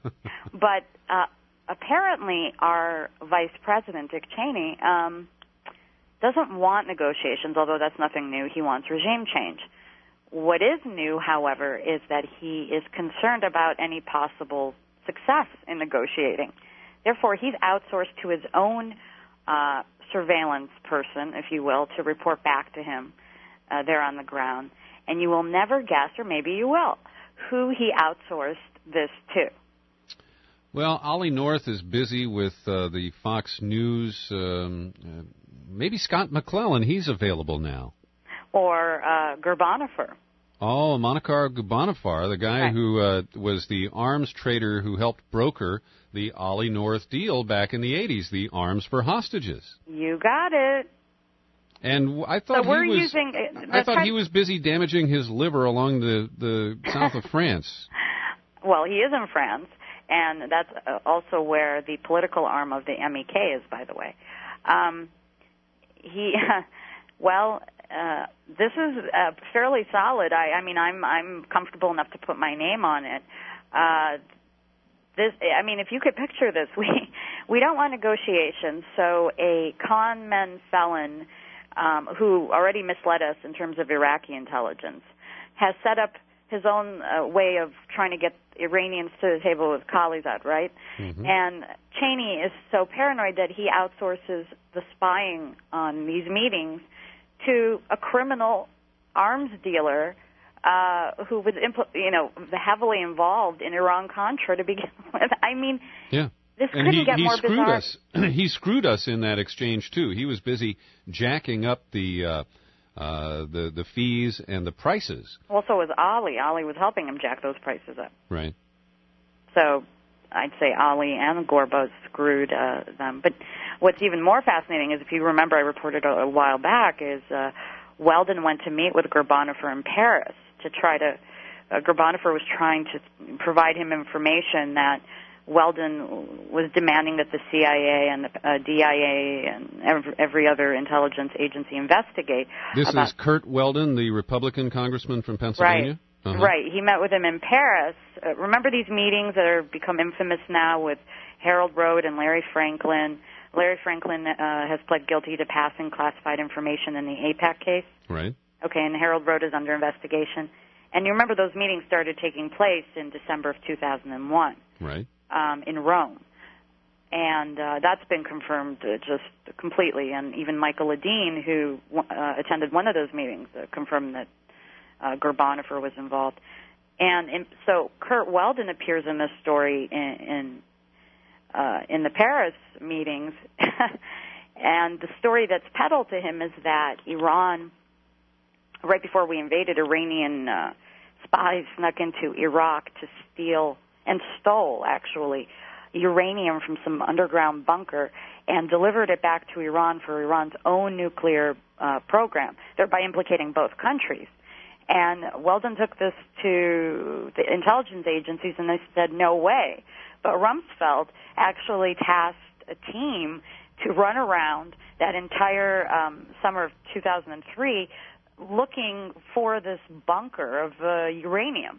But uh, apparently our Vice President, Dick Cheney, um, doesn't want negotiations, although that's nothing new. He wants regime change. What is new, however, is that he is concerned about any possible success in negotiating. Therefore, he's outsourced to his own uh, surveillance person, if you will, to report back to him uh, there on the ground. And you will never guess, or maybe you will, who he outsourced this to. Well, Ollie North is busy with uh, the Fox News. Um, uh, maybe Scott McClellan, he's available now. Or uh, Gurbanifar. Oh, Monikar Gurbanifar, the guy right. who uh, was the arms trader who helped broker the Ollie North deal back in the eighties, the arms for hostages. You got it. And I thought so we're he was. Using, uh, I thought he was busy damaging his liver along the the south of France. Well, he is in France, and that's also where the political arm of the M E K is, by the way. Um, he, well, uh, this is uh, fairly solid. I, I mean, I'm I'm comfortable enough to put my name on it. Uh, this, I mean, if you could picture this, we we don't want negotiations. So a con men felon um, who already misled us in terms of Iraqi intelligence has set up his own uh, way of trying to get Iranians to the table with Khalilzad, right? Mm-hmm. And Cheney is so paranoid that he outsources the spying on these meetings to a criminal arms dealer uh, who was, impl- you know, heavily involved in Iran-Contra to begin with. I mean, yeah. this and couldn't he, get he more screwed bizarre. Us. He screwed us in that exchange, too. He was busy jacking up the... Uh, Uh, the the fees and the prices. Well, so was Ali. Ali was helping him jack those prices up. Right. So I'd say Ali and Gore both screwed uh, them. But what's even more fascinating is, if you remember, I reported a, a while back, is uh, Weldon went to meet with Gurbanifar in Paris to try to. Uh, Gurbanifar was trying to provide him information that Weldon was demanding that the C I A and the uh, D I A and every, every other intelligence agency investigate. This about, is Kurt Weldon, the Republican congressman from Pennsylvania? Right, uh-huh. right. He met with him in Paris. Uh, remember these meetings that are become infamous now with Harold Rode and Larry Franklin? Larry Franklin uh, has pled guilty to passing classified information in the AIPAC case. Right. Okay, and Harold Rode is under investigation. And you remember those meetings started taking place in December of two thousand one. Right. Um, in Rome. And uh, that's been confirmed uh, just completely. And even Michael Ledeen, who uh, attended one of those meetings, uh, confirmed that uh, Gurbanifar was involved. And in, so Kurt Weldon appears in this story in in, uh, in the Paris meetings, and the story that's peddled to him is that Iran, right before we invaded, Iranian uh, spies snuck into Iraq to steal and stole, actually, uranium from some underground bunker and delivered it back to Iran for Iran's own nuclear uh, program, thereby implicating both countries. And Weldon took this to the intelligence agencies, and they said, no way. But Rumsfeld actually tasked a team to run around that entire um, summer of two thousand three looking for this bunker of uh, uranium.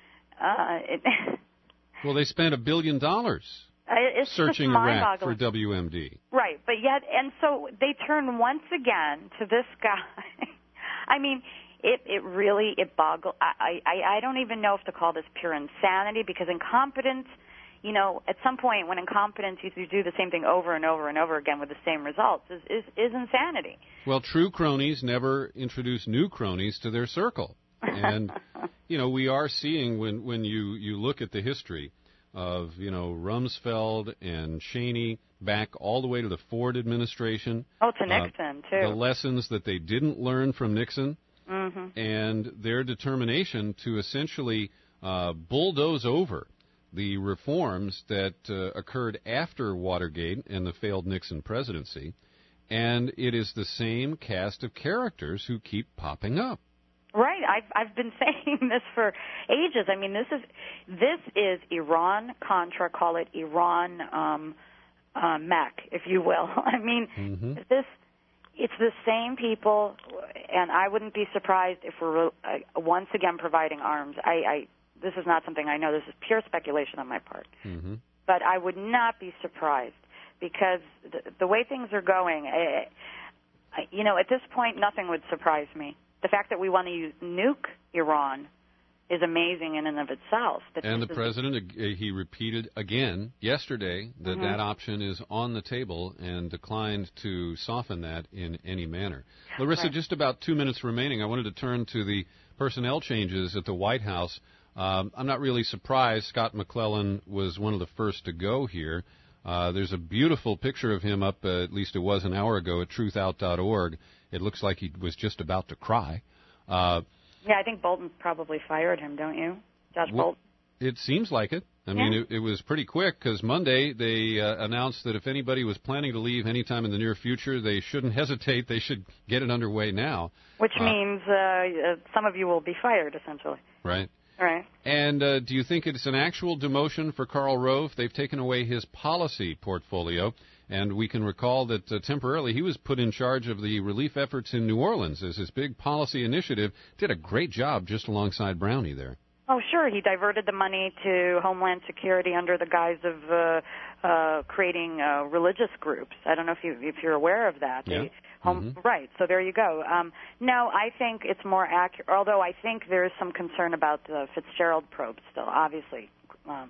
Uh, it, well, they spent a billion dollars it's searching Iraq for W M D. Right, but yet, and so they turn once again to this guy. I mean, It, it really, it boggles. I, I, I don't even know if to call this pure insanity, because incompetence, you know, at some point when incompetence you do the same thing over and over and over again with the same results is, is, is insanity. Well, true cronies never introduce new cronies to their circle. And, you know, we are seeing when, when you, you look at the history of, you know, Rumsfeld and Cheney back all the way to the Ford administration. Oh, to Nixon, uh, too. The lessons that they didn't learn from Nixon. Mm-hmm. And their determination to essentially uh, bulldoze over the reforms that uh, occurred after Watergate and the failed Nixon presidency. And it is the same cast of characters who keep popping up. Right. I've I've been saying this for ages. I mean, this is this is Iran Contra. Call it Iran um, uh, Mech, if you will. I mean, mm-hmm. this. It's the same people, and I wouldn't be surprised if we're uh, once again providing arms. I, I this is not something I know. This is pure speculation on my part. Mm-hmm. But I would not be surprised, because the, the way things are going, I, I, you know, at this point, nothing would surprise me. The fact that we want to use, nuke Iran is amazing in and of itself. That and the president, uh, he repeated again yesterday that mm-hmm. that option is on the table and declined to soften that in any manner. Larissa, right. just about two minutes remaining. I wanted to turn to the personnel changes at the White House. Um, I'm not really surprised. Scott McClellan was one of the first to go here. Uh, there's a beautiful picture of him up, uh, at least it was an hour ago, at truth out dot org. It looks like he was just about to cry. Uh, Yeah, I think Bolton probably fired him, don't you? Josh well, Bolton? It seems like it. I yeah. mean, it, it was pretty quick, because Monday they uh, announced that if anybody was planning to leave anytime in the near future, they shouldn't hesitate. They should get it underway now. Which uh, means uh, uh, some of you will be fired, essentially. Right. Right. And uh, do you think it's an actual demotion for Karl Rove? They've taken away his policy portfolio. And we can recall that uh, temporarily he was put in charge of the relief efforts in New Orleans as his big policy initiative. Did a great job just alongside Brownie there. Oh, sure. He diverted the money to Homeland Security under the guise of uh, uh, creating uh, religious groups. I don't know if, you, if you're aware of that. Yeah. They, home, mm-hmm. Right. So there you go. Um, no, I think it's more accurate, although I think there is some concern about the Fitzgerald probe still, obviously. Um,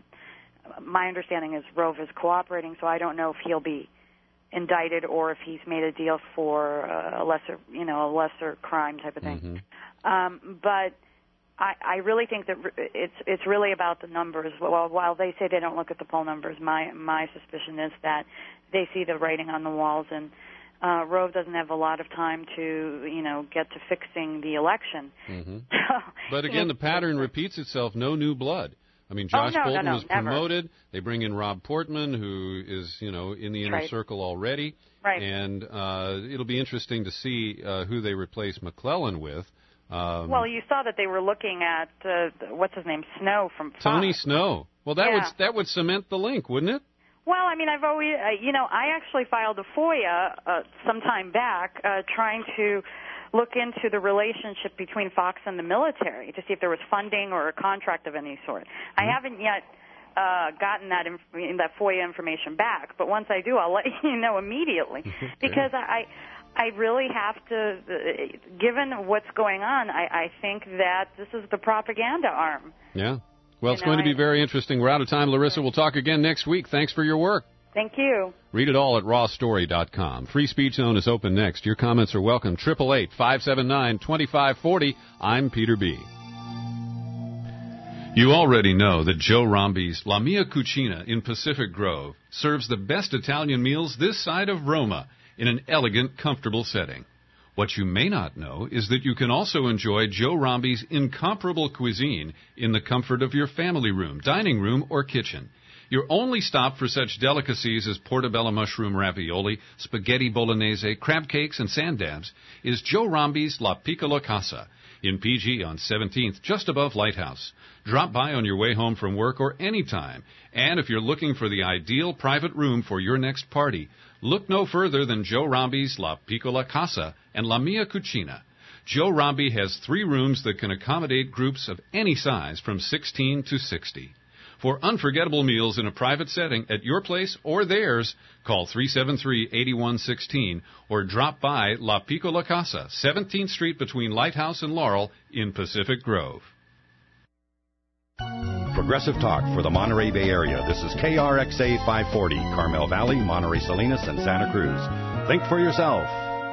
my understanding is Rove is cooperating, so I don't know if he'll be indicted or if he's made a deal for uh, a lesser, you know, a lesser crime type of thing. Mm-hmm. Um, but I, I really think that it's it's really about the numbers. While while they say they don't look at the poll numbers, my my suspicion is that they see the writing on the walls, and uh, Rove doesn't have a lot of time to, you know, get to fixing the election. Mm-hmm. So, but again, know, the pattern repeats itself. No new blood. I mean, Josh oh, no, Bolton no, no, was never. promoted. They bring in Rob Portman, who is, you know, in the inner right. circle already. Right. And uh, it'll be interesting to see uh, who they replace McClellan with. Um, well, you saw that they were looking at uh, what's his name, Snow from Fox. Tony Snow. Well, that yeah. would that would cement the link, wouldn't it? Well, I mean, I've always, uh, you know, I actually filed a FOIA uh, some time back uh, trying to look into the relationship between Fox and the military to see if there was funding or a contract of any sort. Mm-hmm. I haven't yet uh, gotten that inf- that FOIA information back, but once I do, I'll let you know immediately okay. because I. I really have to, uh, given what's going on, I, I think that this is the propaganda arm. Yeah. Well, it's you know, going to be I, very interesting. We're out of time, Larissa. We'll talk again next week. Thanks for your work. Thank you. Read it all at raw story dot com. Free Speech Zone is open next. Your comments are welcome. eight eight eight, five seven nine, two five four zero. I'm Peter B. You already know that Joe Rombi's La Mia Cucina in Pacific Grove serves the best Italian meals this side of Roma in an elegant, comfortable setting. What you may not know is that you can also enjoy Joe Rombi's incomparable cuisine in the comfort of your family room, dining room, or kitchen. Your only stop for such delicacies as portobello mushroom ravioli, spaghetti bolognese, crab cakes, and sand dabs is Joe Rombi's La Piccola Casa in P G on seventeenth, just above Lighthouse. Drop by on your way home from work or anytime. And if you're looking for the ideal private room for your next party, look no further than Joe Rombi's La Piccola Casa and La Mia Cucina. Joe Rombi has three rooms that can accommodate groups of any size from sixteen to sixty. For unforgettable meals in a private setting at your place or theirs, call three seven three, eight one one six or drop by La Piccola Casa, seventeenth Street between Lighthouse and Laurel in Pacific Grove. Progressive Talk for the Monterey Bay Area. This is K R X A five forty, Carmel Valley, Monterey Salinas, and Santa Cruz. Think for yourself.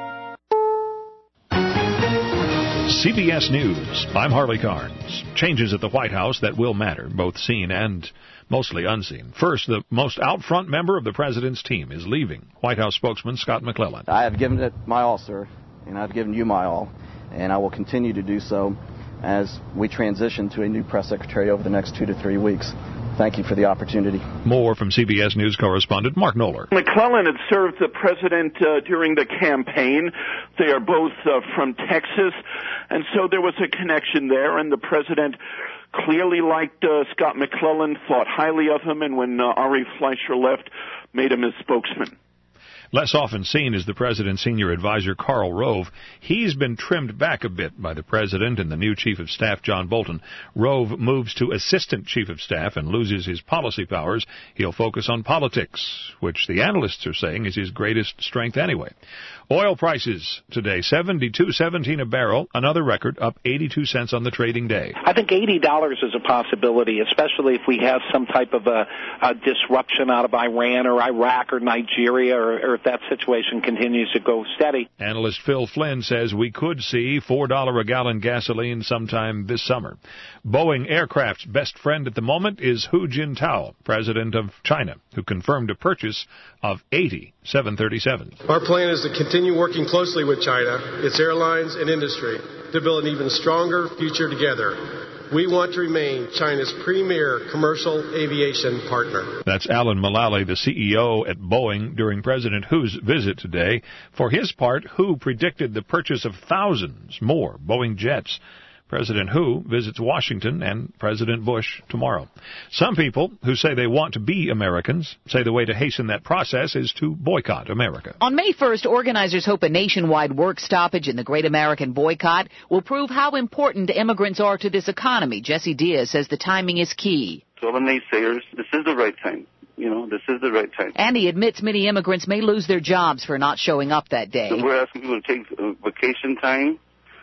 C B S News. I'm Harley Carnes. Changes at the White House that will matter, both seen and mostly unseen. First, the most out-front member of the president's team is leaving. White House spokesman Scott McClellan. I have given it my all, sir, and I've given you my all, and I will continue to do so as we transition to a new press secretary over the next two to three weeks. Thank you for the opportunity. More from C B S News correspondent Mark Knoller. McClellan had served the president uh, during the campaign. They are both uh, from Texas, and so there was a connection there, and the president clearly liked uh, Scott McClellan, thought highly of him, and when uh, Ari Fleischer left, made him his spokesman. Less often seen is the president's senior advisor, Karl Rove. He's been trimmed back a bit by the president and the new chief of staff, John Bolton. Rove moves to assistant chief of staff and loses his policy powers. He'll focus on politics, which the analysts are saying is his greatest strength anyway. Oil prices today, seventy-two seventeen a barrel, another record, up eighty-two cents on the trading day. I think eighty dollars is a possibility, especially if we have some type of a, a disruption out of Iran or Iraq or Nigeria, or, or if that situation continues to go steady. Analyst Phil Flynn says we could see four dollars a gallon gasoline sometime this summer. Boeing Aircraft's best friend at the moment is Hu Jintao, president of China, who confirmed a purchase of eighty seven thirty-sevens. Our plan is to continue working closely with China, its airlines and industry, to build an even stronger future together. We want to remain China's premier commercial aviation partner. That's Alan Mulally, the C E O at Boeing, during President Hu's visit today. For his part, Hu predicted the purchase of thousands more Boeing jets. President Hu visits Washington and President Bush tomorrow. Some people who say they want to be Americans say the way to hasten that process is to boycott America. On May first, organizers hope a nationwide work stoppage in the Great American Boycott will prove how important immigrants are to this economy. Jesse Diaz says the timing is key. So the naysayers, this is the right time. You know, this is the right time. And he admits many immigrants may lose their jobs for not showing up that day. So we're asking people to take uh, vacation time,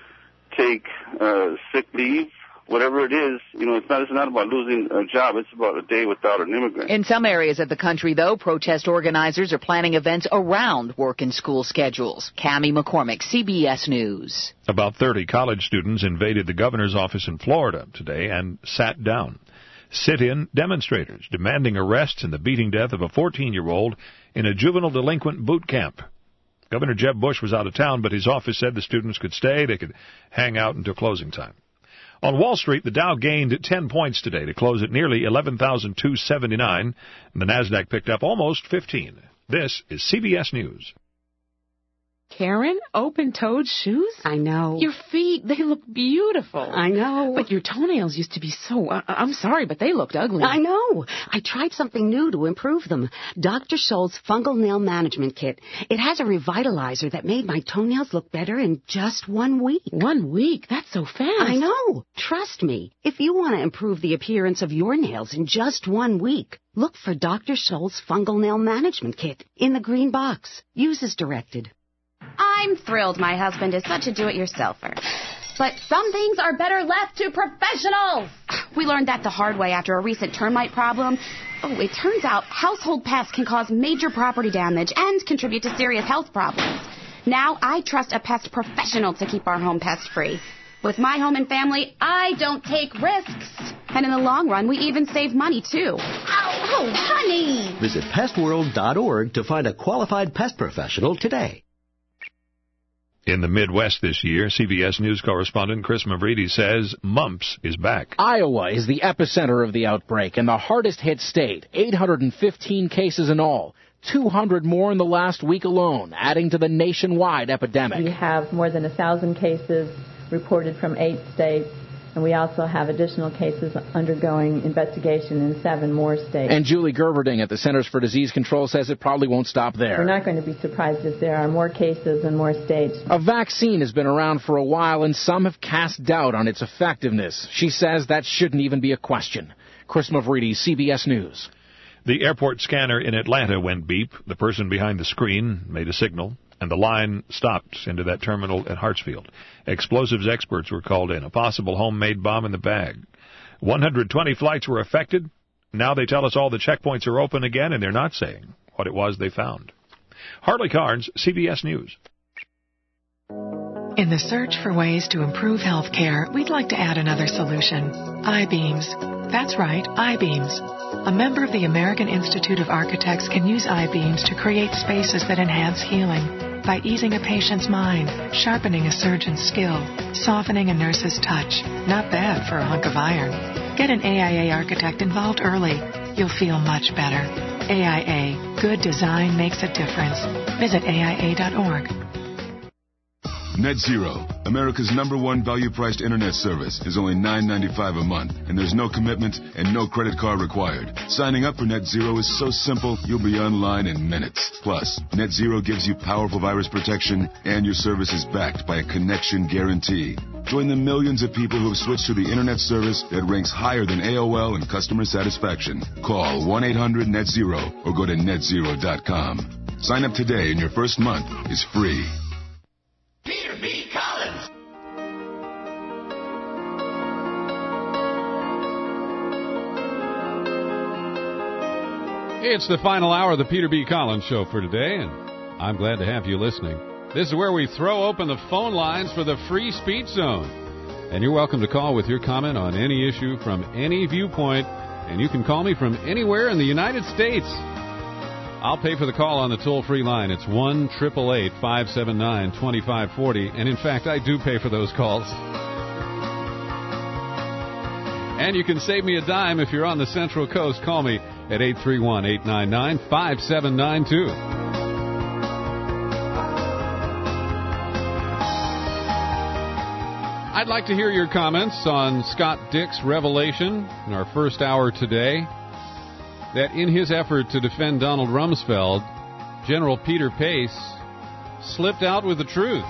take uh, sick leave, whatever it is. You know, it's not, it's not about losing a job. It's about a day without an immigrant. In some areas of the country, though, protest organizers are planning events around work and school schedules. Cammie McCormick, C B S News. About thirty college students invaded the governor's office in Florida today and sat down. Sit-in demonstrators demanding arrests and the beating death of a fourteen-year-old in a juvenile delinquent boot camp. Governor Jeb Bush was out of town, but his office said the students could stay. They could hang out until closing time. On Wall Street, the Dow gained ten points today to close at nearly eleven thousand two hundred seventy-nine, and the Nasdaq picked up almost fifteen. This is C B S News. Karen, open-toed shoes? I know. Your feet, they look beautiful. I know. But your toenails used to be so, uh, I'm sorry, but they looked ugly. I know. I tried something new to improve them. Doctor Scholl's Fungal Nail Management Kit. It has a revitalizer that made my toenails look better in just one week. One week? That's so fast. I know. Trust me. If you want to improve the appearance of your nails in just one week, look for Doctor Scholl's Fungal Nail Management Kit in the green box. Use as directed. I'm thrilled my husband is such a do-it-yourselfer. But some things are better left to professionals. We learned that the hard way after a recent termite problem. Oh, it turns out household pests can cause major property damage and contribute to serious health problems. Now I trust a pest professional to keep our home pest-free. With my home and family, I don't take risks. And in the long run, we even save money, too. Ow, oh, honey! Visit pest world dot org to find a qualified pest professional today. In the Midwest this year, C B S News correspondent Chris Mavridi says mumps is back. Iowa is the epicenter of the outbreak and the hardest hit state, eight hundred fifteen cases in all, two hundred more in the last week alone, adding to the nationwide epidemic. We have more than one thousand cases reported from eight states, and we also have additional cases undergoing investigation in seven more states. And Julie Gerberding at the Centers for Disease Control says it probably won't stop there. We're not going to be surprised if there are more cases in more states. A vaccine has been around for a while, and some have cast doubt on its effectiveness. She says that shouldn't even be a question. Chris Mavridi, C B S News. The airport scanner in Atlanta went beep. The person behind the screen made a signal, and the line stopped into that terminal at Hartsfield. Explosives experts were called in. A possible homemade bomb in the bag. one hundred twenty flights were affected. Now they tell us all the checkpoints are open again, and they're not saying what it was they found. Harley Carnes, C B S News. In the search for ways to improve health care, we'd like to add another solution. I-beams. That's right, I-beams. A member of the American Institute of Architects can use I-beams to create spaces that enhance healing by easing a patient's mind, sharpening a surgeon's skill, softening a nurse's touch. Not bad for a hunk of iron. Get an A I A architect involved early. You'll feel much better. A I A. Good design makes a difference. Visit A I A dot org. Net Zero, America's number one value-priced internet service, is only nine ninety-five a month, and there's no commitment and no credit card required. Signing up for Net Zero is so simple, you'll be online in minutes. Plus, Net Zero gives you powerful virus protection, and your service is backed by a connection guarantee. Join the millions of people who have switched to the internet service that ranks higher than A O L in customer satisfaction. Call one eight hundred net zero or go to net zero dot com. Sign up today and your first month is free. Peter B. Collins. It's the final hour of the Peter B. Collins Show for today, and I'm glad to have you listening. This is where we throw open the phone lines for the Free Speech Zone. And you're welcome to call with your comment on any issue from any viewpoint, and you can call me from anywhere in the United States. I'll pay for the call on the toll-free line. It's one eight eight eight, five seven nine, two five four zero. And, in fact, I do pay for those calls. And you can save me a dime if you're on the Central Coast. Call me at eight three one, eight nine nine, five seven nine two. I'd like to hear your comments on Scott Dick's revelation in our first hour today, that in his effort to defend Donald Rumsfeld, General Peter Pace slipped out with the truth.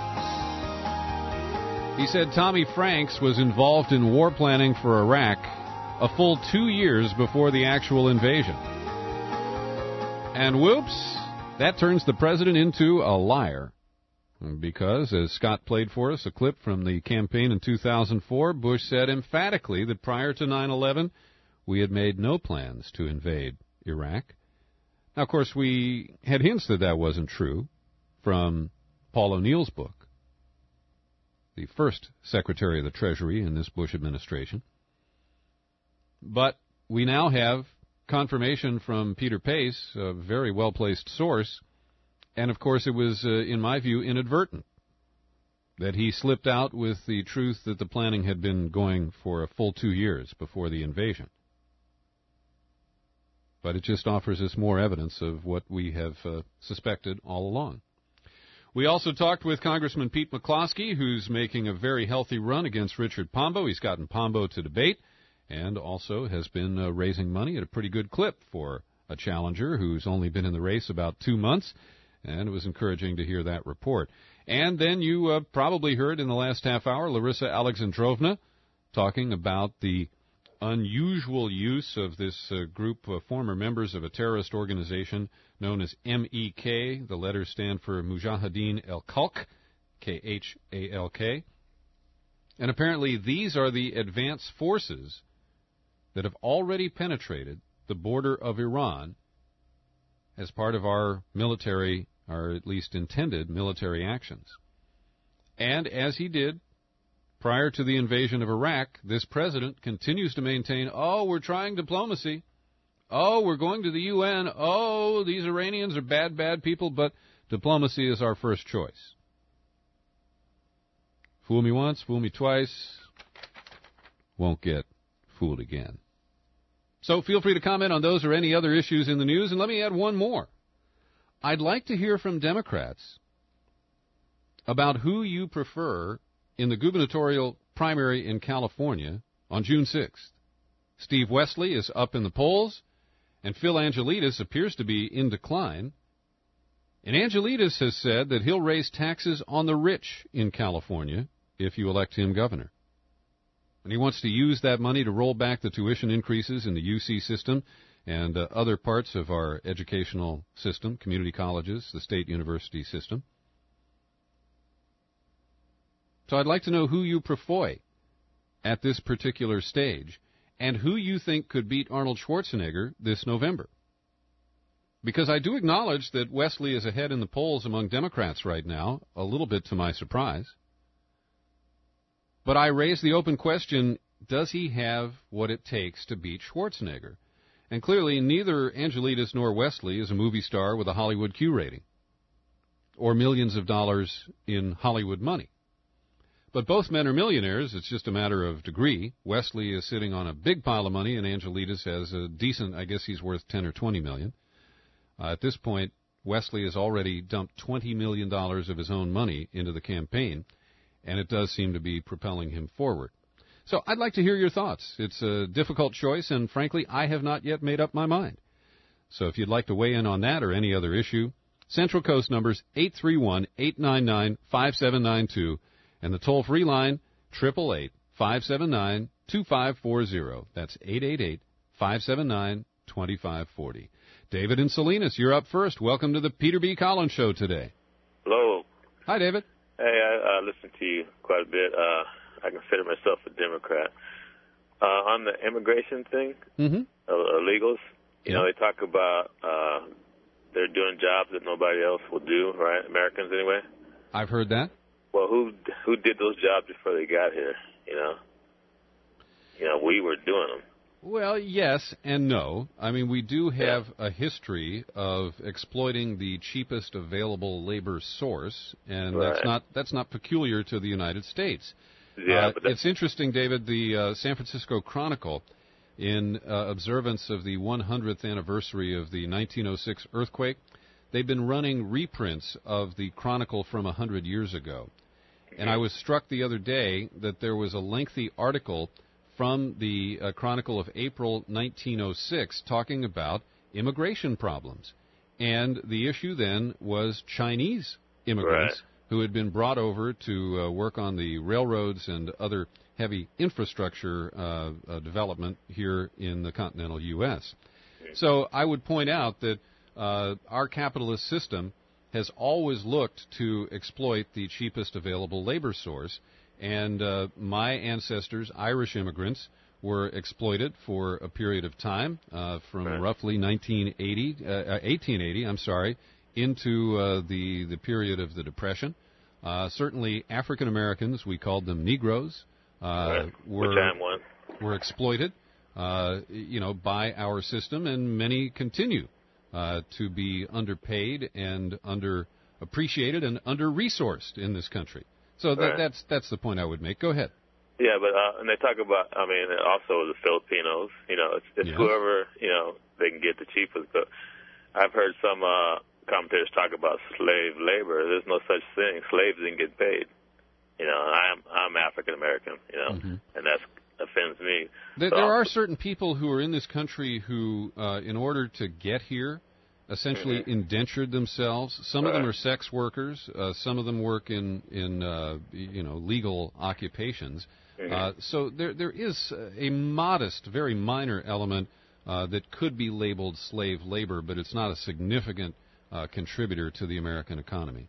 He said Tommy Franks was involved in war planning for Iraq a full two years before the actual invasion. And whoops, that turns the president into a liar. Because, as Scott played for us a clip from the campaign in two thousand four, Bush said emphatically that prior to nine eleven, we had made no plans to invade Iraq. Now, of course, we had hints that that wasn't true from Paul O'Neill's book, the first Secretary of the Treasury in this Bush administration. But we now have confirmation from Peter Pace, a very well-placed source, and, of course, it was, uh, in my view, inadvertent that he slipped out with the truth that the planning had been going for a full two years before the invasion. But it just offers us more evidence of what we have uh, suspected all along. We also talked with Congressman Pete McCloskey, who's making a very healthy run against Richard Pombo. He's gotten Pombo to debate and also has been uh, raising money at a pretty good clip for a challenger who's only been in the race about two months. And it was encouraging to hear that report. And then you uh, probably heard in the last half hour Larissa Alexandrovna talking about the unusual use of this uh, group of former members of a terrorist organization known as M E K. The letters stand for Mujahideen al-Khalq, K H A L K. And apparently these are the advanced forces that have already penetrated the border of Iran as part of our military, or at least intended military actions. And as he did prior to the invasion of Iraq, this president continues to maintain, oh, we're trying diplomacy. Oh, we're going to the U N. Oh, these Iranians are bad, bad people, but diplomacy is our first choice. Fool me once, fool me twice, won't get fooled again. So feel free to comment on those or any other issues in the news, and let me add one more. I'd like to hear from Democrats about who you prefer in the gubernatorial primary in California on June sixth. Steve Wesley is up in the polls, and Phil Angelides appears to be in decline. And Angelides has said that he'll raise taxes on the rich in California if you elect him governor. And he wants to use that money to roll back the tuition increases in the U C system and uh, other parts of our educational system, community colleges, the state university system. So I'd like to know who you prefer at this particular stage and who you think could beat Arnold Schwarzenegger this November. Because I do acknowledge that Wesley is ahead in the polls among Democrats right now, a little bit to my surprise. But I raise the open question, does he have what it takes to beat Schwarzenegger? And clearly, neither Angelides nor Wesley is a movie star with a Hollywood Q rating or millions of dollars in Hollywood money. But both men are millionaires. It's just a matter of degree. Wesley is sitting on a big pile of money, and Angelides has a decent, I guess he's worth ten or twenty million. Uh, at this point, Wesley has already dumped twenty million dollars of his own money into the campaign, and it does seem to be propelling him forward. So I'd like to hear your thoughts. It's a difficult choice, and frankly, I have not yet made up my mind. So if you'd like to weigh in on that or any other issue, Central Coast numbers eight three one, eight nine nine, five seven nine two, and the toll-free line, eight eight eight, five seven nine, two five four zero. That's eight eight eight, five seven nine, two five four zero. David in Salinas, you're up first. Welcome to the Peter B. Collins Show today. Hello. Hi, David. Hey, I uh, listen to you quite a bit. Uh, I consider myself a Democrat. Uh, on the immigration thing, mm-hmm. uh, illegals, you yeah. know, they talk about uh, they're doing jobs that nobody else will do, right? Americans, anyway. I've heard that. Well, who who did those jobs before they got here? You know, you know, we were doing them. Well, yes and no. I mean, we do have yeah. a history of exploiting the cheapest available labor source, and right. that's not that's not peculiar to the United States. Yeah, uh, but it's interesting, David. The uh, San Francisco Chronicle, in uh, observance of the one hundredth anniversary of the nineteen oh six earthquake, they've been running reprints of the Chronicle from one hundred years ago. And I was struck the other day that there was a lengthy article from the uh, Chronicle of April nineteen oh six talking about immigration problems. And the issue then was Chinese immigrants right. who had been brought over to uh, work on the railroads and other heavy infrastructure uh, uh, development here in the continental U S. So I would point out that uh, our capitalist system has always looked to exploit the cheapest available labor source. And uh, my ancestors, Irish immigrants, were exploited for a period of time, uh, from right. roughly nineteen eighty, uh, eighteen eighty, I'm sorry, into uh, the the period of the Depression. Uh, certainly, African Americans, we called them Negroes, uh, right. were Which I'm one. were exploited, uh, you know, by our system, and many continue uh, to be underpaid and underappreciated and under-resourced in this country. So that, right. that's that's the point I would make. Go ahead. Yeah, but uh, and they talk about, I mean, also the Filipinos. You know, it's, it's yeah. whoever, you know, they can get the cheapest. But I've heard some uh, commentators talk about slave labor. There's no such thing. Slaves didn't get paid. You know, I'm I'm African American. You know, mm-hmm. and that offends me. There, so, there are certain people who are in this country who, uh, in order to get here, essentially mm-hmm. indentured themselves. Some right. of them are sex workers. Uh, some of them work in in uh, you know legal occupations. Mm-hmm. Uh, so there there is a modest, very minor element uh, that could be labeled slave labor, but it's not a significant uh, contributor to the American economy.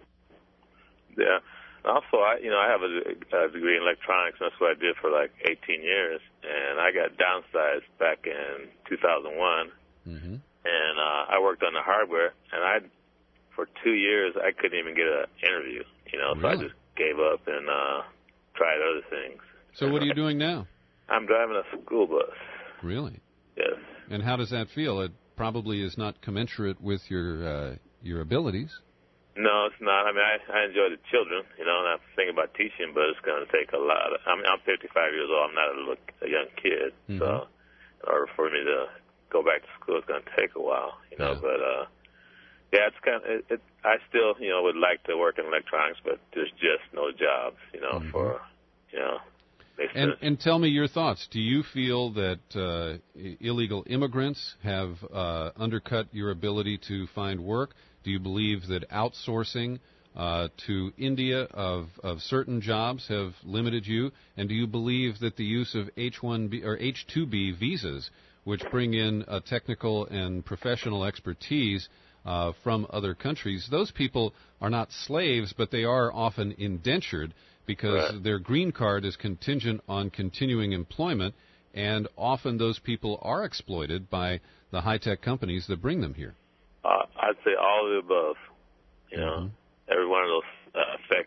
Yeah. Also, I you know I have a, a degree in electronics. That's what I did for like eighteen years, and I got downsized back in two thousand one. Mm-hmm. And uh, I worked on the hardware, and I, for two years, I couldn't even get an interview, you know, so really? I just gave up and uh, tried other things. So what are you doing now? I'm driving a school bus. Really? Yes. And how does that feel? It probably is not commensurate with your uh, your abilities. No, it's not. I mean, I, I enjoy the children, you know, and I'm thinking about teaching, but it's going to take a lot. Of, I mean, I'm fifty-five years old. I'm not a, look, a young kid, mm-hmm. so in order for me to go back to school, it's going to take a while, you know. Yeah. But uh, yeah, it's kind of. It, it, I still, you know, would like to work in electronics, but there's just no jobs, you know, mm-hmm. for, you know. And, and tell me your thoughts. Do you feel that uh, illegal immigrants have uh, undercut your ability to find work? Do you believe that outsourcing uh, to India of, of certain jobs have limited you? And do you believe that the use of H one B or H two B visas, which bring in a technical and professional expertise uh, from other countries, those people are not slaves, but they are often indentured, because right. their green card is contingent on continuing employment, and often those people are exploited by the high-tech companies that bring them here? Uh, I'd say all of the above. You know, mm-hmm. every one of those uh, affect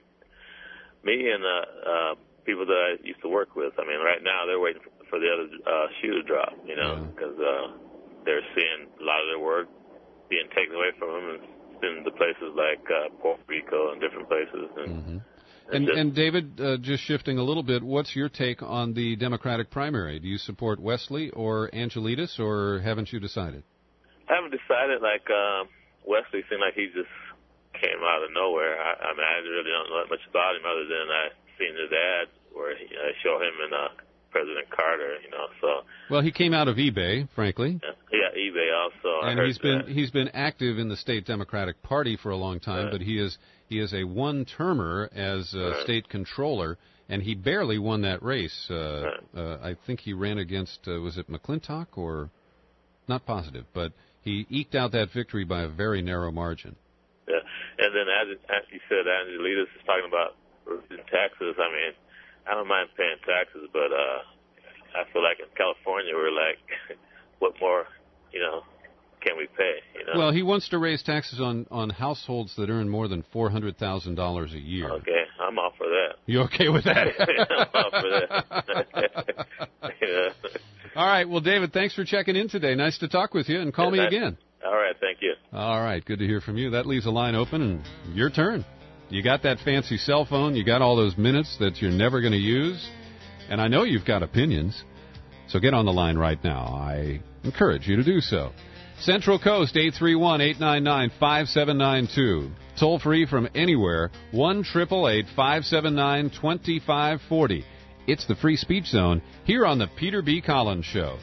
me and uh, uh, people that I used to work with. I mean, right now they're waiting for the other uh, shoe to drop, you know, because yeah. uh, they're seeing a lot of their work being taken away from them and sent to places like uh, Puerto Rico and different places. And, mm-hmm. And, and David, uh, just shifting a little bit, what's your take on the Democratic primary? Do you support Wesley or Angelides, or haven't you decided? I haven't decided. Like, um, Wesley seemed like he just came out of nowhere. I, I mean, I really don't know much about him other than I seen his ad where he, I show him and uh, President Carter, you know, so. Well, he came out of eBay, frankly. Yeah, yeah eBay also. And I heard he's been that. he's been active in the state Democratic Party for a long time, right. but he is he is a one-termer as a right. state controller, and he barely won that race. Uh, right. uh, I think he ran against, uh, was it McClintock or, not positive, but he eked out that victory by a very narrow margin. Yeah, and then as, as you said, Angelides is talking about taxes. I mean, I don't mind paying taxes, but uh, I feel like in California we're like, what more, you know, can we pay? You know? Well, he wants to raise taxes on, on households that earn more than four hundred thousand dollars a year. Okay, I'm all for that. You okay with that? I'm all for that. Yeah. All right. Well, David, thanks for checking in today. Nice to talk with you, and call yeah, me again. All right. Thank you. All right. Good to hear from you. That leaves a line open, and your turn. You got that fancy cell phone. You got all those minutes that you're never going to use. And I know you've got opinions. So get on the line right now. I encourage you to do so. Central Coast, eight three one, eight nine nine, five seven nine two. Toll free from anywhere, one eight eight eight, five seven nine, two five four zero. It's the Free Speech Zone here on the Peter B. Collins Show.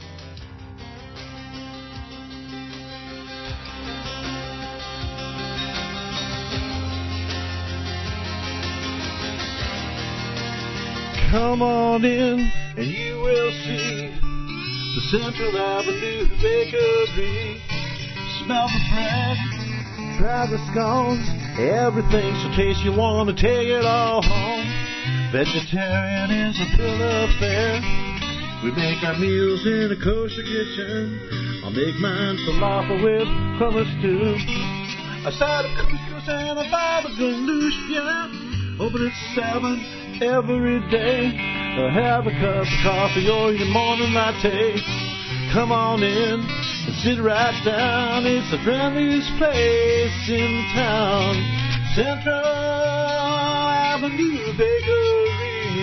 Come on in and you will see the Central Avenue Bakery. Smell the bread, try the scones, everything's so tasty you want to take it all home. Vegetarian is a bill of fare. We make our meals in a kosher kitchen. I'll make mine falafel with hummus too. A side of couscous and a baba ganoush, yeah. Open at seven every day. Or have a cup of coffee or your morning latte. Come on in and sit right down. It's the friendliest place in town. Central Avenue Bakery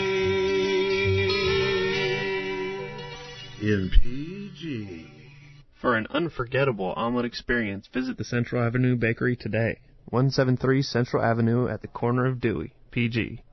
in P G. For an unforgettable omelet experience, visit the Central Avenue Bakery today. one seventy-three Central Avenue at the corner of Dewey, P G.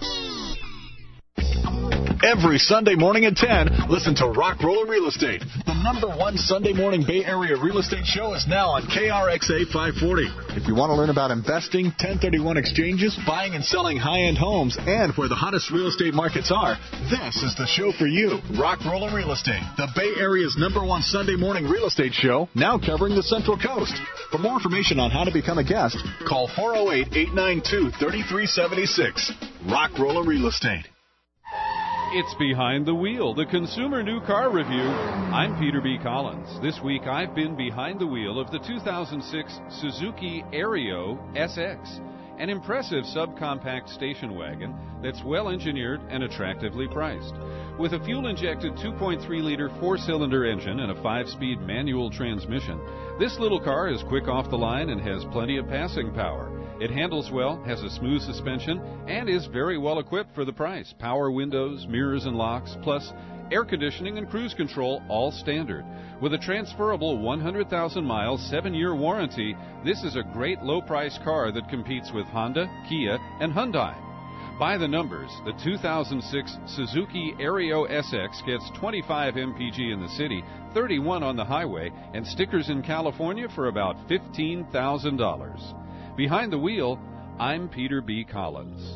Every Sunday morning at ten, listen to Rock Roller Real Estate. The number one Sunday morning Bay Area real estate show is now on K R X A five forty. If you want to learn about investing, ten thirty-one exchanges, buying and selling high-end homes, and where the hottest real estate markets are, this is the show for you. Rock Roller Real Estate, the Bay Area's number one Sunday morning real estate show, now covering the Central Coast. For more information on how to become a guest, call four oh eight, eight nine two, three three seven six. Rock Roller Real Estate. It's Behind the Wheel, the Consumer New Car Review. I'm Peter B. Collins. This week I've been behind the wheel of the two thousand six Suzuki Aereo S X. an impressive subcompact station wagon that's well-engineered and attractively priced. With a fuel-injected two point three liter four-cylinder engine and a five-speed manual transmission, this little car is quick off the line and has plenty of passing power. It handles well, has a smooth suspension, and is very well equipped for the price. Power windows, mirrors and locks, plus air conditioning and cruise control, all standard. With a transferable one hundred thousand mile, seven year warranty, this is a great low-price car that competes with Honda, Kia, and Hyundai. By the numbers, the two thousand six Suzuki Aereo S X gets twenty-five M P G in the city, thirty-one on the highway, and stickers in California for about fifteen thousand dollars. Behind the wheel, I'm Peter B. Collins.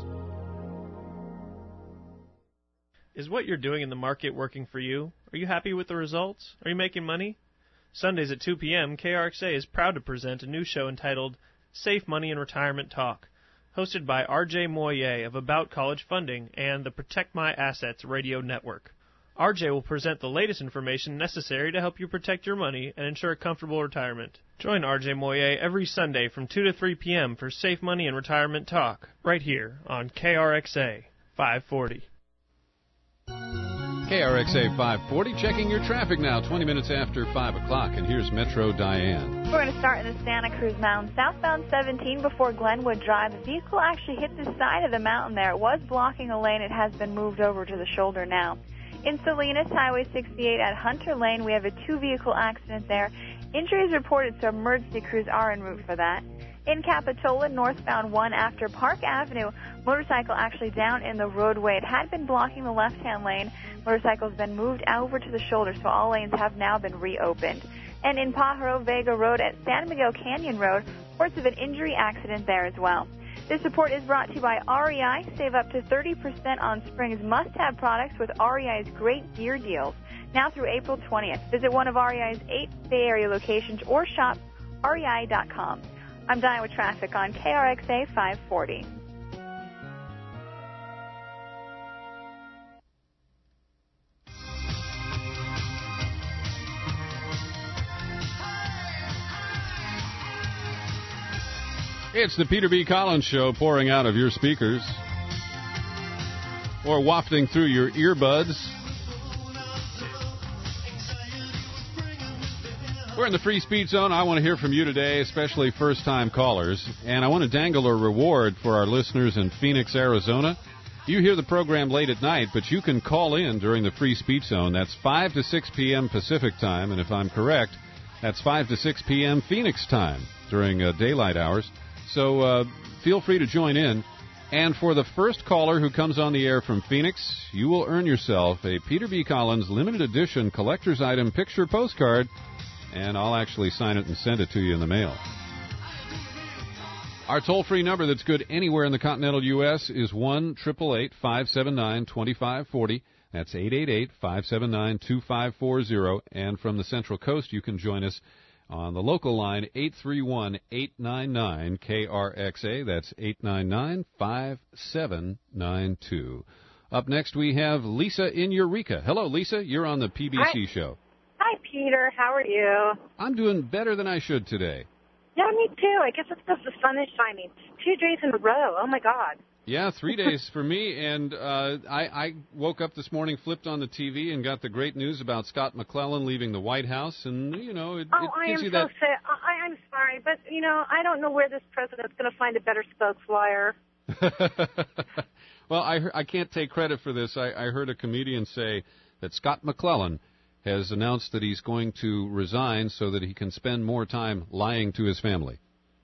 Is what you're doing in the market working for you? Are you happy with the results? Are you making money? Sundays at two p.m., K R X A is proud to present a new show entitled Safe Money and Retirement Talk, hosted by R J Moyer of About College Funding and the Protect My Assets radio network. R J will present the latest information necessary to help you protect your money and ensure a comfortable retirement. Join R J Moyer every Sunday from two to three p.m. for Safe Money and Retirement Talk, right here on K R X A five forty. K R X A five forty, checking your traffic now, twenty minutes after five o'clock, and here's Metro Diane. We're going to start in the Santa Cruz Mountains. Southbound seventeen before Glenwood Drive. The vehicle actually hit the side of the mountain there. It was blocking a lane. It has been moved over to the shoulder now. In Salinas, Highway sixty-eight at Hunter Lane, we have a two-vehicle accident there. Injuries reported, so emergency crews are en route for that. In Capitola, northbound one after Park Avenue, motorcycle actually down in the roadway. It had been blocking the left-hand lane. Motorcycle's been moved over to the shoulder, so all lanes have now been reopened. And in Pajaro Vega Road at San Miguel Canyon Road, reports of an injury accident there as well. This report is brought to you by R E I. Save up to thirty percent on spring's must-have products with R E I's great gear deals. Now through April twentieth. Visit one of R E I's eight Bay Area locations or shop R E I dot com. I'm Diane with traffic on K R X A five forty. It's the Peter B. Collins Show, pouring out of your speakers or wafting through your earbuds. We're in the free speech zone. I want to hear from you today, especially first-time callers. And I want to dangle a reward for our listeners in Phoenix, Arizona. You hear the program late at night, but you can call in during the free speech zone. That's five to six p.m. Pacific time. And if I'm correct, that's five to six p.m. Phoenix time during uh, daylight hours. So uh, feel free to join in. And for the first caller who comes on the air from Phoenix, you will earn yourself a Peter B. Collins limited edition collector's item picture postcard. And I'll actually sign it and send it to you in the mail. Our toll-free number that's good anywhere in the continental U S is one eight eight eight, five seven nine, two five four zero. That's eight eight eight, five seven nine, two five four zero. And from the Central Coast, you can join us on the local line, eight three one, eight nine nine, K R X A. That's eight nine nine, five seven nine two. Up next, we have Lisa in Eureka. Hello, Lisa. You're on the P B C Hi. show. Hi, Peter. How are you? I'm doing better than I should today. Yeah, me too. I guess it's because the sun is shining. Two days in a row. Oh, my God. Yeah, three days for me. And uh, I, I woke up this morning, flipped on the T V, and got the great news about Scott McClellan leaving the White House. And, you know, it, oh, it I gives am you so that... sad. I, I'm sorry, but, you know, I don't know where this president's going to find a better spokesflyer. Well, I, I can't take credit for this. I, I heard a comedian say that Scott McClellan has announced that he's going to resign so that he can spend more time lying to his family.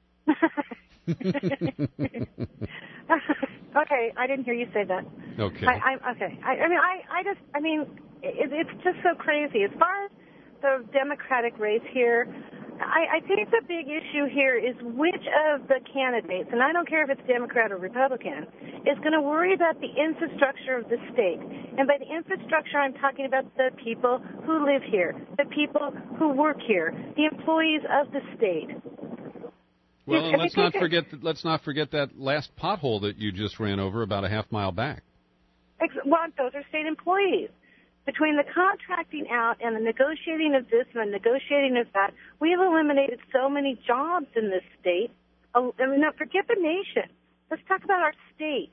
Okay, I didn't hear you say that. Okay. I, I, okay. I, I mean, I, I just, I mean, it, it's just so crazy. As far as the Democratic race here, I, I think the big issue here is which of the candidates, and I don't care if it's Democrat or Republican, is going to worry about the infrastructure of the state. And by the infrastructure, I'm talking about the people who live here, the people who work here, the employees of the state. Well, and let's not forget that, let's not forget that last pothole that you just ran over about a half mile back. Well, those are state employees. Between the contracting out and the negotiating of this and the negotiating of that, we have eliminated so many jobs in this state. I mean, now forget the nation. Let's talk about our state.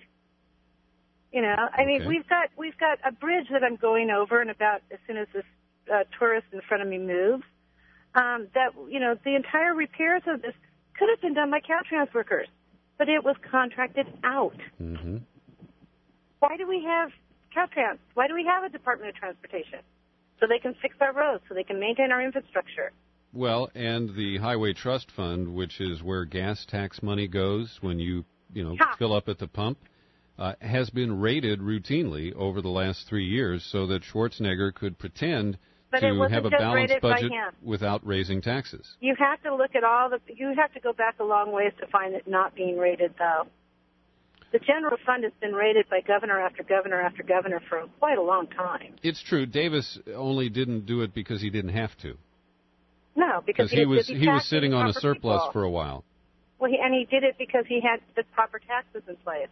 You know, I mean, Okay. we've got we've got a bridge that I'm going over in about as soon as this uh, tourist in front of me moves. Um, that you know, the entire repairs of this could have been done by Caltrans workers, but it was contracted out. Mm-hmm. Why do we have Caltrans? Why do we have a Department of Transportation? So they can fix our roads, so they can maintain our infrastructure. Well, and the Highway Trust Fund, which is where gas tax money goes when you, you know, Ha. fill up at the pump, uh, has been raided routinely over the last three years so that Schwarzenegger could pretend But it to wasn't have a just balanced raided by budget him. without raising taxes. You have to look at all the. You have to go back a long ways to find it not being raided, though. The general fund has been raided by governor after governor after governor for quite a long time. It's true. Davis only didn't do it because he didn't have to. No, because he was busy he was taxing sitting on a proper surplus people. for a while. Well, he, and he did it because he had the proper taxes in place,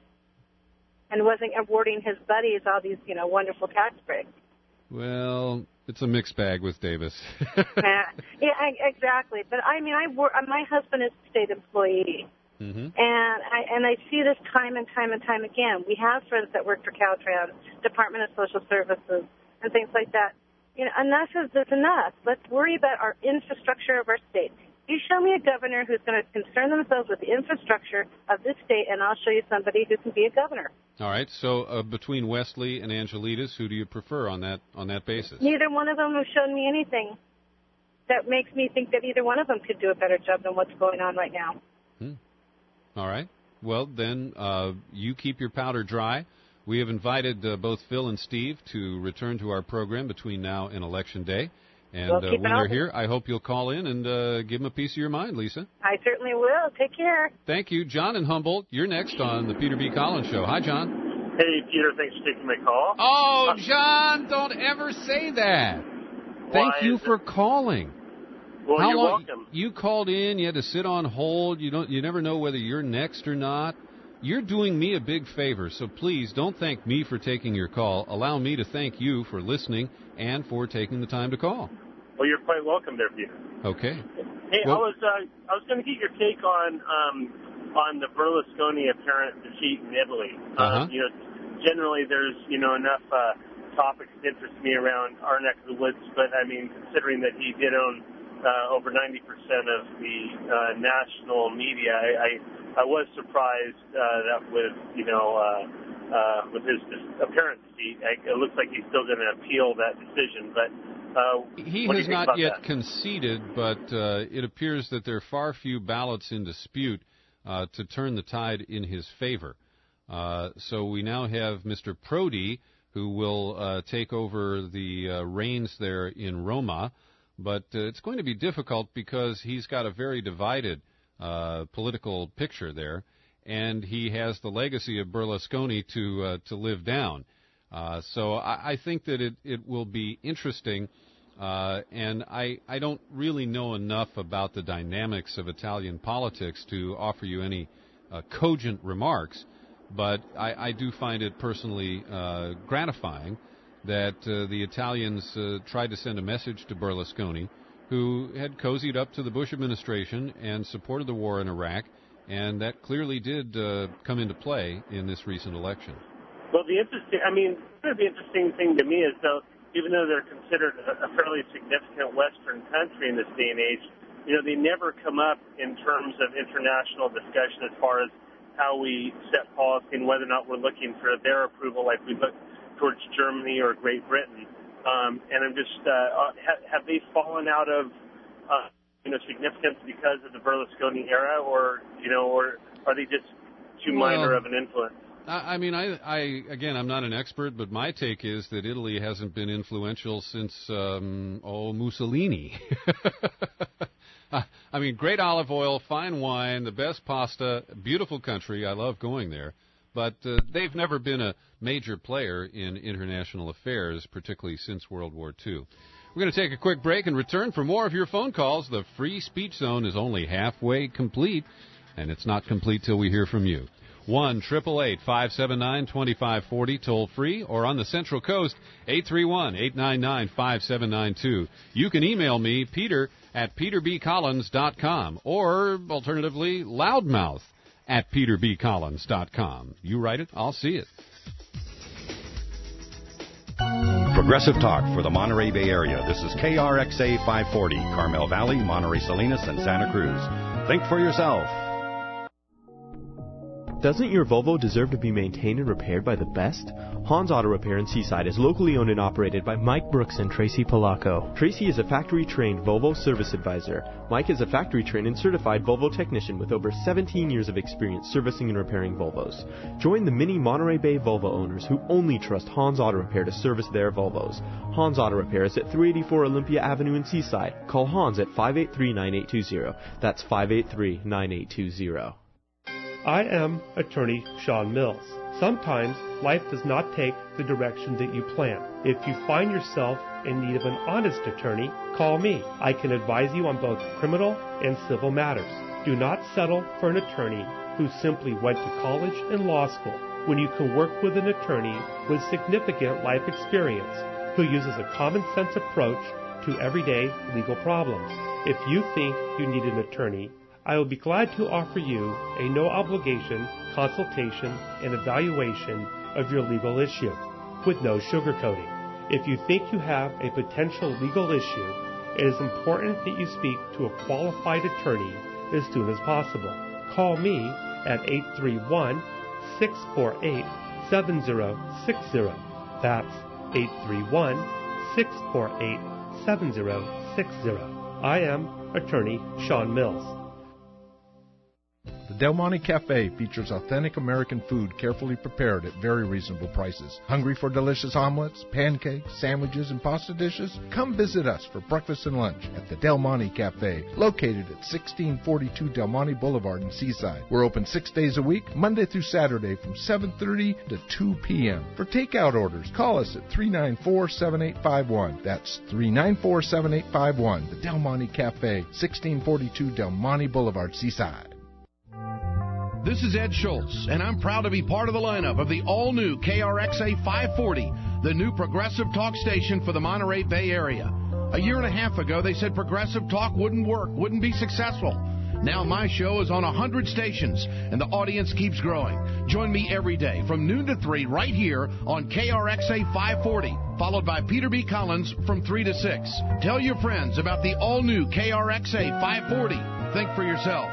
and wasn't awarding his buddies all these, you know, wonderful tax breaks. Well, it's a mixed bag with Davis. Uh, yeah, I, exactly. But I mean, I work. My husband is a state employee. Mm-hmm. And I and I see this time and time and time again. We have friends that work for Caltrans, Department of Social Services, and things like that. You know, enough is is enough. Let's worry about our infrastructure of our state. You show me a governor who's going to concern themselves with the infrastructure of this state, and I'll show you somebody who can be a governor. All right. So uh, between Wesley and Angelides, who do you prefer on that on that basis? Neither one of them have shown me anything that makes me think that either one of them could do a better job than what's going on right now. Hmm. All right. Well, then uh, you keep your powder dry. We have invited uh, both Phil and Steve to return to our program between now and Election Day. And We'll uh, keep when it they're open. here, I hope you'll call in and uh, give them a piece of your mind, Lisa. I certainly will. Take care. Thank you. John in Humboldt, you're next on the Peter B. Collins Show. Hi, John. Hey, Peter, thanks for taking my call. Oh, John, don't ever say that. Thank Why you is for calling. Well, How you're long, welcome. You called in. You had to sit on hold. You don't. You never know whether you're next or not. You're doing me a big favor, so please don't thank me for taking your call. Allow me to thank you for listening and for taking the time to call. Well, you're quite welcome there, Peter. Okay. Hey, Well- I was uh, I was going to get your take on um, on the Berlusconi apparent defeat in Italy. Uh-huh. Um, you know, generally there's you know enough uh, topics that interest me around our neck of the woods, but I mean, considering that he did own uh, over ninety percent of the uh, national media, I, I I was surprised uh, that with you know uh, uh, with his apparent defeat, I, it looks like he's still going to appeal that decision, but. Uh, He what do has you think not about yet that? conceded, but uh, it appears that there are far few ballots in dispute uh, to turn the tide in his favor. Uh, so we now have Mister Prodi, who will uh, take over the uh, reins there in Roma, but uh, it's going to be difficult because he's got a very divided uh, political picture there, and he has the legacy of Berlusconi to uh, to live down. Uh, so I, I think that it, it will be interesting, uh, and I, I don't really know enough about the dynamics of Italian politics to offer you any uh, cogent remarks, but I, I do find it personally uh, gratifying that uh, the Italians uh, tried to send a message to Berlusconi, who had cozied up to the Bush administration and supported the war in Iraq, and that clearly did uh, come into play in this recent election. Well, the interesting, I mean, the interesting thing to me is, though, even though they're considered a, a fairly significant Western country in this day and age, you know, they never come up in terms of international discussion as far as how we set policy and whether or not we're looking for their approval like we look towards Germany or Great Britain. Um, and I'm just, uh, have, have they fallen out of, uh, you know, significance because of the Berlusconi era, or, you know, or are they just too Well, minor of an influence? I I mean, I, I again, I'm not an expert, but my take is that Italy hasn't been influential since, um, oh, Mussolini. I mean, great olive oil, fine wine, the best pasta, beautiful country. I love going there. But uh, they've never been a major player in international affairs, particularly since World War Two. We're going to take a quick break and return for more of your phone calls. The free speech zone is only halfway complete, and it's not complete till we hear from you. one eight eight eight, five seven nine, two five four zero, toll free, or on the Central Coast, eight three one, eight nine nine, five seven nine two. You can email me, Peter, at peter b collins dot com, or alternatively, loudmouth at peter b collins dot com. You write it, I'll see it. Progressive Talk for the Monterey Bay Area. This is K R X A five forty, Carmel Valley, Monterey Salinas, and Santa Cruz. Think for yourself. Doesn't your Volvo deserve to be maintained and repaired by the best? Hans Auto Repair in Seaside is locally owned and operated by Mike Brooks and Tracy Polacco. Tracy is a factory-trained Volvo service advisor. Mike is a factory-trained and certified Volvo technician with over seventeen years of experience servicing and repairing Volvos. Join the many Monterey Bay Volvo owners who only trust Hans Auto Repair to service their Volvos. Hans Auto Repair is at three eighty-four Olympia Avenue in Seaside. Call Hans at five eight three, nine eight two zero. That's five eight three, nine eight two zero. I am attorney Sean Mills. Sometimes life does not take the direction that you plan. If you find yourself in need of an honest attorney, call me. I can advise you on both criminal and civil matters. Do not settle for an attorney who simply went to college and law school when you can work with an attorney with significant life experience who uses a common sense approach to everyday legal problems. If you think you need an attorney, I will be glad to offer you a no-obligation consultation and evaluation of your legal issue with no sugarcoating. If you think you have a potential legal issue, it is important that you speak to a qualified attorney as soon as possible. Call me at eight three one, six four eight, seven zero six zero. That's eight three one, six four eight, seven zero six zero. I am attorney Sean Mills. The Del Monte Cafe features authentic American food carefully prepared at very reasonable prices. Hungry for delicious omelets, pancakes, sandwiches, and pasta dishes? Come visit us for breakfast and lunch at the Del Monte Cafe, located at sixteen forty-two Del Monte Boulevard in Seaside. We're open six days a week, Monday through Saturday from seven thirty to two p.m. For takeout orders, call us at three nine four, seven eight five one. That's three nine four, seven eight five one. The Del Monte Cafe, sixteen forty-two Del Monte Boulevard, Seaside. This is Ed Schultz, and I'm proud to be part of the lineup of the all-new K R X A five forty, the new progressive talk station for the Monterey Bay Area. A year and a half ago, they said progressive talk wouldn't work, wouldn't be successful. Now my show is on one hundred stations, and the audience keeps growing. Join me every day from noon to three right here on K R X A five forty, followed by Peter B. Collins from three to six. Tell your friends about the all-new K R X A five forty. Think for yourself.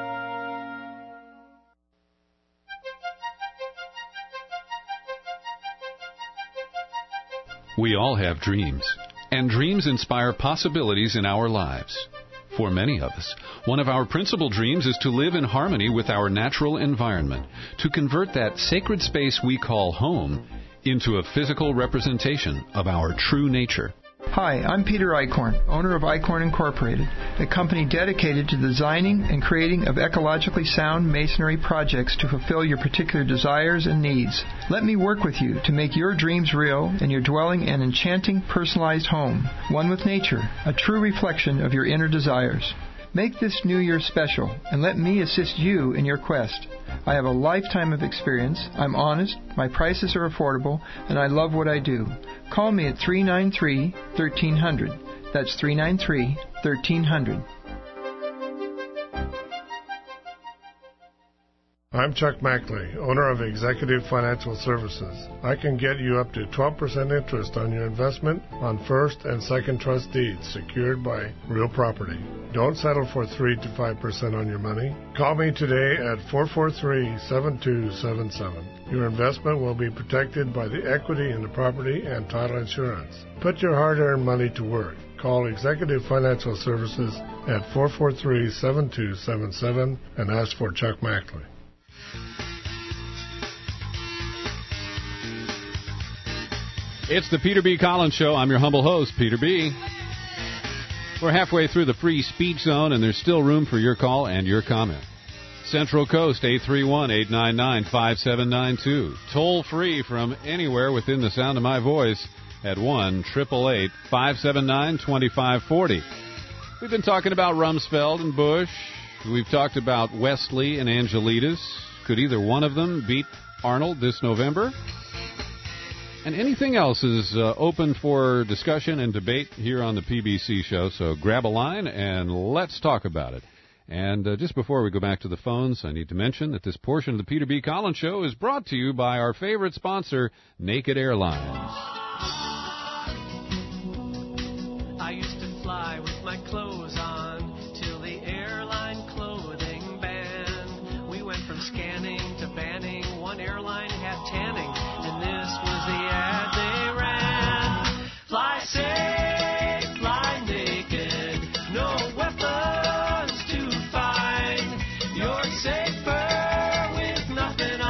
We all have dreams, and dreams inspire possibilities in our lives. For many of us, one of our principal dreams is to live in harmony with our natural environment, to convert that sacred space we call home into a physical representation of our true nature. Hi, I'm Peter Eichhorn, owner of Eichhorn Incorporated, a company dedicated to designing and creating of ecologically sound masonry projects to fulfill your particular desires and needs. Let me work with you to make your dreams real and your dwelling an enchanting, personalized home, one with nature, a true reflection of your inner desires. Make this new year special, and let me assist you in your quest. I have a lifetime of experience, I'm honest, my prices are affordable, and I love what I do. Call me at three nine three, one three zero zero. That's three nine three, one three zero zero. I'm Chuck Mackley, owner of Executive Financial Services. I can get you up to twelve percent interest on your investment on first and second trust deeds secured by real property. Don't settle for three to five percent on your money. Call me today at four four three, seven two seven seven. Your investment will be protected by the equity in the property and title insurance. Put your hard-earned money to work. Call Executive Financial Services at four four three, seven two seven seven and ask for Chuck Mackley. It's the Peter B. Collins Show. I'm your humble host, Peter B. We're halfway through the free speech zone, and there's still room for your call and your comment. Central Coast, eight three one, eight nine nine, five seven nine two. Toll free from anywhere within the sound of my voice at one, eight eight eight, five seven nine, two five four zero. We've been talking about Rumsfeld and Bush. We've talked about Wesley and Angelitas. Could either one of them beat Arnold this November? And anything else is uh, open for discussion and debate here on the P B C show, so grab a line and let's talk about it. And uh, just before we go back to the phones, I need to mention that this portion of the Peter B. Collins Show is brought to you by our favorite sponsor, Naked Airlines. I used to fly with my clothes on till the airline clothing banned. We went from scanning to banning. One airline had tanning, and this was the ad they ran. Fly safe, fly naked, no weapons to find. You're safer with nothing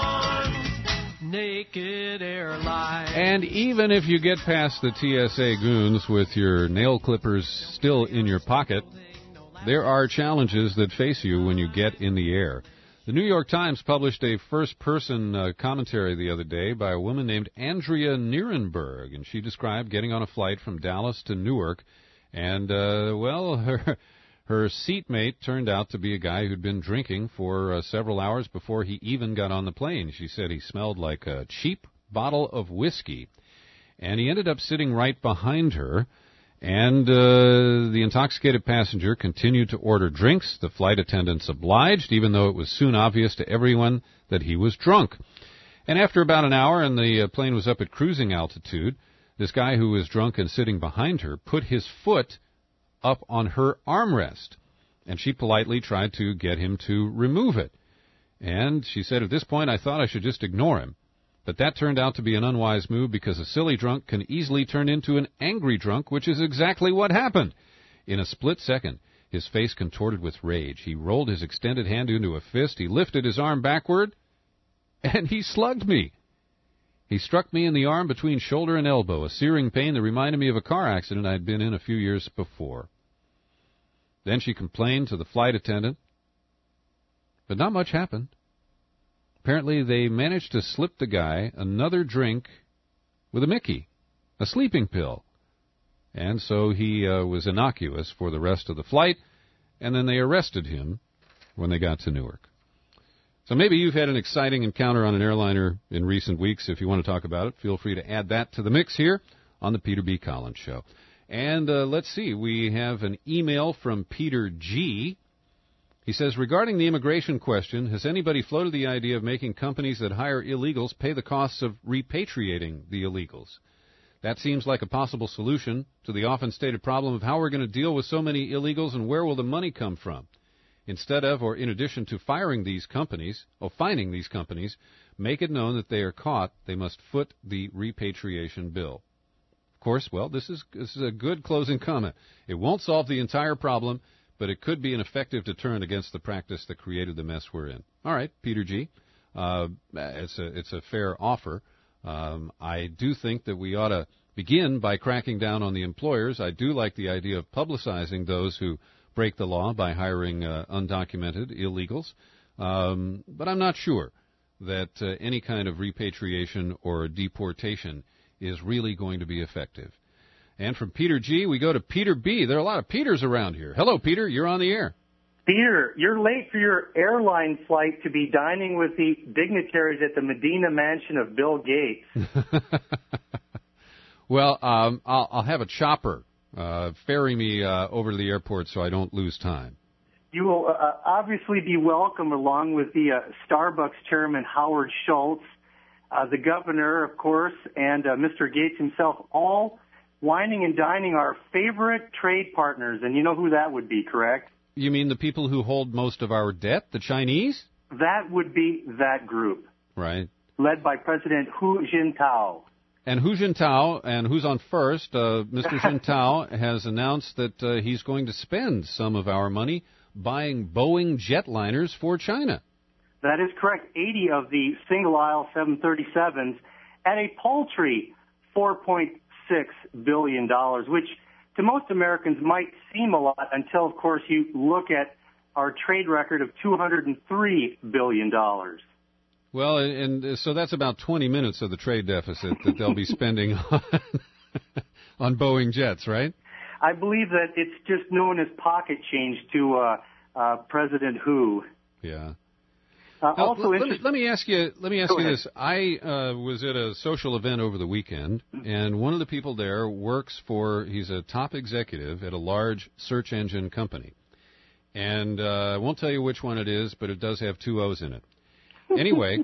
on. Naked Airlines. And even if you get past the T S A goons with your nail clippers still in your pocket, there are challenges that face you when you get in the air. The New York Times published a first-person uh, commentary the other day by a woman named Andrea Nierenberg, and she described getting on a flight from Dallas to Newark, and, uh, well, her... Her seatmate turned out to be a guy who'd been drinking for uh, several hours before he even got on the plane. She said he smelled like a cheap bottle of whiskey. And he ended up sitting right behind her, and uh, the intoxicated passenger continued to order drinks. The flight attendants obliged, even though it was soon obvious to everyone that he was drunk. And after about an hour and the uh, plane was up at cruising altitude, this guy who was drunk and sitting behind her put his foot up on her armrest, and she politely tried to get him to remove it. And she said, at this point, I thought I should just ignore him. But that turned out to be an unwise move because a silly drunk can easily turn into an angry drunk, which is exactly what happened. In a split second, his face contorted with rage. He rolled his extended hand into a fist, he lifted his arm backward, and he slugged me. He struck me in the arm between shoulder and elbow, a searing pain that reminded me of a car accident I'd been in a few years before. Then she complained to the flight attendant, but not much happened. Apparently they managed to slip the guy another drink with a Mickey, a sleeping pill. And so he uh, was innocuous for the rest of the flight, and then they arrested him when they got to Newark. So maybe you've had an exciting encounter on an airliner in recent weeks. If you want to talk about it, feel free to add that to the mix here on the Peter B. Collins Show. And uh, let's see, we have an email from Peter G. He says, regarding the immigration question, has anybody floated the idea of making companies that hire illegals pay the costs of repatriating the illegals? That seems like a possible solution to the often stated problem of how we're going to deal with so many illegals and where will the money come from. Instead of, or in addition to firing these companies, or fining these companies, make it known that they are caught, they must foot the repatriation bill. Of course, well, this is this is a good closing comment. It won't solve the entire problem, but it could be an effective deterrent against the practice that created the mess we're in. All right, Peter G., uh, it's a it's a fair offer. Um, I do think that we ought to begin by cracking down on the employers. I do like the idea of publicizing those who break the law by hiring uh, undocumented illegals, um, but I'm not sure that uh, any kind of repatriation or deportation is really going to be effective. And from Peter G., we go to Peter B. There are a lot of Peters around here. Hello, Peter. You're on the air. Peter, you're late for your airline flight to be dining with the dignitaries at the Medina mansion of Bill Gates. Well, um, I'll, I'll have a chopper uh, ferry me uh, over to the airport so I don't lose time. You will uh, obviously be welcome along with the uh, Starbucks chairman, Howard Schultz, uh, the governor, of course, and uh, Mister Gates himself, all wining and dining our favorite trade partners. And you know who that would be, correct? You mean the people who hold most of our debt, the Chinese? That would be that group. Right. Led by President Hu Jintao. And Hu Jintao, and who's on first, uh, Mister Jintao has announced that uh, he's going to spend some of our money buying Boeing jetliners for China. That is correct. eighty of the single-aisle seven thirty-sevens at a paltry four point six billion dollars, which to most Americans might seem a lot until, of course, you look at our trade record of two hundred three billion dollars. Well, and so that's about twenty minutes of the trade deficit that they'll be spending on, on Boeing jets, right? I believe that it's just known as pocket change to uh, uh, President Hu. Yeah. Uh, now, also, let, me, let me ask you. Let me ask Go you ahead. this. I uh, was at a social event over the weekend, and one of the people there works for. He's a top executive at a large search engine company, And uh, I won't tell you which one it is, but it does have two O's in it. Anyway,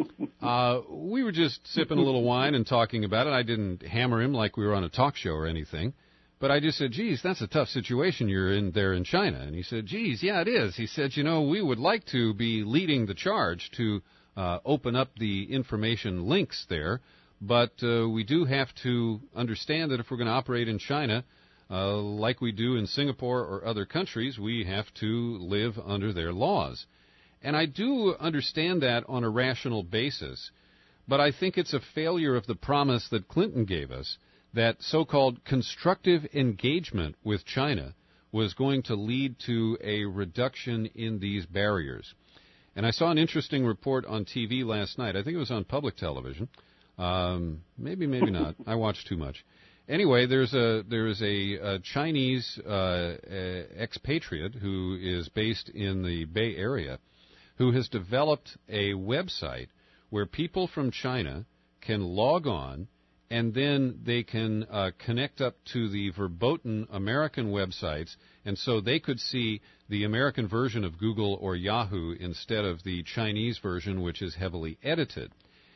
uh, we were just sipping a little wine and talking about it. I didn't hammer him like we were on a talk show or anything. But I just said, geez, that's a tough situation you're in there in China. And he said, geez, yeah, it is. He said, you know, we would like to be leading the charge to uh, open up the information links there. But uh, we do have to understand that if we're going to operate in China, uh, like we do in Singapore or other countries, we have to live under their laws. And I do understand that on a rational basis, but I think it's a failure of the promise that Clinton gave us that so-called constructive engagement with China was going to lead to a reduction in these barriers. And I saw an interesting report on T V last night. I think it was on public television. Um, maybe, maybe not. I watch too much. Anyway, there's a there's a, a Chinese uh, expatriate who is based in the Bay Area, who has developed a website where people from China can log on, and then they can uh, connect up to the verboten American websites, and so they could see the American version of Google or Yahoo instead of the Chinese version, which is heavily edited.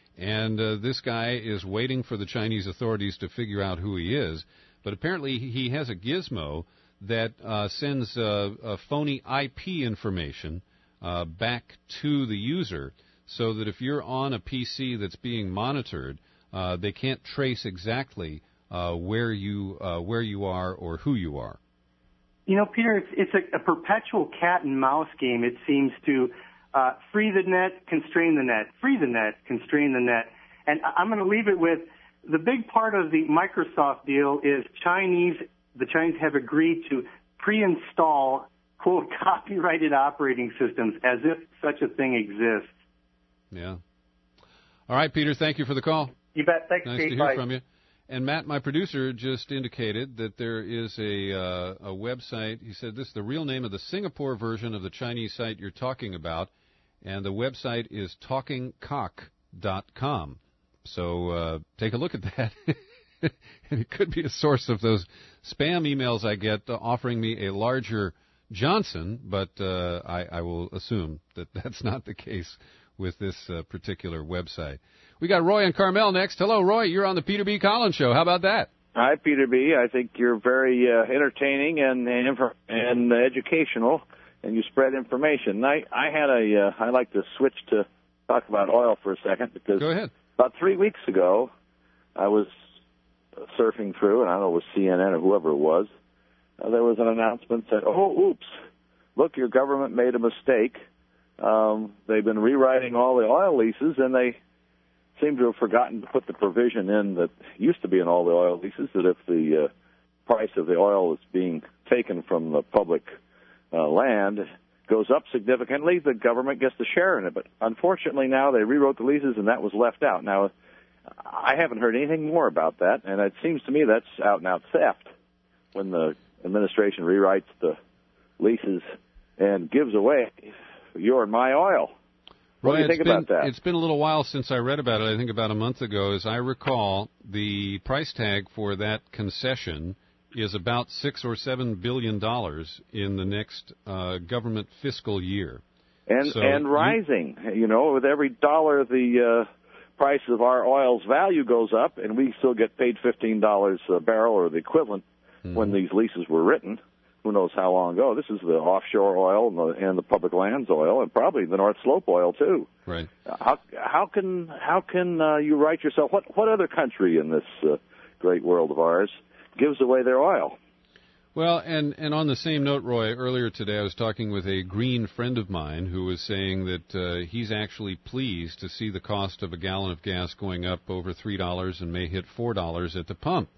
And uh, this guy is waiting for the Chinese authorities to figure out who he is, but apparently he has a gizmo that uh, sends uh, a phony I P information uh, back to the user, so that if you're on a P C that's being monitored, uh, they can't trace exactly uh, where you uh, where you are or who you are. You know, Peter, it's, it's a, a perpetual cat and mouse game. It seems to uh, free the net, constrain the net, free the net, constrain the net. And I'm going to leave it with the big part of the Microsoft deal is Chinese. The Chinese have agreed to pre-install, quote, copyrighted operating systems as if such a thing exists. Yeah. All right, Peter, thank you for the call. You bet. Thanks, nice Kate. to hear Bye. from you. And Matt, my producer, just indicated that there is a uh, a website. He said this is the real name of the Singapore version of the Chinese site you're talking about, and the website is talking cock dot com. So uh, take a look at that. And it could be a source of those spam emails I get uh, offering me a larger Johnson, but uh, I, I will assume that that's not the case with this uh, particular website. We got Roy and Carmel next. Hello, Roy. You're on the Peter B. Collins Show. How about that? Hi, Peter B. I think you're very uh, entertaining and and, and educational, and you spread information. I I had a uh, I like to switch to talk about oil for a second because Go ahead. About three weeks ago, I was surfing through, and I don't know if it was C N N or whoever it was. Uh, there was an announcement that, oh, oops, look, your government made a mistake. Um, they've been rewriting all the oil leases, and they seem to have forgotten to put the provision in that used to be in all the oil leases, that if the uh, price of the oil is being taken from the public uh, land goes up significantly, the government gets to share in it. But unfortunately now they rewrote the leases, and that was left out. Now, I haven't heard anything more about that, and it seems to me that's out-and-out theft when the administration rewrites the leases and gives away your and my oil. What Roy, do you think been, about that? It's been a little while since I read about it. I think about a month ago. As I recall, the price tag for that concession is about six or seven billion dollars in the next uh, government fiscal year, and so and rising. You, you know, with every dollar the uh, price of our oil's value goes up, and we still get paid fifteen dollars a barrel or the equivalent mm-hmm. when these leases were written. Who knows how long ago? This is the offshore oil and the, and the public lands oil, and probably the North Slope oil too. Right. How how can how can uh, you write yourself? What what other country in this uh, great world of ours gives away their oil? Well, and and on the same note, Roy, earlier today I was talking with a green friend of mine who was saying that uh, he's actually pleased to see the cost of a gallon of gas going up over three dollars and may hit four dollars at the pump.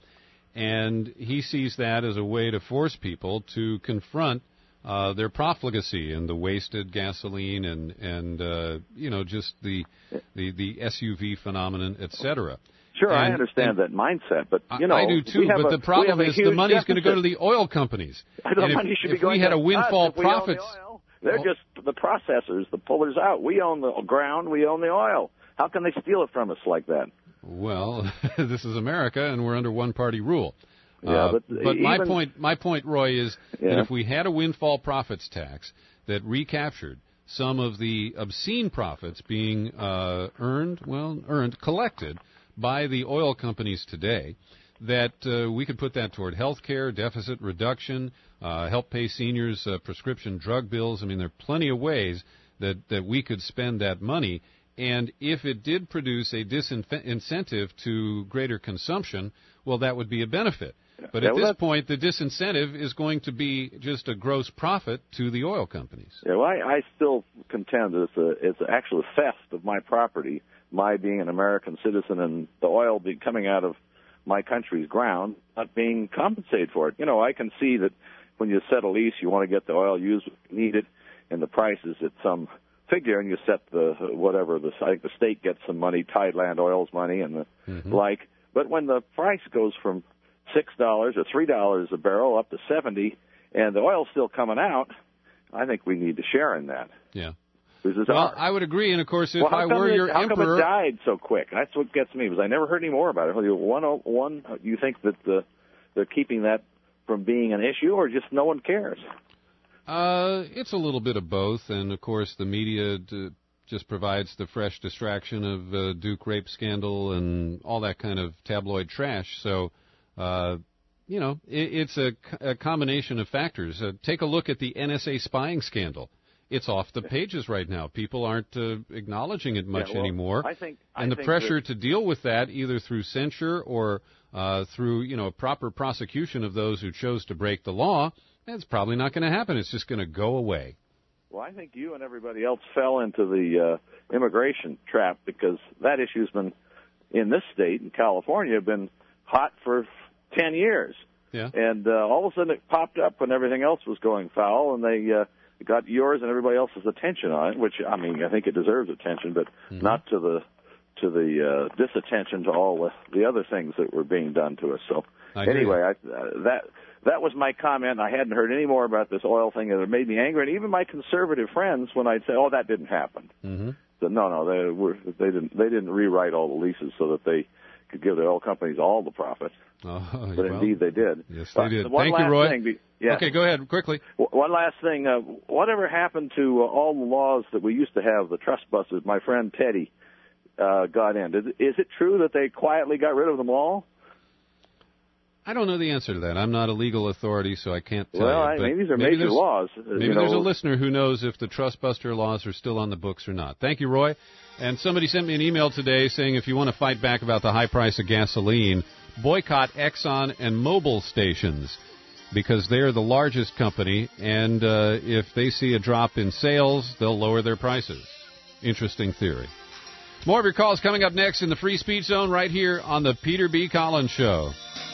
And he sees that as a way to force people to confront uh, their profligacy and the wasted gasoline and and uh, you know just the the the S U V phenomenon, et cetera. Sure, and, I understand that mindset, but you know I do too. But a, the problem is the money's going to go to the oil companies. The and money if, should if be going we had to a windfall us, if we profits, own the oil, they're oh. just the processors, the pullers out. We own the ground, we own the oil. How can they steal it from us like that? Well, this is America, and we're under one-party rule. Yeah, uh, but, but my even, point, my point, Roy, is yeah. that if we had a windfall profits tax that recaptured some of the obscene profits being uh, earned, well, earned, collected by the oil companies today, that uh, we could put that toward health care, deficit reduction, uh, help pay seniors uh, prescription drug bills. I mean, there are plenty of ways that, that we could spend that money. And if it did produce a disincentive to greater consumption, well, that would be a benefit. But yeah, at well, this point, the disincentive is going to be just a gross profit to the oil companies. Yeah, well, I, I still contend that it's, a, it's actually a theft of my property, my being an American citizen and the oil be coming out of my country's ground, not being compensated for it. You know, I can see that when you set a lease, you want to get the oil used, need it, and the price is at some figure, and you set the whatever, the, I think the state gets some money, Tideland Oil's money and the mm-hmm. like. But when the price goes from six dollars or three dollars a barrel up to seventy, and the oil's still coming out, I think we need to share in that. Yeah. Well, ours. I would agree, and of course, if well, I were it, your how emperor, come it died so quick? That's what gets me, because I never heard any more about it. One, one, you think that the, they're keeping that from being an issue, or just no one cares? Uh, it's a little bit of both, and of course, the media d- just provides the fresh distraction of uh, Duke rape scandal and all that kind of tabloid trash. So, uh, you know, it, it's a, a combination of factors. Uh, take a look at the N S A spying scandal. It's off the pages right now. People aren't uh, acknowledging it much yeah, well, anymore. I think, I and the think pressure that... to deal with that, either through censure or uh, through, you know, proper prosecution of those who chose to break the law, that's probably not going to happen. It's just going to go away. Well, I think you and everybody else fell into the uh, immigration trap, because that issue's been, in this state, in California, been hot for ten years. Yeah. And uh, all of a sudden it popped up when everything else was going foul, and they uh, got yours and everybody else's attention on it, which, I mean, I think it deserves attention, but mm-hmm. not to the to the uh, disattention to all the, the other things that were being done to us. So I anyway, I, uh, that that was my comment. I hadn't heard any more about this oil thing, and it made me angry. And even my conservative friends, when I'd say, "Oh, that didn't happen," mm-hmm. said, "No, no, they were they didn't they didn't rewrite all the leases so that they could give the oil companies all the profit." Oh, but well, indeed they did. Yes, they uh, did. One Thank last you, Roy. Thing, yeah. Okay, go ahead quickly. One last thing. Uh, whatever happened to uh, all the laws that we used to have, the trust busters? My friend Teddy uh, got in. Is, is it true that they quietly got rid of them all? I don't know the answer to that. I'm not a legal authority, so I can't tell well, you. I, But maybe these are maybe major laws. Maybe you there's know. a listener who knows if the trust buster laws are still on the books or not. Thank you, Roy. And somebody sent me an email today saying if you want to fight back about the high price of gasoline, boycott Exxon and Mobil stations, because they're the largest company, and uh, if they see a drop in sales, they'll lower their prices. Interesting theory. More of your calls coming up next in the Free Speech Zone right here on the Peter B. Collins Show.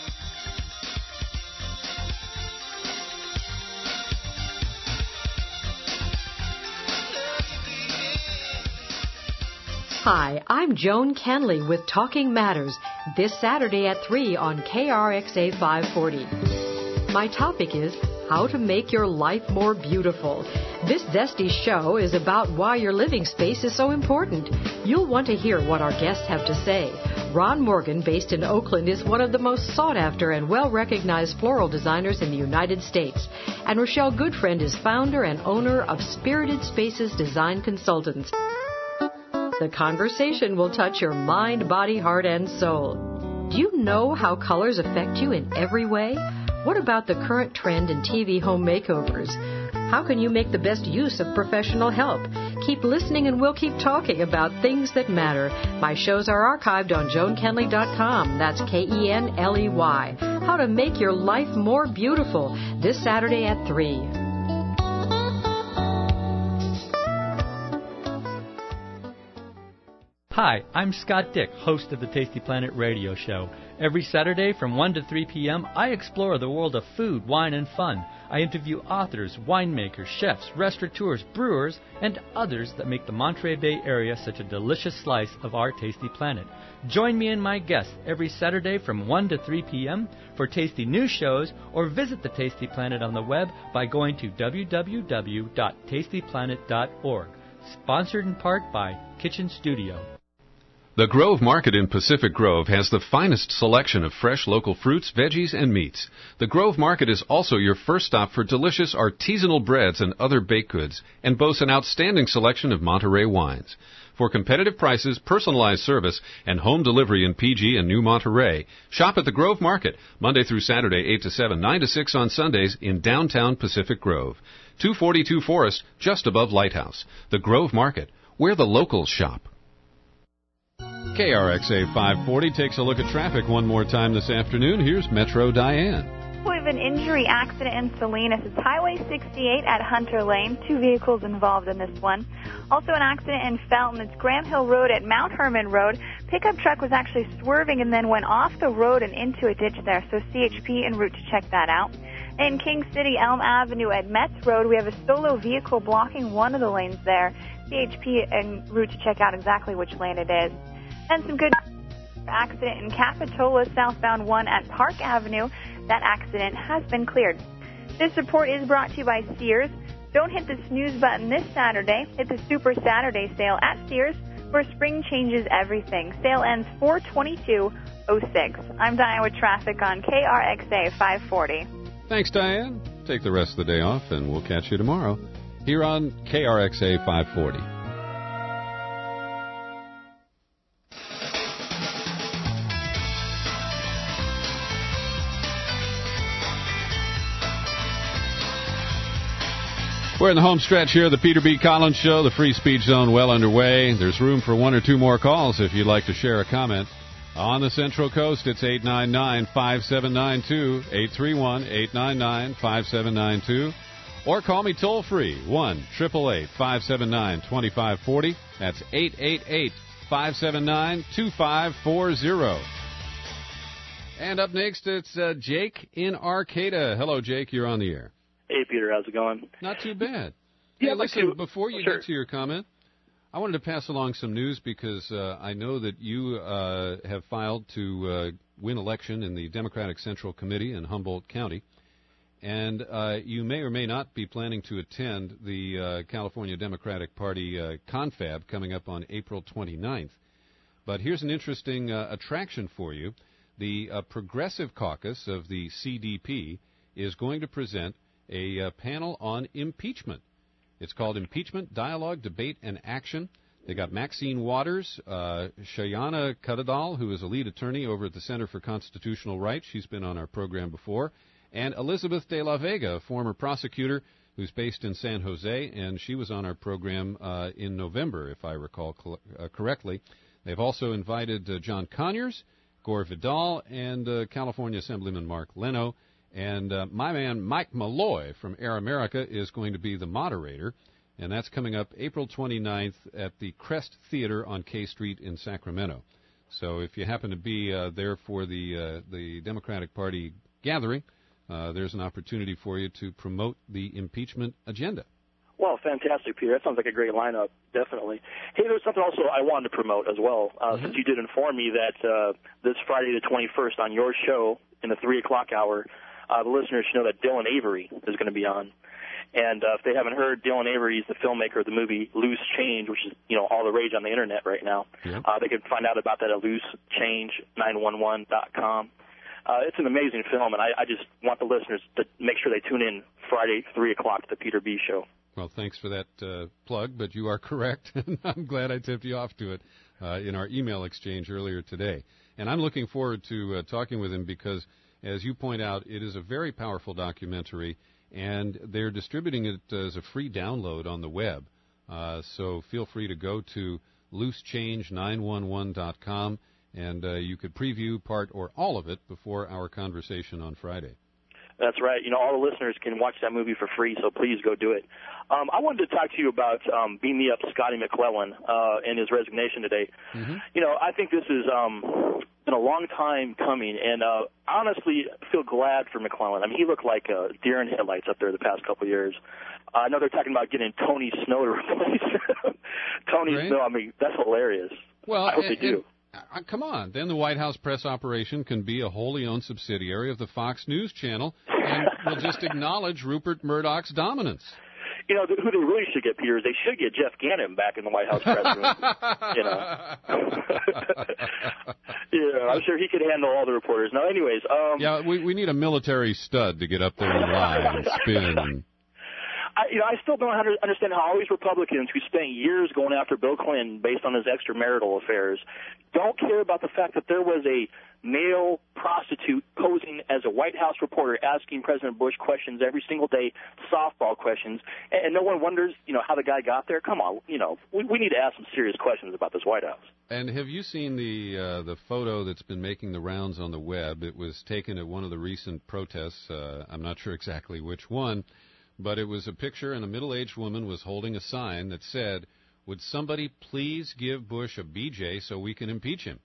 Hi, I'm Joan Kenley with Talking Matters, this Saturday at three on K R X A five forty. My topic is how to make your life more beautiful. This zesty show is about why your living space is so important. You'll want to hear what our guests have to say. Ron Morgan, based in Oakland, is one of the most sought-after and well-recognized floral designers in the United States. And Rochelle Goodfriend is founder and owner of Spirited Spaces Design Consultants. The conversation will touch your mind, body, heart, and soul. Do you know how colors affect you in every way? What about the current trend in T V home makeovers? How can you make the best use of professional help? Keep listening and we'll keep talking about things that matter. My shows are archived on joan kenley dot com. That's K E N L E Y. How to make your life more beautiful. This Saturday at three. Hi, I'm Scott Dick, host of the Tasty Planet radio show. Every Saturday from one to three p.m., I explore the world of food, wine, and fun. I interview authors, winemakers, chefs, restaurateurs, brewers, and others that make the Monterey Bay area such a delicious slice of our Tasty Planet. Join me and my guests every Saturday from one to three p.m. for tasty news shows, or visit the Tasty Planet on the web by going to w w w dot tasty planet dot org. Sponsored in part by Kitchen Studio. The Grove Market in Pacific Grove has the finest selection of fresh local fruits, veggies, and meats. The Grove Market is also your first stop for delicious artisanal breads and other baked goods, and boasts an outstanding selection of Monterey wines. For competitive prices, personalized service, and home delivery in P G and New Monterey, shop at the Grove Market, Monday through Saturday, eight to seven, nine to six on Sundays in downtown Pacific Grove. two forty-two Forest, just above Lighthouse. The Grove Market, where the locals shop. K R X A five forty takes a look at traffic one more time this afternoon. Here's Metro Diane. We have an injury accident in Salinas. It's Highway sixty-eight at Hunter Lane. Two vehicles involved in this one. Also an accident in Felton. It's Graham Hill Road at Mount Herman Road. Pickup truck was actually swerving and then went off the road and into a ditch there. So C H P en route to check that out. In King City, Elm Avenue at Metz Road, we have a solo vehicle blocking one of the lanes there. C H P en route to check out exactly which lane it is. And some good accident in Capitola, southbound one at Park Avenue. That accident has been cleared. This report is brought to you by Sears. Don't hit the snooze button this Saturday. Hit the Super Saturday sale at Sears, where spring changes everything. Sale ends four twenty-two oh six. I'm Diane with traffic on K R X A five forty. Thanks, Diane. Take the rest of the day off, and we'll catch you tomorrow here on K R X A five forty. We're in the home stretch here, the Peter B. Collins Show, the Free Speech Zone well underway. There's room for one or two more calls if you'd like to share a comment. On the Central Coast, it's eight nine nine, five seven nine two, eight three one, eight nine nine, five seven nine two. Or call me toll-free, one eight eight eight, five seven nine, two five four zero. That's eight eight eight, five seven nine, two five four zero. And up next, it's uh, Jake in Arcata. Hello, Jake. You're on the air. Hey, Peter, how's it going? Not too bad. Yeah, hey, listen, too. before you Sure. get to your comment, I wanted to pass along some news because uh, I know that you uh, have filed to uh, win election in the Democratic Central Committee in Humboldt County, and uh, you may or may not be planning to attend the uh, California Democratic Party uh, confab coming up on April twenty-ninth. But here's an interesting uh, attraction for you. The uh, Progressive Caucus of the C D P is going to present a uh, panel on impeachment. It's called Impeachment, Dialogue, Debate, and Action. They got Maxine Waters, uh, Shayana Cuttadall, who is a lead attorney over at the Center for Constitutional Rights. She's been on our program before. And Elizabeth de la Vega, a former prosecutor who's based in San Jose, and she was on our program uh, in November, if I recall cl- uh, correctly. They've also invited uh, John Conyers, Gore Vidal, and uh, California Assemblyman Mark Leno. And uh, my man Mike Malloy from Air America is going to be the moderator, and that's coming up April twenty-ninth at the Crest Theater on K Street in Sacramento. So if you happen to be uh, there for the uh, the Democratic Party gathering, uh, there's an opportunity for you to promote the impeachment agenda. Well, fantastic, Peter. That sounds like a great lineup, definitely. Hey, there's something also I wanted to promote as well, uh, mm-hmm. since you did inform me that uh, this Friday the twenty-first on your show in the three o'clock hour, Uh, the listeners should know that Dylan Avery is going to be on. And uh, if they haven't heard, Dylan Avery is the filmmaker of the movie Loose Change, which is, you know, all the rage on the Internet right now. Yeah. Uh, they can find out about that at loose change nine one one dot com. Uh, it's an amazing film, and I, I just want the listeners to make sure they tune in Friday, three o'clock to the Peter B. Show. Well, thanks for that uh, plug, but you are correct, and I'm glad I tipped you off to it uh, in our email exchange earlier today. And I'm looking forward to uh, talking with him because, as you point out, it is a very powerful documentary, and they're distributing it as a free download on the web. Uh, so feel free to go to loose change nine one one dot com, and uh, you could preview part or all of it before our conversation on Friday. That's right. You know, all the listeners can watch that movie for free, so please go do it. Um, I wanted to talk to you about um, Beam Me Up Scotty McClellan uh, and his resignation today. Mm-hmm. You know, I think this is um, been a long time coming, and uh, honestly feel glad for McClellan. I mean, he looked like a deer in headlights up there the past couple of years. Uh, I know they're talking about getting Tony Snow to replace him. Tony right. Snow, I mean, that's hilarious. Well, I hope and, they do. Uh, come on. Then the White House press operation can be a wholly owned subsidiary of the Fox News Channel, and we'll just acknowledge Rupert Murdoch's dominance. You know, who they really should get, Peter, is they should get Jeff Gannon back in the White House press room. You know. Yeah, I'm sure he could handle all the reporters. Now, anyways. Um, yeah, we we need a military stud to get up there and lie and spin. And... I, you know, I still don't understand how all these Republicans who spent years going after Bill Clinton based on his extramarital affairs don't care about the fact that there was a male prostitute posing as a White House reporter asking President Bush questions every single day, softball questions, and, and no one wonders, you know, how the guy got there. Come on, you know, we, we need to ask some serious questions about this White House. And have you seen the uh, the photo that's been making the rounds on the web? It was taken at one of the recent protests. Uh, I'm not sure exactly which one, but it was a picture, and a middle-aged woman was holding a sign that said, "Would somebody please give Bush a B J so we can impeach him?"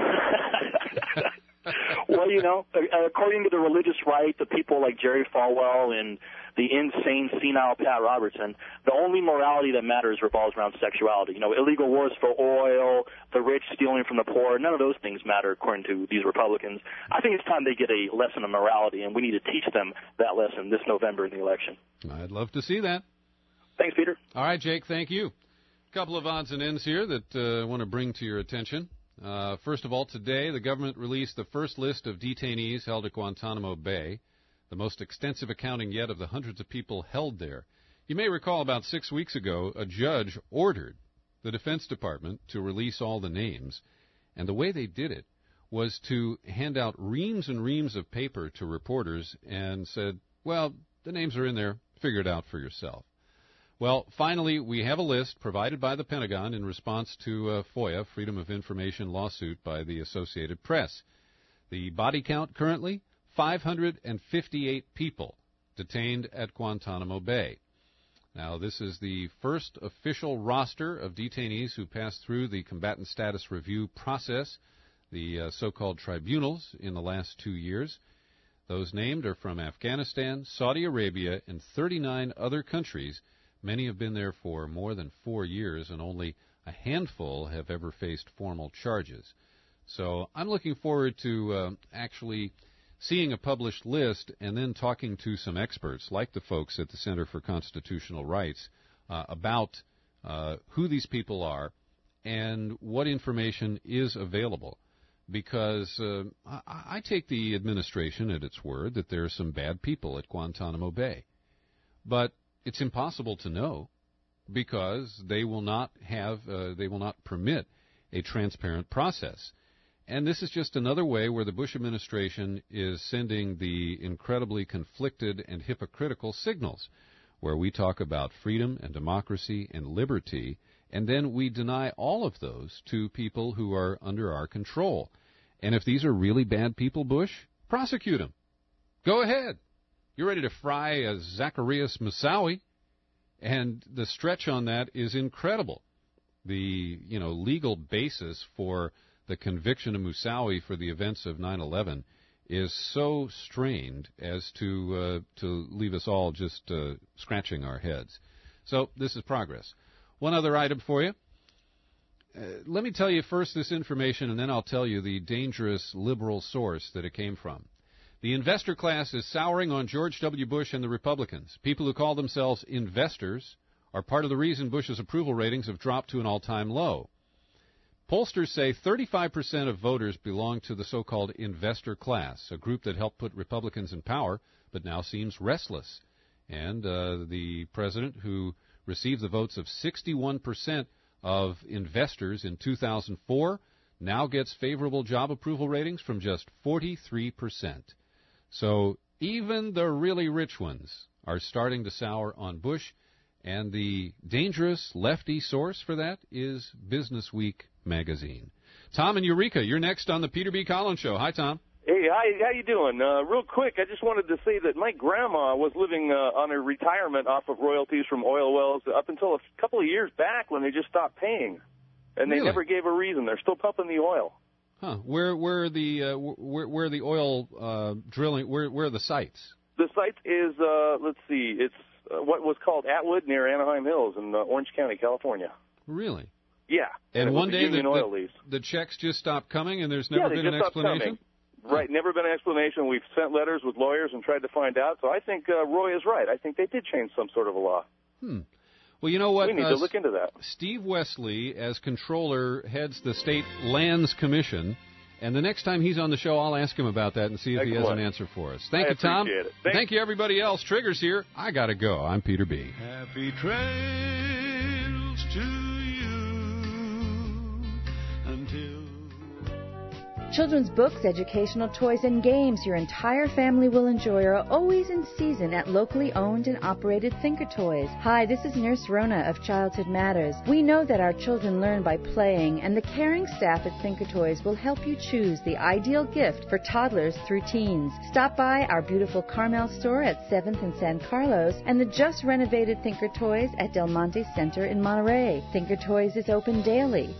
Well, you know, according to the religious right, the people like Jerry Falwell and the insane, senile Pat Robertson, the only morality that matters revolves around sexuality. You know, illegal wars for oil, the rich stealing from the poor, none of those things matter according to these Republicans. I think it's time they get a lesson of morality, and we need to teach them that lesson this November in the election. I'd love to see that. Thanks, Peter. All right, Jake, thank you. A couple of odds and ends here that uh, I want to bring to your attention. Uh, first of all, today the government released the first list of detainees held at Guantanamo Bay, the most extensive accounting yet of the hundreds of people held there. You may recall about six weeks ago, a judge ordered the Defense Department to release all the names, and the way they did it was to hand out reams and reams of paper to reporters and said, well, the names are in there, figure it out for yourself. Well, finally, we have a list provided by the Pentagon in response to a FOIA, Freedom of Information lawsuit by the Associated Press. The body count currently, five hundred fifty-eight people detained at Guantanamo Bay. Now, this is the first official roster of detainees who passed through the combatant status review process, the uh, so-called tribunals, in the last two years. Those named are from Afghanistan, Saudi Arabia, and thirty-nine other countries. Many have been there for more than four years, and only a handful have ever faced formal charges. So I'm looking forward to uh, actually seeing a published list and then talking to some experts, like the folks at the Center for Constitutional Rights, uh, about uh, who these people are and what information is available. Because uh, I, I take the administration at its word that there are some bad people at Guantanamo Bay. But it's impossible to know because they will not have, uh, they will not permit a transparent process. And this is just another way where the Bush administration is sending the incredibly conflicted and hypocritical signals, where we talk about freedom and democracy and liberty, and then we deny all of those to people who are under our control. And if these are really bad people, Bush, prosecute them. Go ahead. You're ready to fry a Zacarias Moussaoui, and the stretch on that is incredible. The, you know, legal basis for the conviction of Moussaoui for the events of nine eleven is so strained as to uh, to leave us all just uh, scratching our heads. So this is progress. One other item for you. Uh, let me tell you first this information, and then I'll tell you the dangerous liberal source that it came from. The investor class is souring on George W. Bush and the Republicans. People who call themselves investors are part of the reason Bush's approval ratings have dropped to an all-time low. Pollsters say thirty-five percent of voters belong to the so-called investor class, a group that helped put Republicans in power but now seems restless. And uh, the president, who received the votes of sixty-one percent of investors in two thousand four, now gets favorable job approval ratings from just forty-three percent. So even the really rich ones are starting to sour on Bush, and the dangerous lefty source for that is Business Week magazine. Tom and Eureka, you're next on the Peter B. Collins Show. Hi, Tom. Hey, hi, how you doing? Uh, real quick, I just wanted to say that my grandma was living uh, on a retirement off of royalties from oil wells up until a couple of years back when they just stopped paying, and they Really? never gave a reason. They're still pumping the oil. Huh? Where where are the uh, where where are the oil uh, drilling? Where where are the sites? The site is, uh, let's see, it's uh, what was called Atwood near Anaheim Hills in uh, Orange County, California. Really? Yeah. And, it was one a day the, Union oil the, lease. the checks just stopped coming, and there's Yeah, never they been an just stopped explanation. coming. Right, never been an explanation. We've sent letters with lawyers and tried to find out. So I think uh, Roy is right. I think they did change some sort of a law. Hmm. Well, you know what? We need uh, to look into that. Steve Wesley, as controller, heads the State Lands Commission. And the next time he's on the show, I'll ask him about that and see if Excellent. he has an answer for us. Thank I you, Tom. appreciate it. Thank, Thank you, everybody else. Trigger's here. I got to go. I'm Peter B. Happy trails to you until... Children's books, educational toys, and games your entire family will enjoy are always in season at locally owned and operated Thinker Toys. Hi, this is Nurse Rona of Childhood Matters. We know that our children learn by playing, and the caring staff at Thinker Toys will help you choose the ideal gift for toddlers through teens. Stop by our beautiful Carmel store at seventh and San Carlos and the just renovated Thinker Toys at Del Monte Center in Monterey. Thinker Toys is open daily.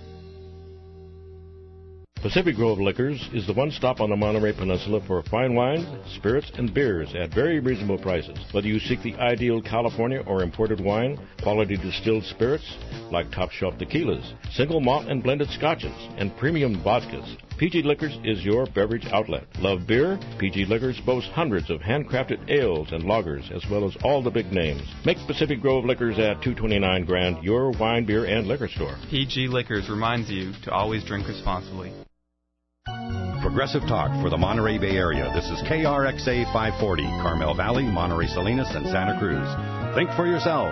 Pacific Grove Liquors is the one stop on the Monterey Peninsula for fine wines, spirits, and beers at very reasonable prices. Whether you seek the ideal California or imported wine, quality distilled spirits like top shelf tequilas, single malt and blended scotches, and premium vodkas, P G Liquors is your beverage outlet. Love beer? P G Liquors boasts hundreds of handcrafted ales and lagers, as well as all the big names. Make Pacific Grove Liquors at two twenty-nine Grand your wine, beer, and liquor store. P G Liquors reminds you to always drink responsibly. Progressive Talk for the Monterey Bay Area. This is K R X A five forty, Carmel Valley, Monterey Salinas, and Santa Cruz. Think for yourself.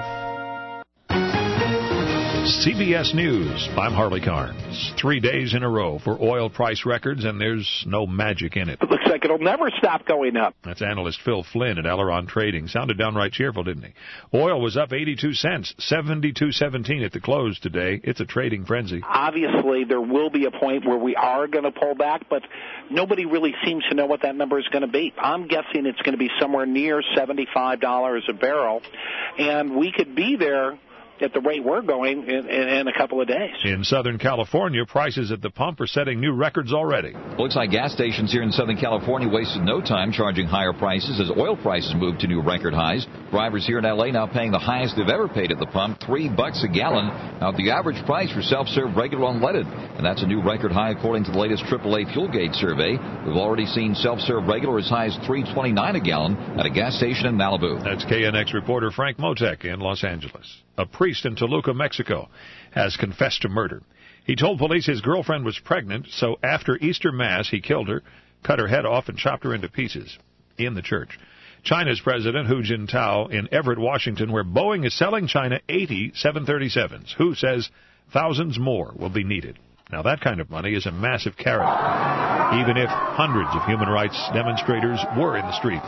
C B S News, I'm Harley Carnes. Three days in a row for oil price records, and there's no magic in it. It looks like it'll never stop going up. That's analyst Phil Flynn at Aileron Trading. Sounded downright cheerful, didn't he? Oil was up eighty-two cents, seventy-two seventeen at the close today. It's a trading frenzy. Obviously, there will be a point where we are going to pull back, but nobody really seems to know what that number is going to be. I'm guessing it's going to be somewhere near seventy-five dollars a barrel, and we could be there at the rate we're going in, in, in a couple of days. In Southern California, prices at the pump are setting new records already. Looks like gas stations here in Southern California wasted no time charging higher prices as oil prices moved to new record highs. Drivers here in L A now paying the highest they've ever paid at the pump, three bucks a gallon. Now the average price for self-serve regular unleaded, and that's a new record high according to the latest triple A Fuel Gauge survey. We've already seen self-serve regular as high as three twenty-nine a gallon at a gas station in Malibu. That's K N X reporter Frank Motek in Los Angeles. A priest in Toluca, Mexico, has confessed to murder. He told police his girlfriend was pregnant, so after Easter Mass, he killed her, cut her head off, and chopped her into pieces in the church. China's President Hu Jintao in Everett, Washington, where Boeing is selling China eighty seven thirty-sevens. Hu says thousands more will be needed. Now, that kind of money is a massive carrot, even if hundreds of human rights demonstrators were in the streets.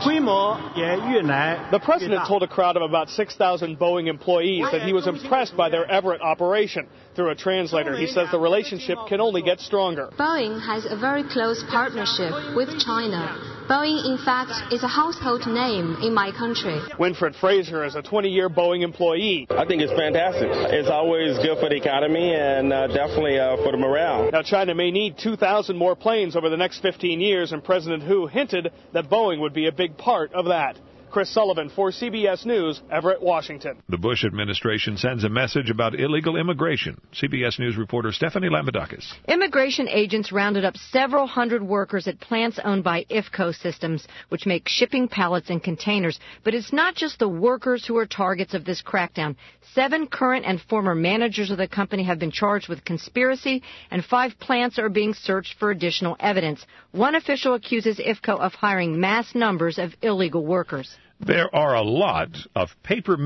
The president told a crowd of about six thousand Boeing employees that he was impressed by their Everett operation. Through a translator, he says the relationship can only get stronger. Boeing has a very close partnership with China. Boeing, in fact, is a household name in my country. Winfred Fraser is a twenty-year Boeing employee. I think it's fantastic. It's always good for the economy and uh, definitely uh, for the morale. Now, China may need two thousand more planes over the next fifteen years, and President Hu hinted that Boeing would be a big part of that. Chris Sullivan for C B S News, Everett, Washington. The Bush administration sends a message about illegal immigration. C B S News reporter Stephanie Lambadakis. Immigration agents rounded up several hundred workers at plants owned by I F C O Systems, which make shipping pallets and containers. But it's not just the workers who are targets of this crackdown. Seven current and former managers of the company have been charged with conspiracy, and five plants are being searched for additional evidence. One official accuses I F C O of hiring mass numbers of illegal workers. There are a lot of paper